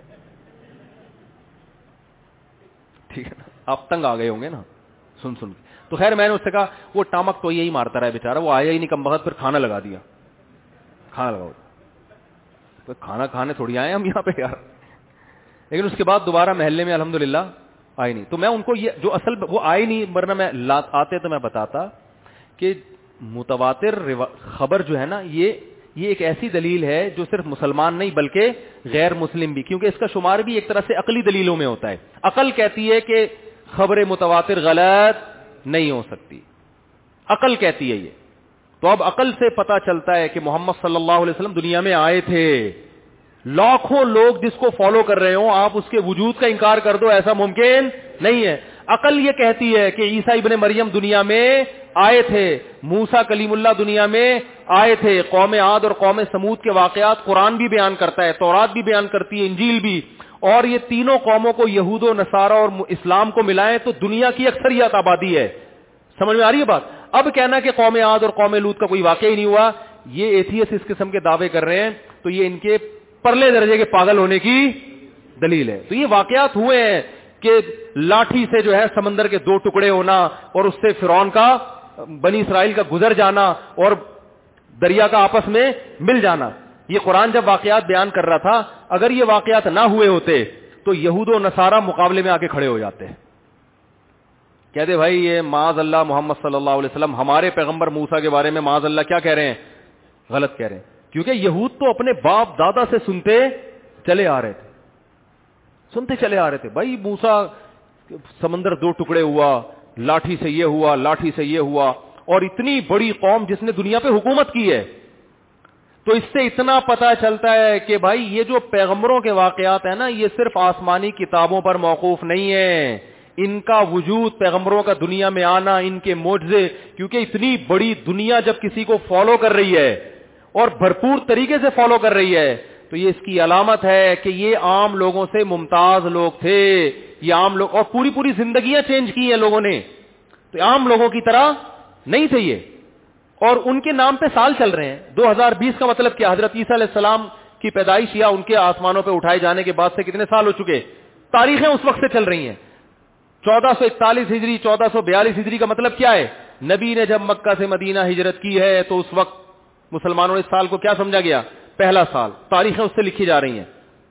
ٹھیک ہے نا, آپ تنگ آ گئے ہوں گے نا سن کے. تو خیر میں نے اس سے کہا وہ ٹامک تو یہی مارتا رہا بیچارہ, وہ آیا ہی نہیں کم بخت, پھر کھانا لگا دیا. کھانا لگاؤ, کھانا کھانے تھوڑی آئے ہم یہاں پہ یار. لیکن اس کے بعد دوبارہ محلے میں الحمدللہ آئے نہیں. تو میں ان کو یہ جو اصل وہ آئے نہیں, ورنہ میں آتے تو میں بتاتا کہ متواتر خبر جو ہے نا یہ ایک ایسی دلیل ہے جو صرف مسلمان نہیں بلکہ غیر مسلم بھی, کیونکہ اس کا شمار بھی ایک طرح سے عقلی دلیلوں میں ہوتا ہے. عقل کہتی ہے کہ خبر متواتر غلط نہیں ہو سکتی, عقل کہتی ہے یہ. تو اب عقل سے پتا چلتا ہے کہ محمد صلی اللہ علیہ وسلم دنیا میں آئے تھے, لاکھوں لوگ جس کو فالو کر رہے ہوں, آپ اس کے وجود کا انکار کر دو ایسا ممکن نہیں ہے. عقل یہ کہتی ہے کہ عیسیٰ ابن مریم دنیا میں آئے تھے, موسیٰ کلیم اللہ دنیا میں آئے تھے, قوم عاد اور قوم سمود کے واقعات قرآن بھی بیان کرتا ہے, تورات بھی بیان کرتی ہے, انجیل بھی, اور یہ تینوں قوموں کو یہود و نصارہ اور اسلام کو ملائیں تو دنیا کی اکثریت آبادی ہے. سمجھ میں آ رہی ہے بات؟ اب کہنا کہ قوم عاد اور قوم لوط کا کوئی واقعہ ہی نہیں ہوا, یہ ایتھیسٹ اس قسم کے دعوے کر رہے ہیں, تو یہ ان کے پرلے درجے کے پاگل ہونے کی دلیل ہے. تو یہ واقعات ہوئے ہیں کہ لاٹھی سے جو ہے سمندر کے 2 ٹکڑے ہونا اور اس سے فرعون کا بنی اسرائیل کا گزر جانا اور دریا کا آپس میں مل جانا. یہ قرآن جب واقعات بیان کر رہا تھا, اگر یہ واقعات نہ ہوئے ہوتے تو یہود و نصارہ مقابلے میں آ کے کھڑے ہو جاتے ہیں, کہتے بھائی یہ معاذ اللہ محمد صلی اللہ علیہ وسلم ہمارے پیغمبر موسیٰ کے بارے میں معاذ اللہ کیا کہہ رہے ہیں, غلط کہہ رہے ہیں. کیونکہ یہود تو اپنے باپ دادا سے سنتے چلے آ رہے تھے بھائی موسیٰ سمندر 2 ٹکڑے ہوا, لاٹھی سے یہ ہوا, لاٹھی سے یہ ہوا, اور اتنی بڑی قوم جس نے دنیا پہ حکومت کی ہے. تو اس سے اتنا پتا چلتا ہے کہ بھائی یہ جو پیغمبروں کے واقعات ہیں نا, یہ صرف آسمانی کتابوں پر موقوف نہیں ہے. ان کا وجود, پیغمبروں کا دنیا میں آنا, ان کے معجزے, کیونکہ اتنی بڑی دنیا جب کسی کو فالو کر رہی ہے اور بھرپور طریقے سے فالو کر رہی ہے تو یہ اس کی علامت ہے کہ یہ عام لوگوں سے ممتاز لوگ تھے. یہ عام لوگ, اور پوری زندگیاں چینج کی ہیں لوگوں نے, تو عام لوگوں کی طرح نہیں تھے یہ, اور ان کے نام پہ سال چل رہے ہیں. 2020 کا مطلب کیا؟ حضرت عیسیٰ علیہ السلام کی پیدائش یا ان کے آسمانوں پہ اٹھائے جانے کے بعد سے کتنے سال ہو چکے؟ تاریخیں اس وقت سے چل رہی ہیں. 1441 ہجری 1442 ہجری کا مطلب کیا ہے؟ نبی نے جب مکہ سے مدینہ ہجرت کی ہے تو اس وقت مسلمانوں نے اس سال کو کیا سمجھا گیا؟ پہلا سال. تاریخیں اس سے لکھی جا رہی ہیں.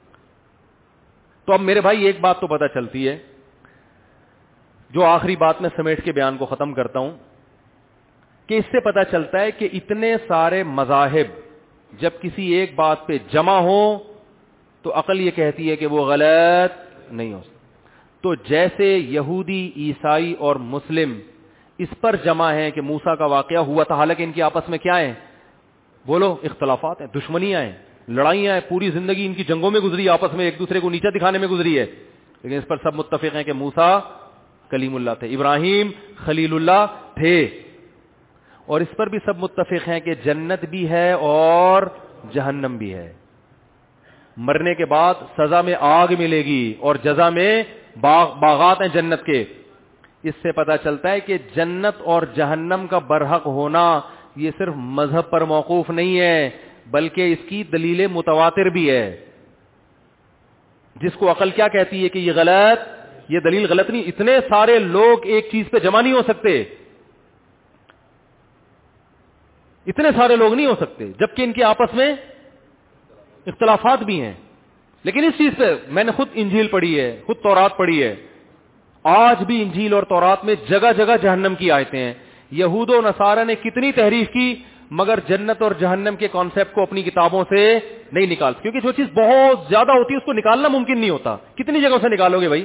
تو اب میرے بھائی ایک بات تو پتہ چلتی ہے, جو آخری بات میں سمیٹ کے بیان کو ختم کرتا ہوں, کہ اس سے پتہ چلتا ہے کہ اتنے سارے مذاہب جب کسی ایک بات پہ جمع ہوں تو عقل یہ کہتی ہے کہ وہ غلط نہیں ہو سکتا. تو جیسے یہودی, عیسائی اور مسلم اس پر جمع ہیں کہ موسیٰ کا واقعہ ہوا تھا, حالانکہ ان کی آپس میں کیا ہیں؟ بولو, اختلافات ہیں, دشمنیاں ہیں, لڑائیاں ہیں, پوری زندگی ان کی جنگوں میں گزری, آپس میں ایک دوسرے کو نیچا دکھانے میں گزری ہے, لیکن اس پر سب متفق ہیں کہ موسیٰ کلیم اللہ تھے, ابراہیم خلیل اللہ تھے. اور اس پر بھی سب متفق ہیں کہ جنت بھی ہے اور جہنم بھی ہے. مرنے کے بعد سزا میں آگ ملے گی اور جزا میں باغات ہیں جنت کے. اس سے پتہ چلتا ہے کہ جنت اور جہنم کا برحق ہونا یہ صرف مذہب پر موقوف نہیں ہے, بلکہ اس کی دلیل متواتر بھی ہے. جس کو عقل کیا کہتی ہے کہ یہ غلط, یہ دلیل غلط نہیں. اتنے سارے لوگ ایک چیز پہ جمع نہیں ہو سکتے, اتنے سارے لوگ نہیں ہو سکتے, جبکہ ان کے آپس میں اختلافات بھی ہیں. لیکن اس چیز پہ میں نے خود انجیل پڑھی ہے, خود تورات پڑھی ہے, آج بھی انجیل اور تورات میں جگہ جگہ جہنم کی آیتیں ہیں. یہود و نصارہ نے کتنی تحریف کی مگر جنت اور جہنم کے کانسیپٹ کو اپنی کتابوں سے نہیں نکال, کیونکہ جو چیز بہت زیادہ ہوتی ہے اس کو نکالنا ممکن نہیں ہوتا. کتنی جگہوں سے نکالو گے بھائی؟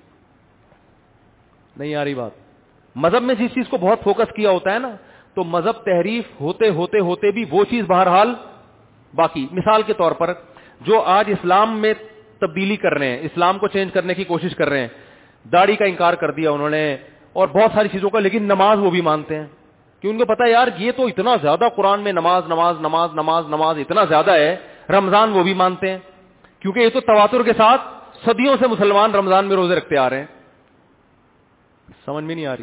نہیں آ رہی بات. مذہب میں جس چیز کو بہت فوکس کیا ہوتا ہے نا, تو مذہب تحریف ہوتے ہوتے ہوتے بھی وہ چیز بہرحال باقی. مثال کے طور پر جو آج اسلام میں تبدیلی کر رہے ہیں, اسلام کو چینج کرنے کی کوشش کر رہے ہیں, داڑھی کا انکار کر دیا انہوں نے اور بہت ساری چیزوں کا, لیکن نماز وہ بھی مانتے ہیں. کہ ان کو پتا ہے یار یہ تو اتنا زیادہ قرآن میں نماز نماز نماز نماز نماز اتنا زیادہ ہے. رمضان وہ بھی مانتے ہیں, کیونکہ یہ تو تواتر کے ساتھ صدیوں سے مسلمان رمضان میں روزے رکھتے آ رہے ہیں. سمجھ میں نہیں آ رہی.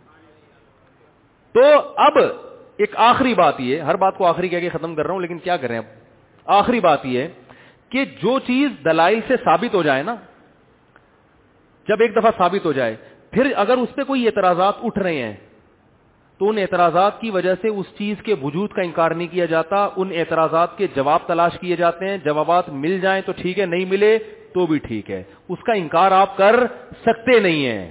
تو اب ایک آخری بات یہ, ہر بات کو آخری کہہ کے ختم کر رہا ہوں, لیکن کیا کریں اب, آخری بات یہ کہ جو چیز دلائل سے ثابت ہو جائے نا, جب ایک دفعہ ثابت ہو جائے, پھر اگر اس پہ کوئی اعتراضات اٹھ رہے ہیں تو ان اعتراضات کی وجہ سے اس چیز کے وجود کا انکار نہیں کیا جاتا. ان اعتراضات کے جواب تلاش کیے جاتے ہیں, جوابات مل جائیں تو ٹھیک ہے, نہیں ملے تو بھی ٹھیک ہے, اس کا انکار آپ کر سکتے نہیں ہیں.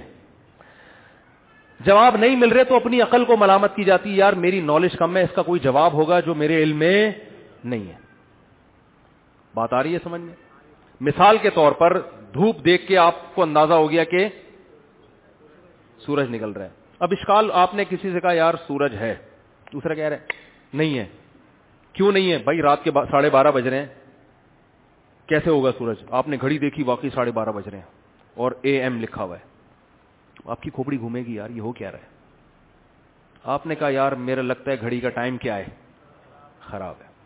جواب نہیں مل رہے تو اپنی عقل کو ملامت کی جاتی ہے, یار میری نالج کم ہے, اس کا کوئی جواب ہوگا جو میرے علم میں نہیں ہے. بات آ رہی ہے سمجھ میں؟ مثال کے طور پر دھوپ دیکھ کے آپ کو اندازہ ہو گیا کہ سورج نکل رہا ہے. اب اشکال, آپ نے کسی سے کہا یار سورج ہے, دوسرا کہہ رہا ہے نہیں ہے. کیوں نہیں ہے بھائی؟ رات کے 12:30 بج رہے ہیں, کیسے ہوگا سورج؟ آپ نے گھڑی دیکھی, واقعی 12:30 بج رہے ہیں اور AM لکھا ہوا ہے. آپ کی کھوپڑی گھومے گی, یار یہ ہو کیا رہا ہے. آپ نے کہا یار میرا لگتا ہے گھڑی کا ٹائم کیا ہے, خراب ہے.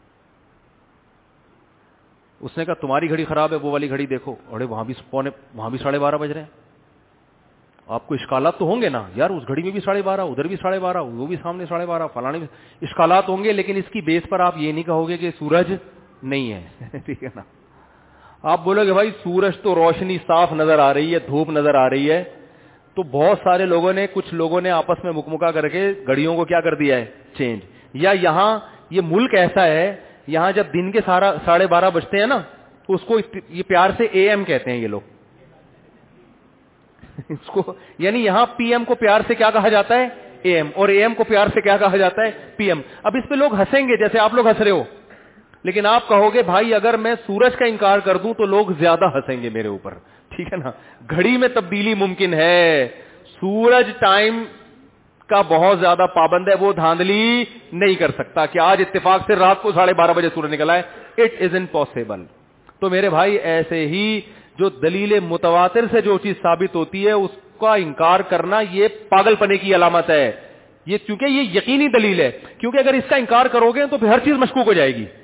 اس نے کہا تمہاری گھڑی خراب ہے, وہ والی گھڑی دیکھو, اڑے وہاں بھی 12:30 بج رہے ہیں. آپ کو اشکالات تو ہوں گے نا, یار اس گھڑی میں بھی 12:30, ادھر بھی 12:30, وہ بھی سامنے 12:30, فلانے بھی اشکالات ہوں گے, لیکن اس کی بیس پر آپ یہ نہیں کہو گے کہ سورج نہیں ہے. ٹھیک ہے نا. آپ بولو گے بھائی سورج تو روشنی صاف نظر آ رہی ہے, دھوپ نظر آ رہی ہے, تو بہت سارے لوگوں نے, کچھ لوگوں نے آپس میں مکمکا کر کے گھڑیوں کو کیا کر دیا ہے, چینج. یا یہاں یہ ملک ایسا ہے, یہاں جب دن کے 12:30 بجتے ہیں نا, تو اس کو یہ پیار سے اے ایم کہتے ہیں یہ لوگ اس کو, یعنی یہاں پی ایم کو پیار سے کیا کہا جاتا ہے, اے ایم, اور اے ایم کو پیار سے کیا کہا جاتا ہے, پی ایم. اب اس پہ لوگ ہنسیں گے جیسے آپ لوگ ہنس رہے ہو, لیکن آپ کہو گے بھائی اگر میں سورج کا انکار کر دوں تو لوگ زیادہ ہنسیں گے میرے اوپر, ٹھیک ہے نا. گھڑی میں تبدیلی ممکن ہے, سورج ٹائم کا بہت زیادہ پابند ہے, وہ دھاندلی نہیں کر سکتا کہ آج اتفاق سے رات کو 12:30 بجے سورج نکلا ہے. It isn't possible. تو میرے بھائی ایسے ہی جو دلیل متواتر سے جو چیز ثابت ہوتی ہے اس کا انکار کرنا یہ پاگل پنے کی علامت ہے. یہ چونکہ یہ یقینی دلیل ہے, کیونکہ اگر اس کا انکار کرو گے تو پھر ہر چیز مشکوک ہو جائے گی,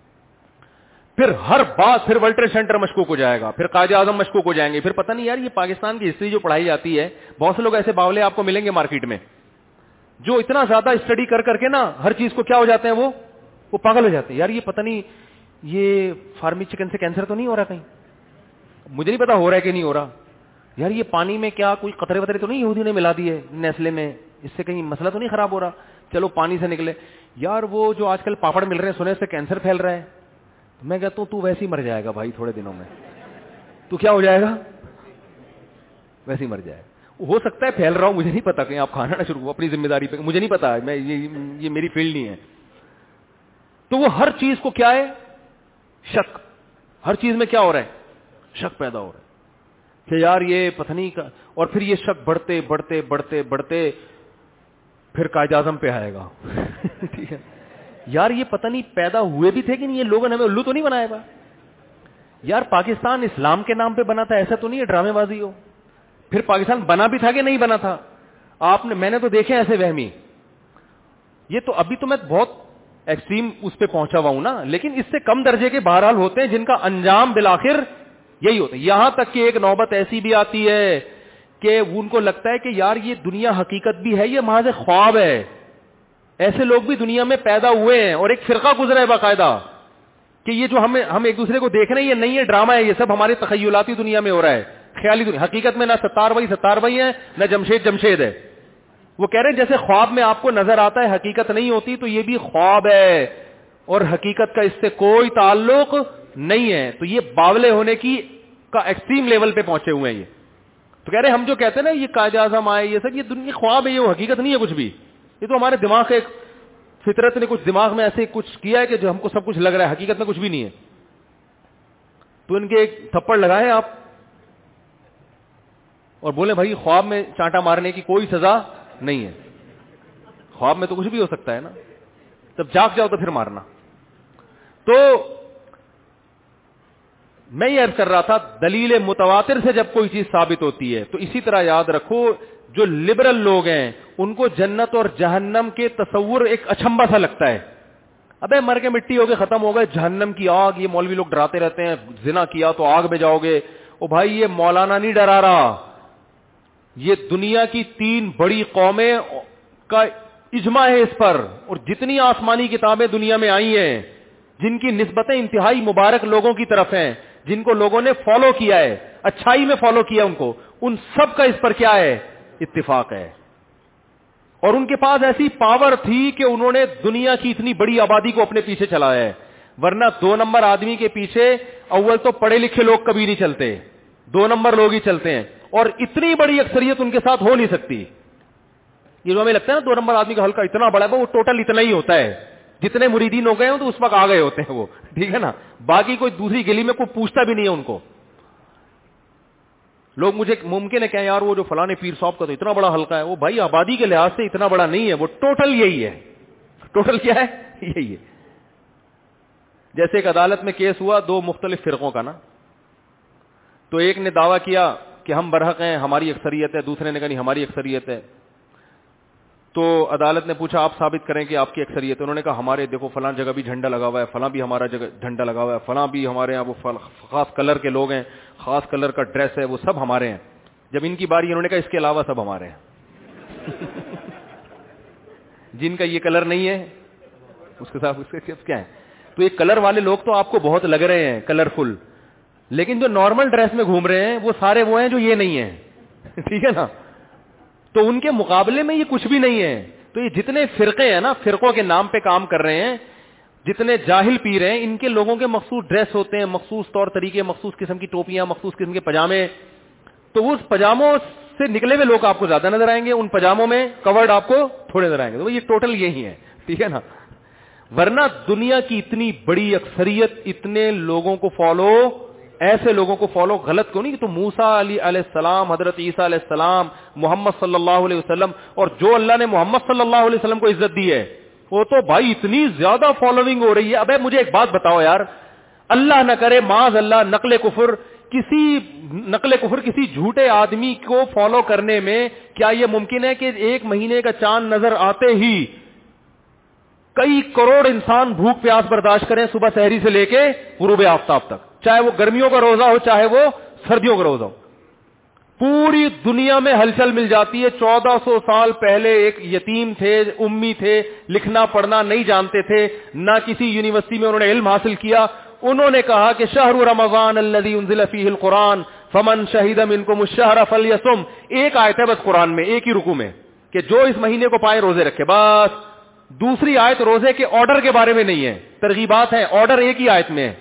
پھر ہر بات, پھر ورلڈ ٹریڈ سینٹر مشکوک ہو جائے گا, پھر قائد اعظم مشکوک ہو جائیں گے, پھر پتہ نہیں یار یہ پاکستان کی ہسٹری جو پڑھائی جاتی ہے, بہت سے لوگ ایسے باولے آپ کو ملیں گے مارکیٹ میں جو اتنا زیادہ اسٹڈی کر کے نا ہر چیز کو کیا ہو جاتے ہیں, وہ پاگل ہو جاتے ہیں. یار یہ پتہ نہیں یہ فارمی چکن سے کینسر تو نہیں ہو رہا کہیں, مجھے نہیں پتا ہو رہا ہے کہ نہیں ہو رہا. یار یہ پانی میں کیا کوئی قطرے وطرے تو نہیں یہودیوں نے ملا دیے نیسلے میں, اس سے کہیں مسئلہ تو نہیں خراب ہو رہا, چلو پانی سے نکلے. یار وہ جو آج کل پاپڑ مل رہے ہیں سنے سے کینسر پھیل رہا ہے, میں کہتا ہوں تو ویسے ہی مر جائے گا بھائی, تھوڑے دنوں میں تو کیا ہو جائے گا, ویسے ہی مر جائے گا. ہو سکتا ہے پھیل رہا ہوں, مجھے نہیں پتا, کہیں آپ کھانا نہ شروع اپنی ذمہ داری پہ, مجھے نہیں پتا, میں یہ میری فیلڈ نہیں ہے. تو وہ ہر چیز کو کیا ہے, شک, ہر چیز میں کیا ہو رہا ہے, شک پیدا ہو رہا ہے کہ یار یہ پتہ نہیں کا, اور پھر یہ شک بڑھتے بڑھتے بڑھتے بڑھتے پھر قائد اعظم پہ آئے گا. ٹھیک ہے, یار یہ پتہ نہیں پیدا ہوئے بھی تھے کہ نہیں, یہ لوگوں نے ہمیں الو تو نہیں بنایا گا. یار پاکستان اسلام کے نام پہ بنا تھا, ایسا تو نہیں ہے ڈرامے بازی ہو. پھر پاکستان بنا بھی تھا کہ نہیں بنا تھا, میں نے تو دیکھے ایسے وہمی. یہ تو ابھی تو میں بہت ایکسٹریم اس پہ پہنچا ہوا ہوں نا, لیکن اس سے کم درجے کے بہرحال ہوتے ہیں جن کا انجام بالآخر یہی ہوتا ہے. یہاں تک کہ ایک نوبت ایسی بھی آتی ہے کہ ان کو لگتا ہے کہ یار یہ دنیا حقیقت بھی ہے, یہ محض خواب ہے. ایسے لوگ بھی دنیا میں پیدا ہوئے ہیں, اور ایک فرقہ گزرا ہے باقاعدہ کہ یہ جو ہم ایک دوسرے کو دیکھ رہے ہیں یہ نہیں ہے, ڈرامہ ہے, یہ سب ہمارے تخیلاتی دنیا میں ہو رہا ہے, خیالی دنیا. حقیقت میں نہ ستار بھائی ہے, نہ جمشید ہے. وہ کہہ رہے ہیں جیسے خواب میں آپ کو نظر آتا ہے حقیقت نہیں ہوتی, تو یہ بھی خواب ہے اور حقیقت کا اس سے کوئی تعلق نہیں ہے. تو یہ باولے ہونے کی کا ایکسٹریم لیول پہ پہنچے ہوئے ہیں یہ. تو کہہ رہے ہم جو کہتے ہیں نا یہ قائد اعظم آئے, یہ سب یہ دنیا خواب ہے, یہ حقیقت نہیں ہے کچھ بھی. یہ تو ہمارے دماغ کے فطرت نے کچھ دماغ میں ایسے کچھ کیا ہے کہ جو ہم کو سب کچھ لگ رہا ہے, حقیقت میں کچھ بھی نہیں ہے. تو ان کے ایک تھپڑ لگائیں آپ اور بولیں بھائی خواب میں چانٹا مارنے کی کوئی سزا نہیں ہے, خواب میں تو کچھ بھی ہو سکتا ہے نا, جب جاگ جاؤ تو پھر مارنا. تو میں یہ عرض کر رہا تھا دلیل متواتر سے جب کوئی چیز ثابت ہوتی ہے تو اسی طرح یاد رکھو جو لبرل لوگ ہیں ان کو جنت اور جہنم کے تصور ایک اچھمبا سا لگتا ہے. ابے مر کے مٹی ہو گئے, ختم ہو گئے, جہنم کی آگ, یہ مولوی لوگ ڈراتے رہتے ہیں زنا کیا تو آگ میں جاؤ گے. او بھائی یہ مولانا نہیں ڈرا رہا, یہ دنیا کی 3 بڑی قومیں کا اجماع ہے اس پر, اور جتنی آسمانی کتابیں دنیا میں آئی ہیں جن کی نسبتیں انتہائی مبارک لوگوں کی طرف ہیں, جن کو لوگوں نے فالو کیا ہے, اچھائی میں فالو کیا ان کو, ان سب کا اس پر کیا ہے, اتفاق ہے. اور ان کے پاس ایسی پاور تھی کہ انہوں نے دنیا کی اتنی بڑی آبادی کو اپنے پیچھے چلایا ہے. ورنہ 2 نمبر آدمی کے پیچھے اول تو پڑھے لکھے لوگ کبھی نہیں چلتے, 2 نمبر لوگ ہی چلتے ہیں, اور اتنی بڑی اکثریت ان کے ساتھ ہو نہیں سکتی. یہ جو ہمیں لگتا ہے نا 2 نمبر آدمی کا حلقہ اتنا بڑا ہے, وہ ٹوٹل اتنا ہی ہوتا ہے, جتنے مریدین ہو گئے ہوں تو اس وقت آ گئے ہوتے ہیں وہ, ٹھیک ہے نا. باقی کوئی دوسری گلی میں کوئی پوچھتا بھی نہیں ہے ان کو. لوگ مجھے ممکن ہے کہ یار وہ جو فلاں پیر صاحب کا تو اتنا بڑا حلقہ ہے, وہ بھائی آبادی کے لحاظ سے اتنا بڑا نہیں ہے, وہ ٹوٹل یہی ہے. ٹوٹل کیا ہے, یہی ہے. جیسے ایک عدالت میں کیس ہوا 2 مختلف فرقوں کا نا, تو ایک نے دعویٰ کیا کہ ہم برحق ہیں, ہماری اکثریت ہے, دوسرے نے کہا نہیں ہماری اکثریت ہے. تو عدالت نے پوچھا آپ ثابت کریں کہ آپ کی اکثریت ہے. انہوں نے کہا ہمارے دیکھو فلاں جگہ بھی جھنڈا لگا ہوا ہے, فلاں بھی ہمارا جگہ جھنڈا لگا ہوا ہے, فلاں بھی ہمارے یہاں وہ خاص کلر کے لوگ ہیں, خاص کلر کا ڈریس ہے, وہ سب ہمارے ہیں. جب ان کی باری انہوں نے کہا اس کے علاوہ سب ہمارے ہیں. جن کا یہ کلر نہیں ہے اس کے ساتھ اس کے کیا ہے. تو یہ کلر والے لوگ تو آپ کو بہت لگ رہے ہیں کلرفل, لیکن جو نارمل ڈریس میں گھوم رہے ہیں وہ سارے وہ ہیں جو یہ نہیں ہیں. ٹھیک ہے نا, تو ان کے مقابلے میں یہ کچھ بھی نہیں ہے. تو یہ جتنے فرقے ہیں نا, فرقوں کے نام پہ کام کر رہے ہیں, جتنے جاہل پیر ہیں, ان کے لوگوں کے مخصوص ڈریس ہوتے ہیں, مخصوص طور طریقے, مخصوص قسم کی ٹوپیاں, مخصوص قسم کے پجامے. تو اس پجاموں سے نکلے ہوئے لوگ آپ کو زیادہ نظر آئیں گے, ان پجاموں میں کورڈ آپ کو تھوڑے نظر آئیں گے. تو یہ ٹوٹل یہی ہے. ٹھیک ہے نا, ورنہ دنیا کی اتنی بڑی اکثریت اتنے لوگوں کو فالو, ایسے لوگوں کو فالو غلط کیوں نہیں کہ تو موسیٰ علیہ السلام, حضرت عیسیٰ علیہ السلام, محمد صلی اللہ علیہ وسلم, اور جو اللہ نے محمد صلی اللہ علیہ وسلم کو عزت دی ہے وہ تو بھائی اتنی زیادہ فالوئنگ ہو رہی ہے. ابے مجھے ایک بات بتاؤ یار, اللہ نہ کرے معاذ اللہ نقل کفر کسی جھوٹے آدمی کو فالو کرنے میں کیا یہ ممکن ہے کہ ایک مہینے کا چاند نظر آتے ہی کئی کروڑ انسان بھوک پیاس برداشت کریں صبح سحری سے لے کے غروب آفتاب تک, چاہے وہ گرمیوں کا روزہ ہو چاہے وہ سردیوں کا روزہ ہو. پوری دنیا میں ہلچل مل جاتی ہے. 1400 سال پہلے ایک یتیم تھے, امی تھے, لکھنا پڑھنا نہیں جانتے تھے, نہ کسی یونیورسٹی میں انہوں نے علم حاصل کیا. انہوں نے کہا کہ شہر رمضان الذی انزل فیہ القرآن فمن شہد منکم الشہر فلیصم. ایک آیت ہے بس قرآن میں, ایک ہی رکوع میں, کہ جو اس مہینے کو پائے روزے رکھے بس. دوسری آیت روزے کے آرڈر کے بارے میں نہیں ہے, ترغیبات ہیں, آرڈر ایک ہی آیت میں ہے.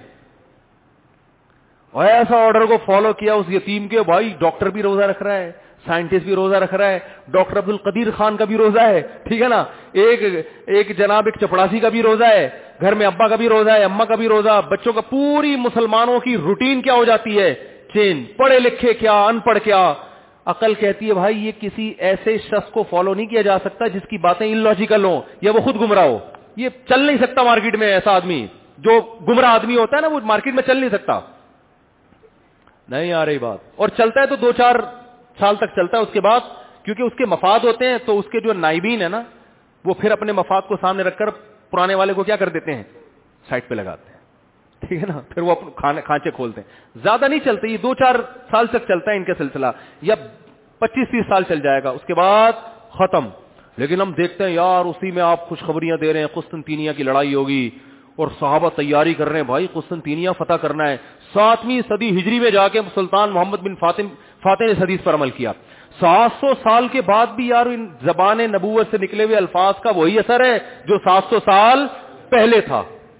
اور ایسا آرڈر کو فالو کیا اس یتیم کے. بھائی ڈاکٹر بھی روزہ رکھ رہا ہے, سائنٹسٹ بھی روزہ رکھ رہا ہے, ڈاکٹر عبد القدیر خان کا بھی روزہ ہے. ٹھیک ہے نا, ایک جناب ایک چپڑاسی کا بھی روزہ ہے, گھر میں ابا کا بھی روزہ ہے, اما کا بھی روزہ, بچوں کا. پوری مسلمانوں کی روٹین کیا ہو جاتی ہے, چین. پڑھے لکھے کیا, ان پڑھ کیا. عقل کہتی ہے بھائی یہ کسی ایسے شخص کو فالو نہیں کیا جا سکتا جس کی باتیں ان لاجیکل ہوں یا وہ خود گمراہ ہو. یہ چل نہیں سکتا مارکیٹ میں. ایسا آدمی جو گمراہ آدمی ہوتا ہے نا وہ مارکیٹ میں چل نہیں سکتا. نہیں آ رہی بات. اور چلتا ہے تو 2-4 سال تک چلتا ہے, اس کے بعد کیونکہ اس کے مفاد ہوتے ہیں تو اس کے جو نائبین ہیں نا وہ پھر اپنے مفاد کو سامنے رکھ کر پرانے والے کو کیا کر دیتے ہیں, سائٹ پہ لگاتے ہیں. ٹھیک ہے نا, پھر وہ اپنے کھانچے کھولتے ہیں. زیادہ نہیں چلتے, یہ 2-4 سال تک چلتا ہے ان کا سلسلہ, یا 25-30 سال چل جائے گا, اس کے بعد ختم. لیکن ہم دیکھتے ہیں یار اسی میں آپ خوشخبریاں دے رہے ہیں, قسطنطینیہ کی لڑائی ہوگی اور صحابہ تیاری کر رہے ہیں بھائی قسطنطینیہ فتح کرنا ہے. 7ویں صدی ہجری میں جا کے سلطان محمد بن فاتح نے اس حدیث پر عمل کیا. 700 سال کے بعد بھی یار ان زبان نبوت سے نکلے ہوئے الفاظ کا وہی اثر ہے جو 700 سال پہلے تھا.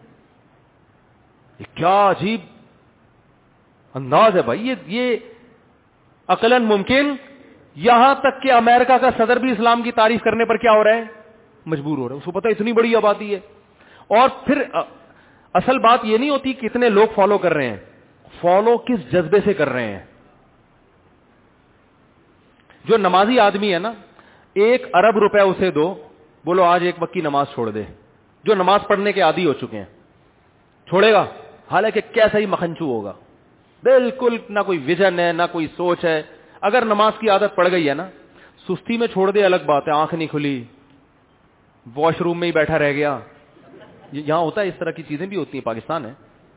یہ کیا عجیب انداز ہے بھائی. یہ عقلاً ممکن, یہاں تک کہ امریکہ کا صدر بھی اسلام کی تعریف کرنے پر کیا ہو رہا ہے, مجبور ہو رہا ہے. اس کو پتہ اتنی بڑی آبادی ہے. اور پھر اصل بات یہ نہیں ہوتی کتنے لوگ فالو کر رہے ہیں, فالو کس جذبے سے کر رہے ہیں. جو نمازی آدمی ہے نا, 1 ارب روپے اسے دو, بولو آج ایک وقت کی نماز چھوڑ دے. جو نماز پڑھنے کے عادی ہو چکے ہیں, چھوڑے گا حالانکہ کیسا ہی مکھنچو ہوگا, بالکل نہ کوئی ویژن ہے نہ کوئی سوچ ہے. اگر نماز کی عادت پڑ گئی ہے نا, سستی میں چھوڑ دے الگ بات ہے, آنکھ نہیں کھلی, واش روم میں ہی بیٹھا رہ گیا. یہاں ہوتا ہے, اس طرح کی چیزیں بھی ہوتی ہیں, پاکستان ہے.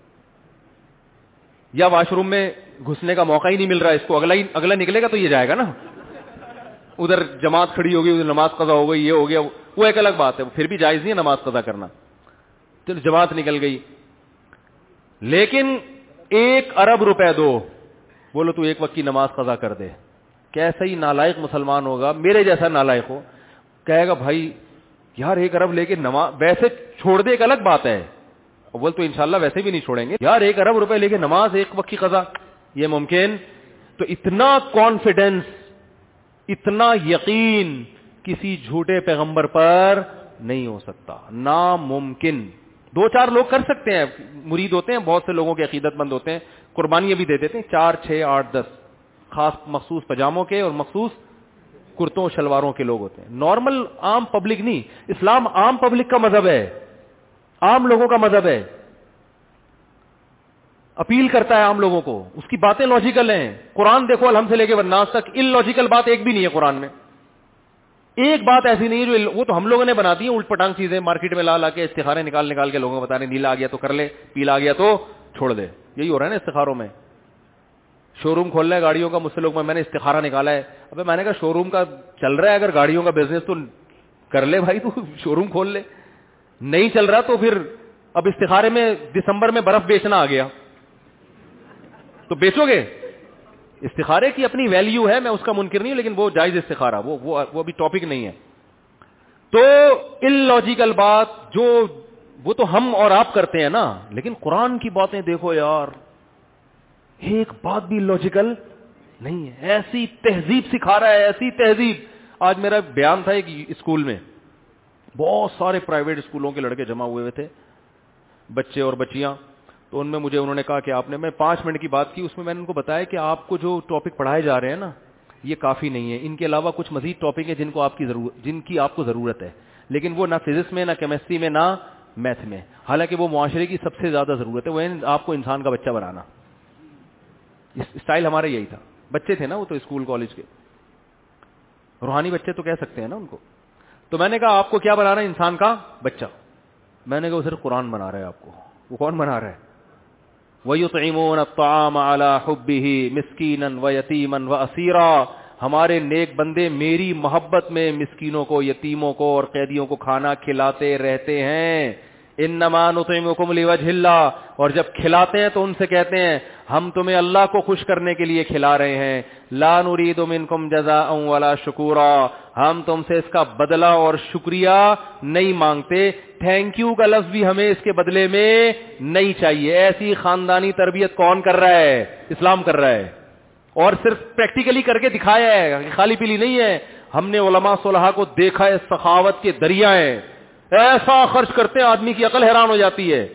یا واش روم میں گھسنے کا موقع ہی نہیں مل رہا اس کو, اگلا نکلے گا تو یہ جائے گا نا, ادھر جماعت کھڑی ہوگی, ادھر نماز قضا ہو گئی, یہ ہو گیا, وہ ایک الگ بات ہے, پھر بھی جائز نہیں ہے نماز قضا کرنا. چلو جماعت نکل گئی, لیکن 1 ارب روپے دو, بولو تو ایک وقت کی نماز قضا کر دے. کیسا ہی نالائق مسلمان ہوگا, میرے جیسا نالائق ہو, کہے گا بھائی یار 1 ارب لے کے نماز ویسے چھوڑ دے, ایک الگ بات ہے, اول تو انشاءاللہ ویسے بھی نہیں چھوڑیں گے. یار 1 ارب روپے لے کے نماز ایک وقت کی قضا, یہ ممکن؟ تو اتنا کانفیڈنس, اتنا یقین کسی جھوٹے پیغمبر پر نہیں ہو سکتا, ناممکن. 2-4 لوگ کر سکتے ہیں, مرید ہوتے ہیں, بہت سے لوگوں کے عقیدت مند ہوتے ہیں, قربانیاں بھی دے دیتے ہیں, 4, 6, 8, 10 خاص مخصوص پجاموں کے اور مخصوص کرتوں شلواروں کے لوگ ہوتے ہیں. نارمل عام پبلک نہیں. اسلام عام پبلک کا مذہب ہے, عام لوگوں کا مذہب ہے, اپیل کرتا ہے عام لوگوں کو, اس کی باتیں لاجیکل ہیں. قرآن دیکھو الحمد سے لے کے والناس تک, ان لاجیکل بات ایک بھی نہیں ہے قرآن میں. ایک بات ایسی نہیں ہے جو, وہ تو ہم لوگوں نے بنا دی ہیں الٹ پٹانگ چیزیں, مارکیٹ میں لا کے استخارے نکال کے لوگوں کو بتا رہے ہیں نیلا آ گیا تو کر لے, پیلا آ گیا تو چھوڑ دے. یہی ہو رہا ہے نا استخاروں میں. شو روم کھول رہا ہے گاڑیوں کا, مجھ سے لوگ, میں نے استخارہ نکالا ہے. ابے میں نے کہا شو روم کا چل رہا ہے اگر گاڑیوں کا بزنس تو کر لے بھائی, تو شو روم کھول لے. نہیں چل رہا تو پھر اب استخارے میں دسمبر میں برف بیچنا آ گیا. تو بیچو گے. استخارے کی اپنی ویلیو ہے, میں اس کا منکر نہیں ہوں, لیکن وہ جائز استخارہ, وہ ابھی ٹاپک نہیں ہے. تو illogical بات جو وہ تو ہم اور آپ کرتے ہیں نا, لیکن قرآن کی باتیں دیکھو یار, ایک بات بھی لاجیکل نہیں ہے. ایسی تہذیب سکھا رہا ہے, ایسی تہذیب. آج میرا بیان تھا ایک اسکول میں, بہت سارے پرائیویٹ اسکولوں کے لڑکے جمع ہوئے تھے, بچے اور بچیاں. تو ان میں مجھے انہوں نے کہا کہ آپ نے, میں 5 منٹ کی بات کی, اس میں میں نے ان کو بتایا کہ آپ کو جو ٹاپک پڑھائے جا رہے ہیں نا, یہ کافی نہیں ہے, ان کے علاوہ کچھ مزید ٹاپک ہیں جن کی آپ کو ضرورت ہے, لیکن وہ نہ فزکس میں, نہ کیمسٹری میں, نہ میتھ میں. حالانکہ وہ معاشرے کی سب سے زیادہ ضرورت ہے, وہ آپ کو انسان کا بچہ بنانا. اسٹائل ہمارا یہی تھا. بچے تھے نا وہ تو اسکول کالج کے, روحانی بچے تو کہہ سکتے ہیں نا ان کو. تو میں نے کہا آپ کو کیا بنا رہا ہے, انسان کا بچہ. میں نے کہا وہ صرف قرآن بنا رہا ہے آپ کو. وہ کون بنا رہا ہے؟ وَيُطْعِمُونَ الطَّعَامَ عَلَى حُبِّهِ مِسْكِينًا وَيَتِيمًا وَأَسِيرًا. ہمارے نیک بندے میری محبت میں مسکینوں کو, یتیموں کو اور قیدیوں کو کھانا کھلاتے رہتے ہیں. انما نطعمکم لوجہ اللہ. اور جب کھلاتے ہیں تو ان سے کہتے ہیں ہم تمہیں اللہ کو خوش کرنے کے لیے کھلا رہے ہیں. لا نرید منکم جزاء ولا شکورا. ہم تم سے اس کا بدلہ اور شکریہ نہیں مانگتے. تھینک یو کا لفظ بھی ہمیں اس کے بدلے میں نہیں چاہیے. ایسی خاندانی تربیت کون کر رہا ہے؟ اسلام کر رہا ہے. اور صرف پریکٹیکلی کر کے دکھایا ہے, خالی پیلی نہیں ہے. ہم نے علماء صلحاء کو دیکھا ہے, سخاوت کے دریا ہیں, ایسا خرچ کرتے ہیں آدمی کی عقل حیران ہو جاتی ہے,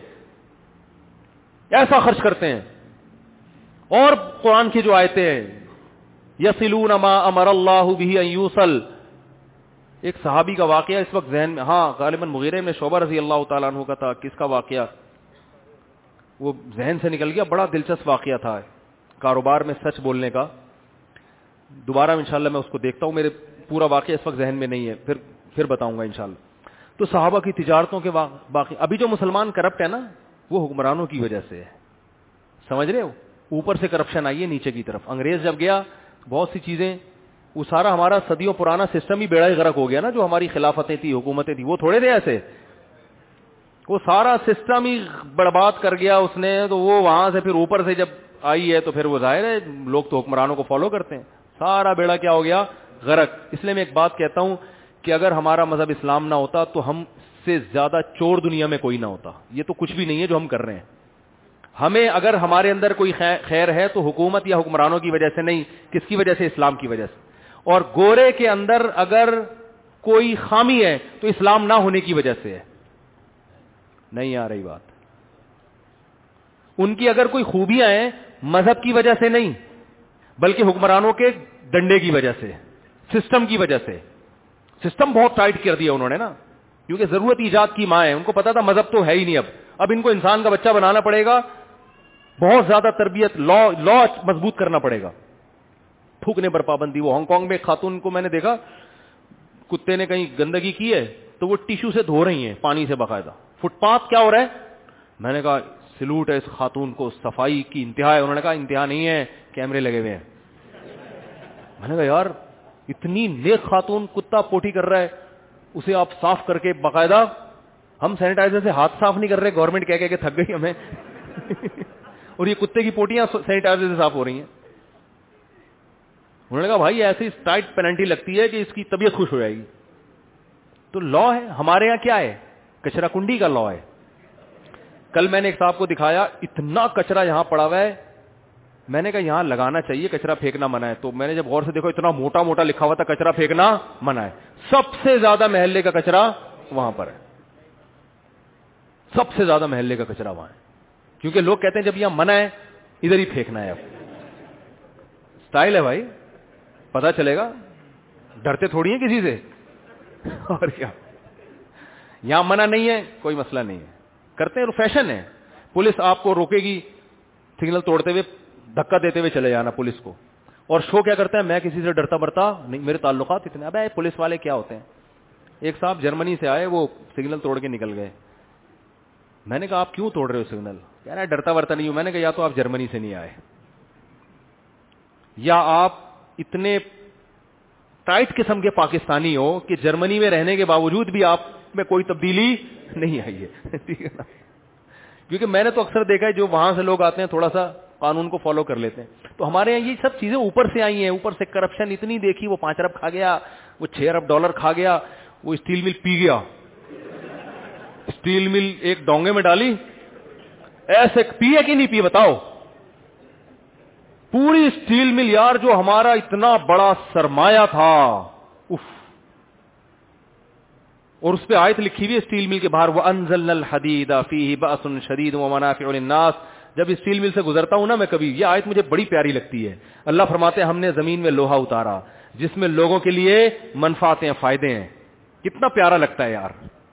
ایسا خرچ کرتے ہیں. اور قرآن کی جو آیتیں ہیں, یصلون ما امر اللہ بہ ان یوصل. ایک صحابی کا واقعہ اس وقت ذہن میں, ہاں غالباً مغیرہ میں شعبہ رضی اللہ تعالیٰ عنہ کا تھا. کس کا واقعہ وہ ذہن سے نکل گیا, بڑا دلچسپ واقعہ تھا کاروبار میں سچ بولنے کا. دوبارہ انشاءاللہ میں اس کو دیکھتا ہوں, میرے پورا واقعہ اس وقت ذہن میں نہیں ہے, پھر بتاؤں گا انشاءاللہ. تو صحابہ کی تجارتوں کے باقی, ابھی جو مسلمان کرپٹ ہے نا وہ حکمرانوں کی وجہ سے ہے, سمجھ رہے ہو. اوپر سے کرپشن آئی ہے نیچے کی طرف. انگریز جب گیا بہت سی چیزیں, وہ سارا ہمارا صدیوں پرانا سسٹم ہی بیڑا غرق ہو گیا نا. جو ہماری خلافتیں تھی, حکومتیں تھی, وہ تھوڑے تھے ایسے, وہ سارا سسٹم ہی برباد کر گیا اس نے. تو وہ وہاں سے پھر اوپر سے جب آئی ہے تو پھر وہ ظاہر ہے لوگ تو حکمرانوں کو فالو کرتے ہیں. سارا بیڑا کیا ہو گیا, غرق. اس لیے میں ایک بات کہتا ہوں کہ اگر ہمارا مذہب اسلام نہ ہوتا تو ہم سے زیادہ چور دنیا میں کوئی نہ ہوتا. یہ تو کچھ بھی نہیں ہے جو ہم کر رہے ہیں. ہمیں اگر ہمارے اندر کوئی خیر ہے تو حکومت یا حکمرانوں کی وجہ سے نہیں, کس کی وجہ سے؟ اسلام کی وجہ سے. اور گورے کے اندر اگر کوئی خامی ہے تو اسلام نہ ہونے کی وجہ سے ہے. نہیں آ رہی بات. ان کی اگر کوئی خوبیاں ہیں مذہب کی وجہ سے نہیں, بلکہ حکمرانوں کے ڈنڈے کی وجہ سے, سسٹم کی وجہ سے. سسٹم بہت ٹائٹ کر دیا انہوں نے نا, کیونکہ ضرورت ایجاد کی ماں ہے. ان کو پتا تھا مذہب تو ہے ہی نہیں, اب ان کو انسان کا بچہ بنانا پڑے گا, بہت زیادہ تربیت, لا مضبوط کرنا پڑے گا. تھوکنے پر پابندی. وہ ہانگ کانگ میں خاتون کو میں نے دیکھا, کتے نے کہیں گندگی کی ہے تو وہ ٹیشو سے دھو رہی ہیں پانی سے باقاعدہ. فٹ پاتھ کیا ہو رہا ہے. میں نے کہا سلوٹ ہے اس خاتون کو, صفائی کی انتہا ہے. انہوں نے کہا انتہا نہیں ہے, کیمرے لگے ہوئے ہیں. میں نے کہا یار اتنی نیک خاتون, کتا پوٹی کر رہا ہے, اسے آپ صاف کر کے باقاعدہ. ہم سینیٹائزر سے ہاتھ صاف نہیں کر رہے, گورنمنٹ کہہ کے تھک گئی ہمیں اور یہ کتے کی پوٹیاں سینیٹائزر سے صاف ہو رہی ہیں. انہوں نے کہا بھائی ایسی ٹائٹ پینلٹی لگتی ہے کہ اس کی طبیعت خوش ہو جائے گی. تو لا ہے ہمارے یہاں, کیا ہے, کچرا کنڈی کا لا ہے. کل میں نے ایک صاحب کو دکھایا, اتنا کچرا یہاں پڑا ہوا ہے. میں نے کہا یہاں لگانا چاہیے, کچرا پھینکنا منع ہے. تو میں نے جب غور سے دیکھا اتنا موٹا موٹا لکھا ہوا تھا کچرا پھینکنا منع ہے. سب سے زیادہ محلے کا کچرا وہاں پر ہے, سب سے زیادہ محلے کا کچرا وہاں ہے. کیونکہ لوگ کہتے ہیں جب یہاں منع ہے ادھر ہی پھینکنا ہے. اب سٹائل ہے بھائی, پتا چلے گا, ڈرتے تھوڑی ہیں کسی سے. اور کیا, یہاں منع نہیں ہے کوئی مسئلہ نہیں ہے, کرتے ہیں, فیشن ہے. پولیس آپ کو روکے گی, سگنل توڑتے ہوئے دھکا دیتے ہوئے چلے جانا پولیس کو. اور شو کیا کرتا ہے, میں کسی سے ڈرتا برتا نہیں, میرے تعلقات اتنے. ابے پولیس والے کیا ہوتے ہیں. ایک صاحب جرمنی سے آئے, وہ سگنل توڑ کے نکل گئے. میں نے کہا آپ کیوں توڑ رہے ہو سگنل؟ کہہ رہا ہے ڈرتا ورتا نہیں ہوں. میں نے کہا یا تو آپ جرمنی سے نہیں آئے, یا آپ اتنے ٹائٹ قسم کے پاکستانی ہو کہ جرمنی میں رہنے کے باوجود بھی آپ میں کوئی تبدیلی نہیں آئی ہے. ٹھیک ہے نا. کیونکہ میں نے تو اکثر دیکھا ہے جو وہاں سے لوگ آتے ہیں تھوڑا سا قانون کو فالو کر لیتے ہیں. تو ہمارے یہاں یہ سب چیزیں اوپر سے آئی ہیں, اوپر سے کرپشن اتنی دیکھی, وہ 5 ارب کھا گیا, وہ 6 ارب ڈالر کھا گیا, وہ اسٹیل مل پی گیا, اسٹیل مل ایک ڈونگے میں ڈالی, ایسے پیے کہ نہیں پیے بتاؤ, پوری اسٹیل مل یار جو ہمارا اتنا بڑا سرمایہ تھا, اف, اور اس پہ آیت لکھی ہوئی ہے اسٹیل مل کے باہر, وَأَنزَلْنَا الْحَدِيدَ فِيهِ بَأْسٌ شَدِيدٌ وَمَنَافِعُ لِلنَّاسِ. جب اسٹیل مل سے گزرتا ہوں نا میں کبھی, یہ آیت مجھے بڑی پیاری لگتی ہے. اللہ فرماتے ہیں ہم نے زمین میں لوہا اتارا جس میں لوگوں کے لیے منفعتیں فائدے ہیں. کتنا پیارا لگتا ہے یار.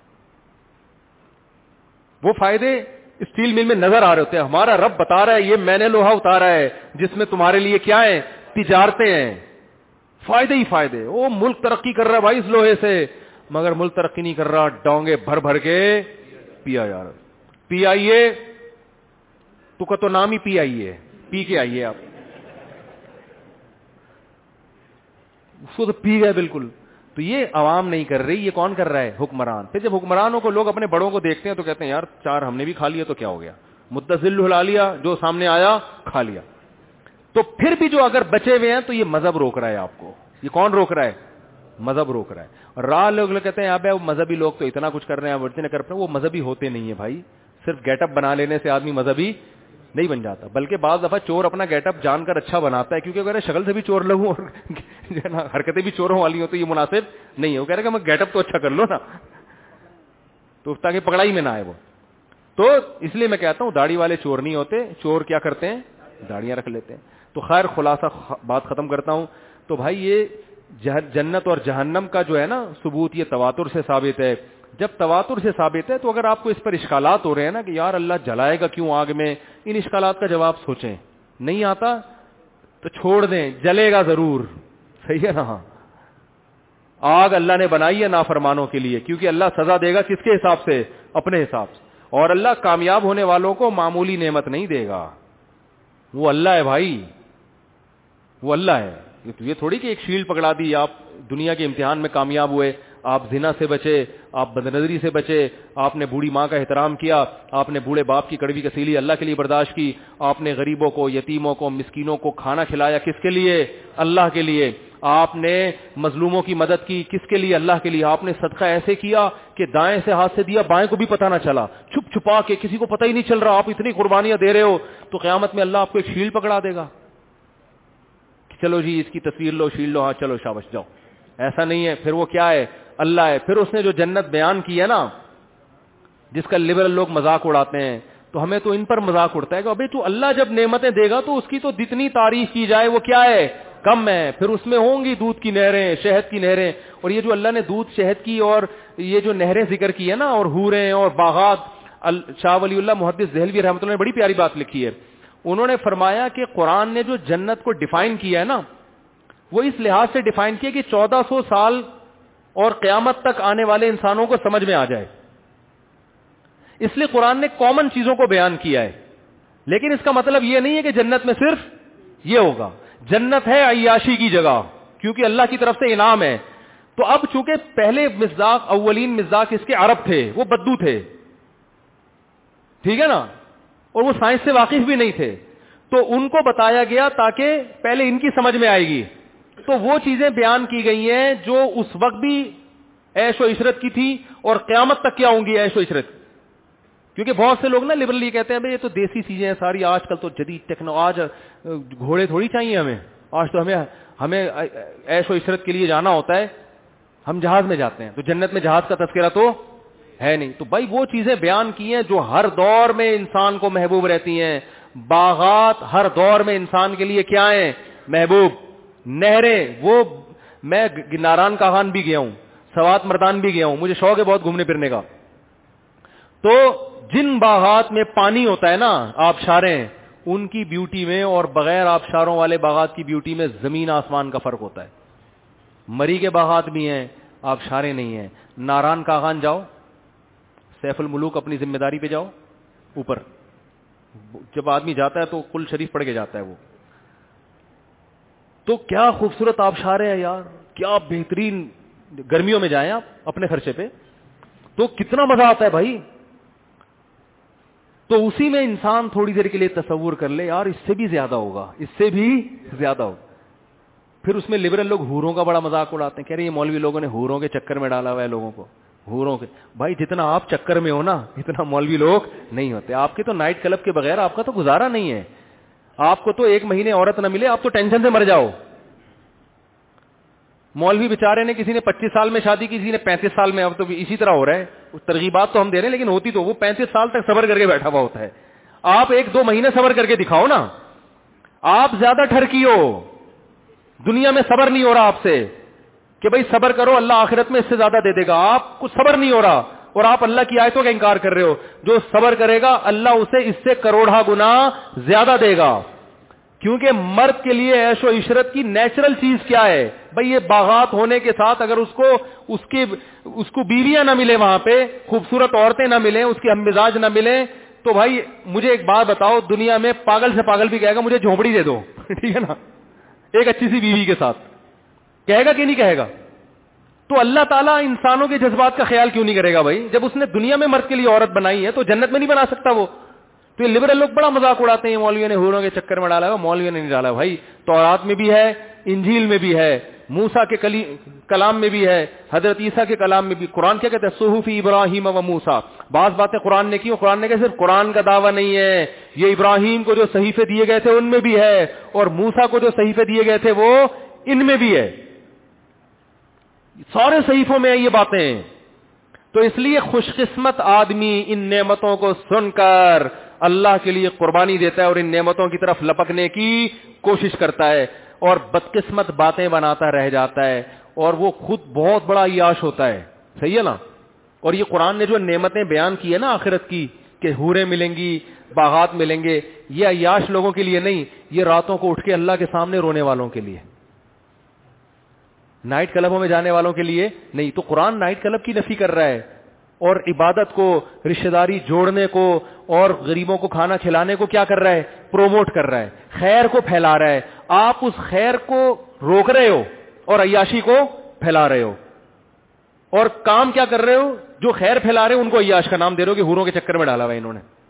وہ فائدے اسٹیل مل میں نظر آ رہے ہوتے ہیں. ہمارا رب بتا رہا ہے یہ میں نے لوہا اتارا ہے جس میں تمہارے لیے کیا ہے, تجارتیں ہیں, فائدے ہی فائدے. وہ ملک ترقی کر رہا ہے بھائی اس لوہے سے, مگر ملک ترقی نہیں کر رہا, ڈونگے بھر بھر کے پیا یار. پی آئیے تو کا تو نام ہی پی آئیے, پی کے آئیے آپ, اس کو تو پی گئے بالکل. تو یہ عوام نہیں کر رہی, یہ کون کر رہا ہے, حکمران. پھر جب حکمرانوں کو لوگ اپنے بڑوں کو دیکھتے ہیں تو کہتے ہیں یار 4 ہم نے بھی کھا لیا تو کیا ہو گیا, متصل ہلا لیا, جو سامنے آیا کھا لیا. تو پھر بھی جو اگر بچے ہوئے ہیں تو یہ مذہب روک رہا ہے آپ کو. یہ کون روک رہا ہے, مذہب روک رہا ہے. اور راہ لوگ کہتے ہیں اب وہ مذہبی لوگ تو اتنا کچھ کر رہے ہیں, ورزیں کر رہے ہیں. وہ مذہبی ہوتے نہیں ہیں بھائی. صرف گیٹ اپ بنا لینے سے آدمی مذہبی نہیں بن جاتا, بلکہ بعض دفعہ چور اپنا گیٹ اپ جان کر اچھا بناتا ہے, کیونکہ اگر شکل سے بھی چور لگوں اور حرکتیں بھی چوروں والی ہوں تو یہ مناسب نہیں ہے. وہ کہہ رہے کہ میں گیٹ اپ تو اچھا کر لو نا, تو تاکہ پکڑائی میں نہ آئے وہ. تو اس لیے میں کہتا ہوں داڑھی والے چور نہیں ہوتے, چور کیا کرتے ہیں, داڑیاں رکھ لیتے ہیں. تو خیر خلاصہ بات ختم کرتا ہوں. تو بھائی یہ جنت اور جہنم کا جو ہے نا ثبوت, یہ تواتر سے ثابت ہے. جب تواتر سے ثابت ہے تو اگر آپ کو اس پر اشکالات ہو رہے ہیں نا کہ یار اللہ جلائے گا کیوں آگ میں, ان اشکالات کا جواب سوچیں. نہیں آتا تو چھوڑ دیں, جلے گا ضرور, صحیح ہے نا. آگ اللہ نے بنائی ہے نافرمانوں کے لیے, کیونکہ اللہ سزا دے گا کس کے حساب سے, اپنے حساب سے. اور اللہ کامیاب ہونے والوں کو معمولی نعمت نہیں دے گا, وہ اللہ ہے بھائی, وہ اللہ ہے. یہ تھوڑی کہ ایک شیلڈ پکڑا دی, آپ دنیا کے امتحان میں کامیاب ہوئے, آپ زنا سے بچے, آپ بدنظری سے بچے, آپ نے بوڑھی ماں کا احترام کیا, آپ نے بوڑھے باپ کی کڑوی کسیلی اللہ کے لیے برداشت کی, آپ نے غریبوں کو, یتیموں کو, مسکینوں کو کھانا کھلایا, کس کے لیے, اللہ کے لیے. آپ نے مظلوموں کی مدد کی, کس کے لیے, اللہ کے لیے. آپ نے صدقہ ایسے کیا کہ دائیں سے ہاتھ سے دیا, بائیں کو بھی پتہ نہ چلا, چھپ چھپا کے, کسی کو پتہ ہی نہیں چل رہا, آپ اتنی قربانیاں دے رہے ہو. تو قیامت میں اللہ آپ کو ایک شیلڈ پکڑا دے گا, چلو جی اس کی تصویر لو, شیلڈ لو, ہاں چلو شاباش جاؤ. ایسا نہیں ہے. پھر وہ کیا ہے, اللہ ہے. پھر اس نے جو جنت بیان کی ہے نا, جس کا لبرل لوگ مذاق اڑاتے ہیں, تو ہمیں تو ان پر مذاق اڑتا ہے کہ ابھی تو اللہ جب نعمتیں دے گا تو اس کی تو جتنی تعریف کی جائے وہ کیا ہے, کم ہے. پھر اس میں ہوں گی دودھ کی نہریں, شہد کی نہریں. اور یہ جو اللہ نے دودھ شہد کی اور یہ جو نہریں ذکر کی ہے نا, اور حوریں اور باغات, شاہ ولی اللہ محدث دہلوی رحمۃ اللہ نے بڑی پیاری بات لکھی ہے. انہوں نے فرمایا کہ قرآن نے جو جنت کو ڈیفائن کیا ہے نا, وہ اس لحاظ سے ڈیفائن کیا کہ 1400 سال اور قیامت تک آنے والے انسانوں کو سمجھ میں آ جائے. اس لیے قرآن نے کامن چیزوں کو بیان کیا ہے. لیکن اس کا مطلب یہ نہیں ہے کہ جنت میں صرف یہ ہوگا. جنت ہے عیاشی کی جگہ, کیونکہ اللہ کی طرف سے انعام ہے. تو اب چونکہ پہلے مزاق, اولین مزاق اس کے عرب تھے, وہ بدو تھے, ٹھیک ہے نا, اور وہ سائنس سے واقف بھی نہیں تھے, تو ان کو بتایا گیا تاکہ پہلے ان کی سمجھ میں آئے گی. تو وہ چیزیں بیان کی گئی ہیں جو اس وقت بھی عیش و عشرت کی تھی اور قیامت تک کیا ہوں گی عیش و عشرت. کیونکہ بہت سے لوگ نا لبرل یہ کہتے ہیں بھائی یہ تو دیسی چیزیں ہیں ساری, آج کل تو جدید آج گھوڑے تھوڑی چاہیے ہمیں, آج تو ہمیں عیش و عشرت کے لیے جانا ہوتا ہے, ہم جہاز میں جاتے ہیں, تو جنت میں جہاز کا تذکرہ تو ہے نہیں. تو بھائی وہ چیزیں بیان کی ہیں جو ہر دور میں انسان کو محبوب رہتی ہیں. باغات ہر دور میں انسان کے لیے کیا ہیں, محبوب. نہریں, وہ میں ناران کاغان بھی گیا ہوں, سوات مردان بھی گیا ہوں, مجھے شوق ہے بہت گھومنے پھرنے کا. تو جن باغات میں پانی ہوتا ہے نا, آبشاریں, ان کی بیوٹی میں اور بغیر آبشاروں والے باغات کی بیوٹی میں زمین آسمان کا فرق ہوتا ہے. مری کے باغات بھی ہیں, آبشاریں نہیں ہیں. ناران کاغان جاؤ, سیف الملوک اپنی ذمہ داری پہ جاؤ, اوپر جب آدمی جاتا ہے تو کل شریف پڑھ کے جاتا ہے وہ. تو کیا خوبصورت آبشاریں ہیں یار, کیا بہترین. گرمیوں میں جائیں آپ اپنے خرچے پہ, تو کتنا مزہ آتا ہے بھائی. تو اسی میں انسان تھوڑی دیر کے لیے تصور کر لے یار اس سے بھی زیادہ ہوگا, اس سے بھی زیادہ ہوگا. پھر اس میں لبرل لوگ حوروں کا بڑا مذاق اڑاتے ہیں, کہہ رہے یہ مولوی لوگوں نے حوروں کے چکر میں ڈالا ہوا ہے لوگوں کو. حوروں کے بھائی جتنا آپ چکر میں ہو نا اتنا مولوی لوگ نہیں ہوتے. آپ کے تو نائٹ کلب کے بغیر آپ کا تو گزارا نہیں ہے. آپ کو تو 1 مہینے عورت نہ ملے آپ تو ٹینشن سے مر جاؤ. مولوی بیچارے نے کسی نے 25 سال میں شادی کی, کسی نے 35 سال میں. اب تو اسی طرح ہو رہا ہے. ترغیبات تو ہم دے رہے ہیں لیکن ہوتی تو وہ 35 سال تک صبر کر کے بیٹھا ہوا ہوتا ہے. آپ 1-2 مہینے صبر کر کے دکھاؤ نا. آپ زیادہ ٹھرکی ہو, دنیا میں صبر نہیں ہو رہا آپ سے کہ بھائی صبر کرو اللہ آخرت میں اس سے زیادہ دے دے گا. آپ کو صبر نہیں ہو رہا اور آپ اللہ کی آیتوں کا انکار کر رہے ہو. جو صبر کرے گا اللہ اسے اس سے کروڑا گنا زیادہ دے گا. کیونکہ مرد کے لیے عیش و عشرت کی نیچرل چیز کیا ہے بھائی, یہ باغات ہونے کے ساتھ اگر اس کو بیویاں نہ ملے, وہاں پہ خوبصورت عورتیں نہ ملیں, اس کے ہم مزاج نہ ملیں, تو بھائی مجھے ایک بات بتاؤ, دنیا میں پاگل سے پاگل بھی کہے گا مجھے جھونپڑی دے دو, ٹھیک ہے نا, ایک اچھی سی بیوی کے ساتھ, کہے گا کہ نہیں کہے گا؟ تو اللہ تعالیٰ انسانوں کے جذبات کا خیال کیوں نہیں کرے گا بھائی؟ جب اس نے دنیا میں مرد کے لیے عورت بنائی ہے تو جنت میں نہیں بنا سکتا وہ؟ تو یہ لبرل لوگ بڑا مذاق اڑاتے ہیں مولویوں نے حوروں کے چکر میں ڈالا ہے. مولویوں نے نہیں ڈالا بھائی, تورات میں بھی ہے, انجیل میں بھی ہے, موسیٰ کے کلام میں بھی ہے, حضرت عیسیٰ کے کلام میں بھی. قرآن کیا کہتا ہے؟ صحف ابراہیم و موسیٰ. بعض باتیں قرآن نے کی اور قرآن نے کہا صرف قرآن کا دعویٰ نہیں ہے, یہ ابراہیم کو جو صحیفے دیے گئے تھے ان میں بھی ہے, اور موسیٰ کو جو صحیفے دیے گئے تھے وہ ان میں بھی ہے. سارے صحیفوں میں یہ باتیں. تو اس لیے خوش قسمت آدمی ان نعمتوں کو سن کر اللہ کے لیے قربانی دیتا ہے اور ان نعمتوں کی طرف لپکنے کی کوشش کرتا ہے, اور بدقسمت باتیں بناتا رہ جاتا ہے اور وہ خود بہت بڑا عیاش ہوتا ہے. صحیح ہے نا؟ اور یہ قرآن نے جو نعمتیں بیان کی ہے نا آخرت کی کہ حوریں ملیں گی, باغات ملیں گے, یہ عیاش لوگوں کے لیے نہیں, یہ راتوں کو اٹھ کے اللہ کے سامنے رونے والوں کے لیے, نائٹ کلبوں میں جانے والوں کے لیے نہیں. تو قرآن نائٹ کلب کی نفی کر رہا ہے اور عبادت کو, رشتہ داری جوڑنے کو اور غریبوں کو کھانا کھلانے کو کیا کر رہا ہے؟ پروموٹ کر رہا ہے, خیر کو پھیلا رہا ہے. آپ اس خیر کو روک رہے ہو اور عیاشی کو پھیلا رہے ہو. اور کام کیا کر رہے ہو؟ جو خیر پھیلا رہے ہو ان کو عیاش کا نام دے رہے ہو کہ حوروں کے چکر میں ڈالا ہوا انہوں نے.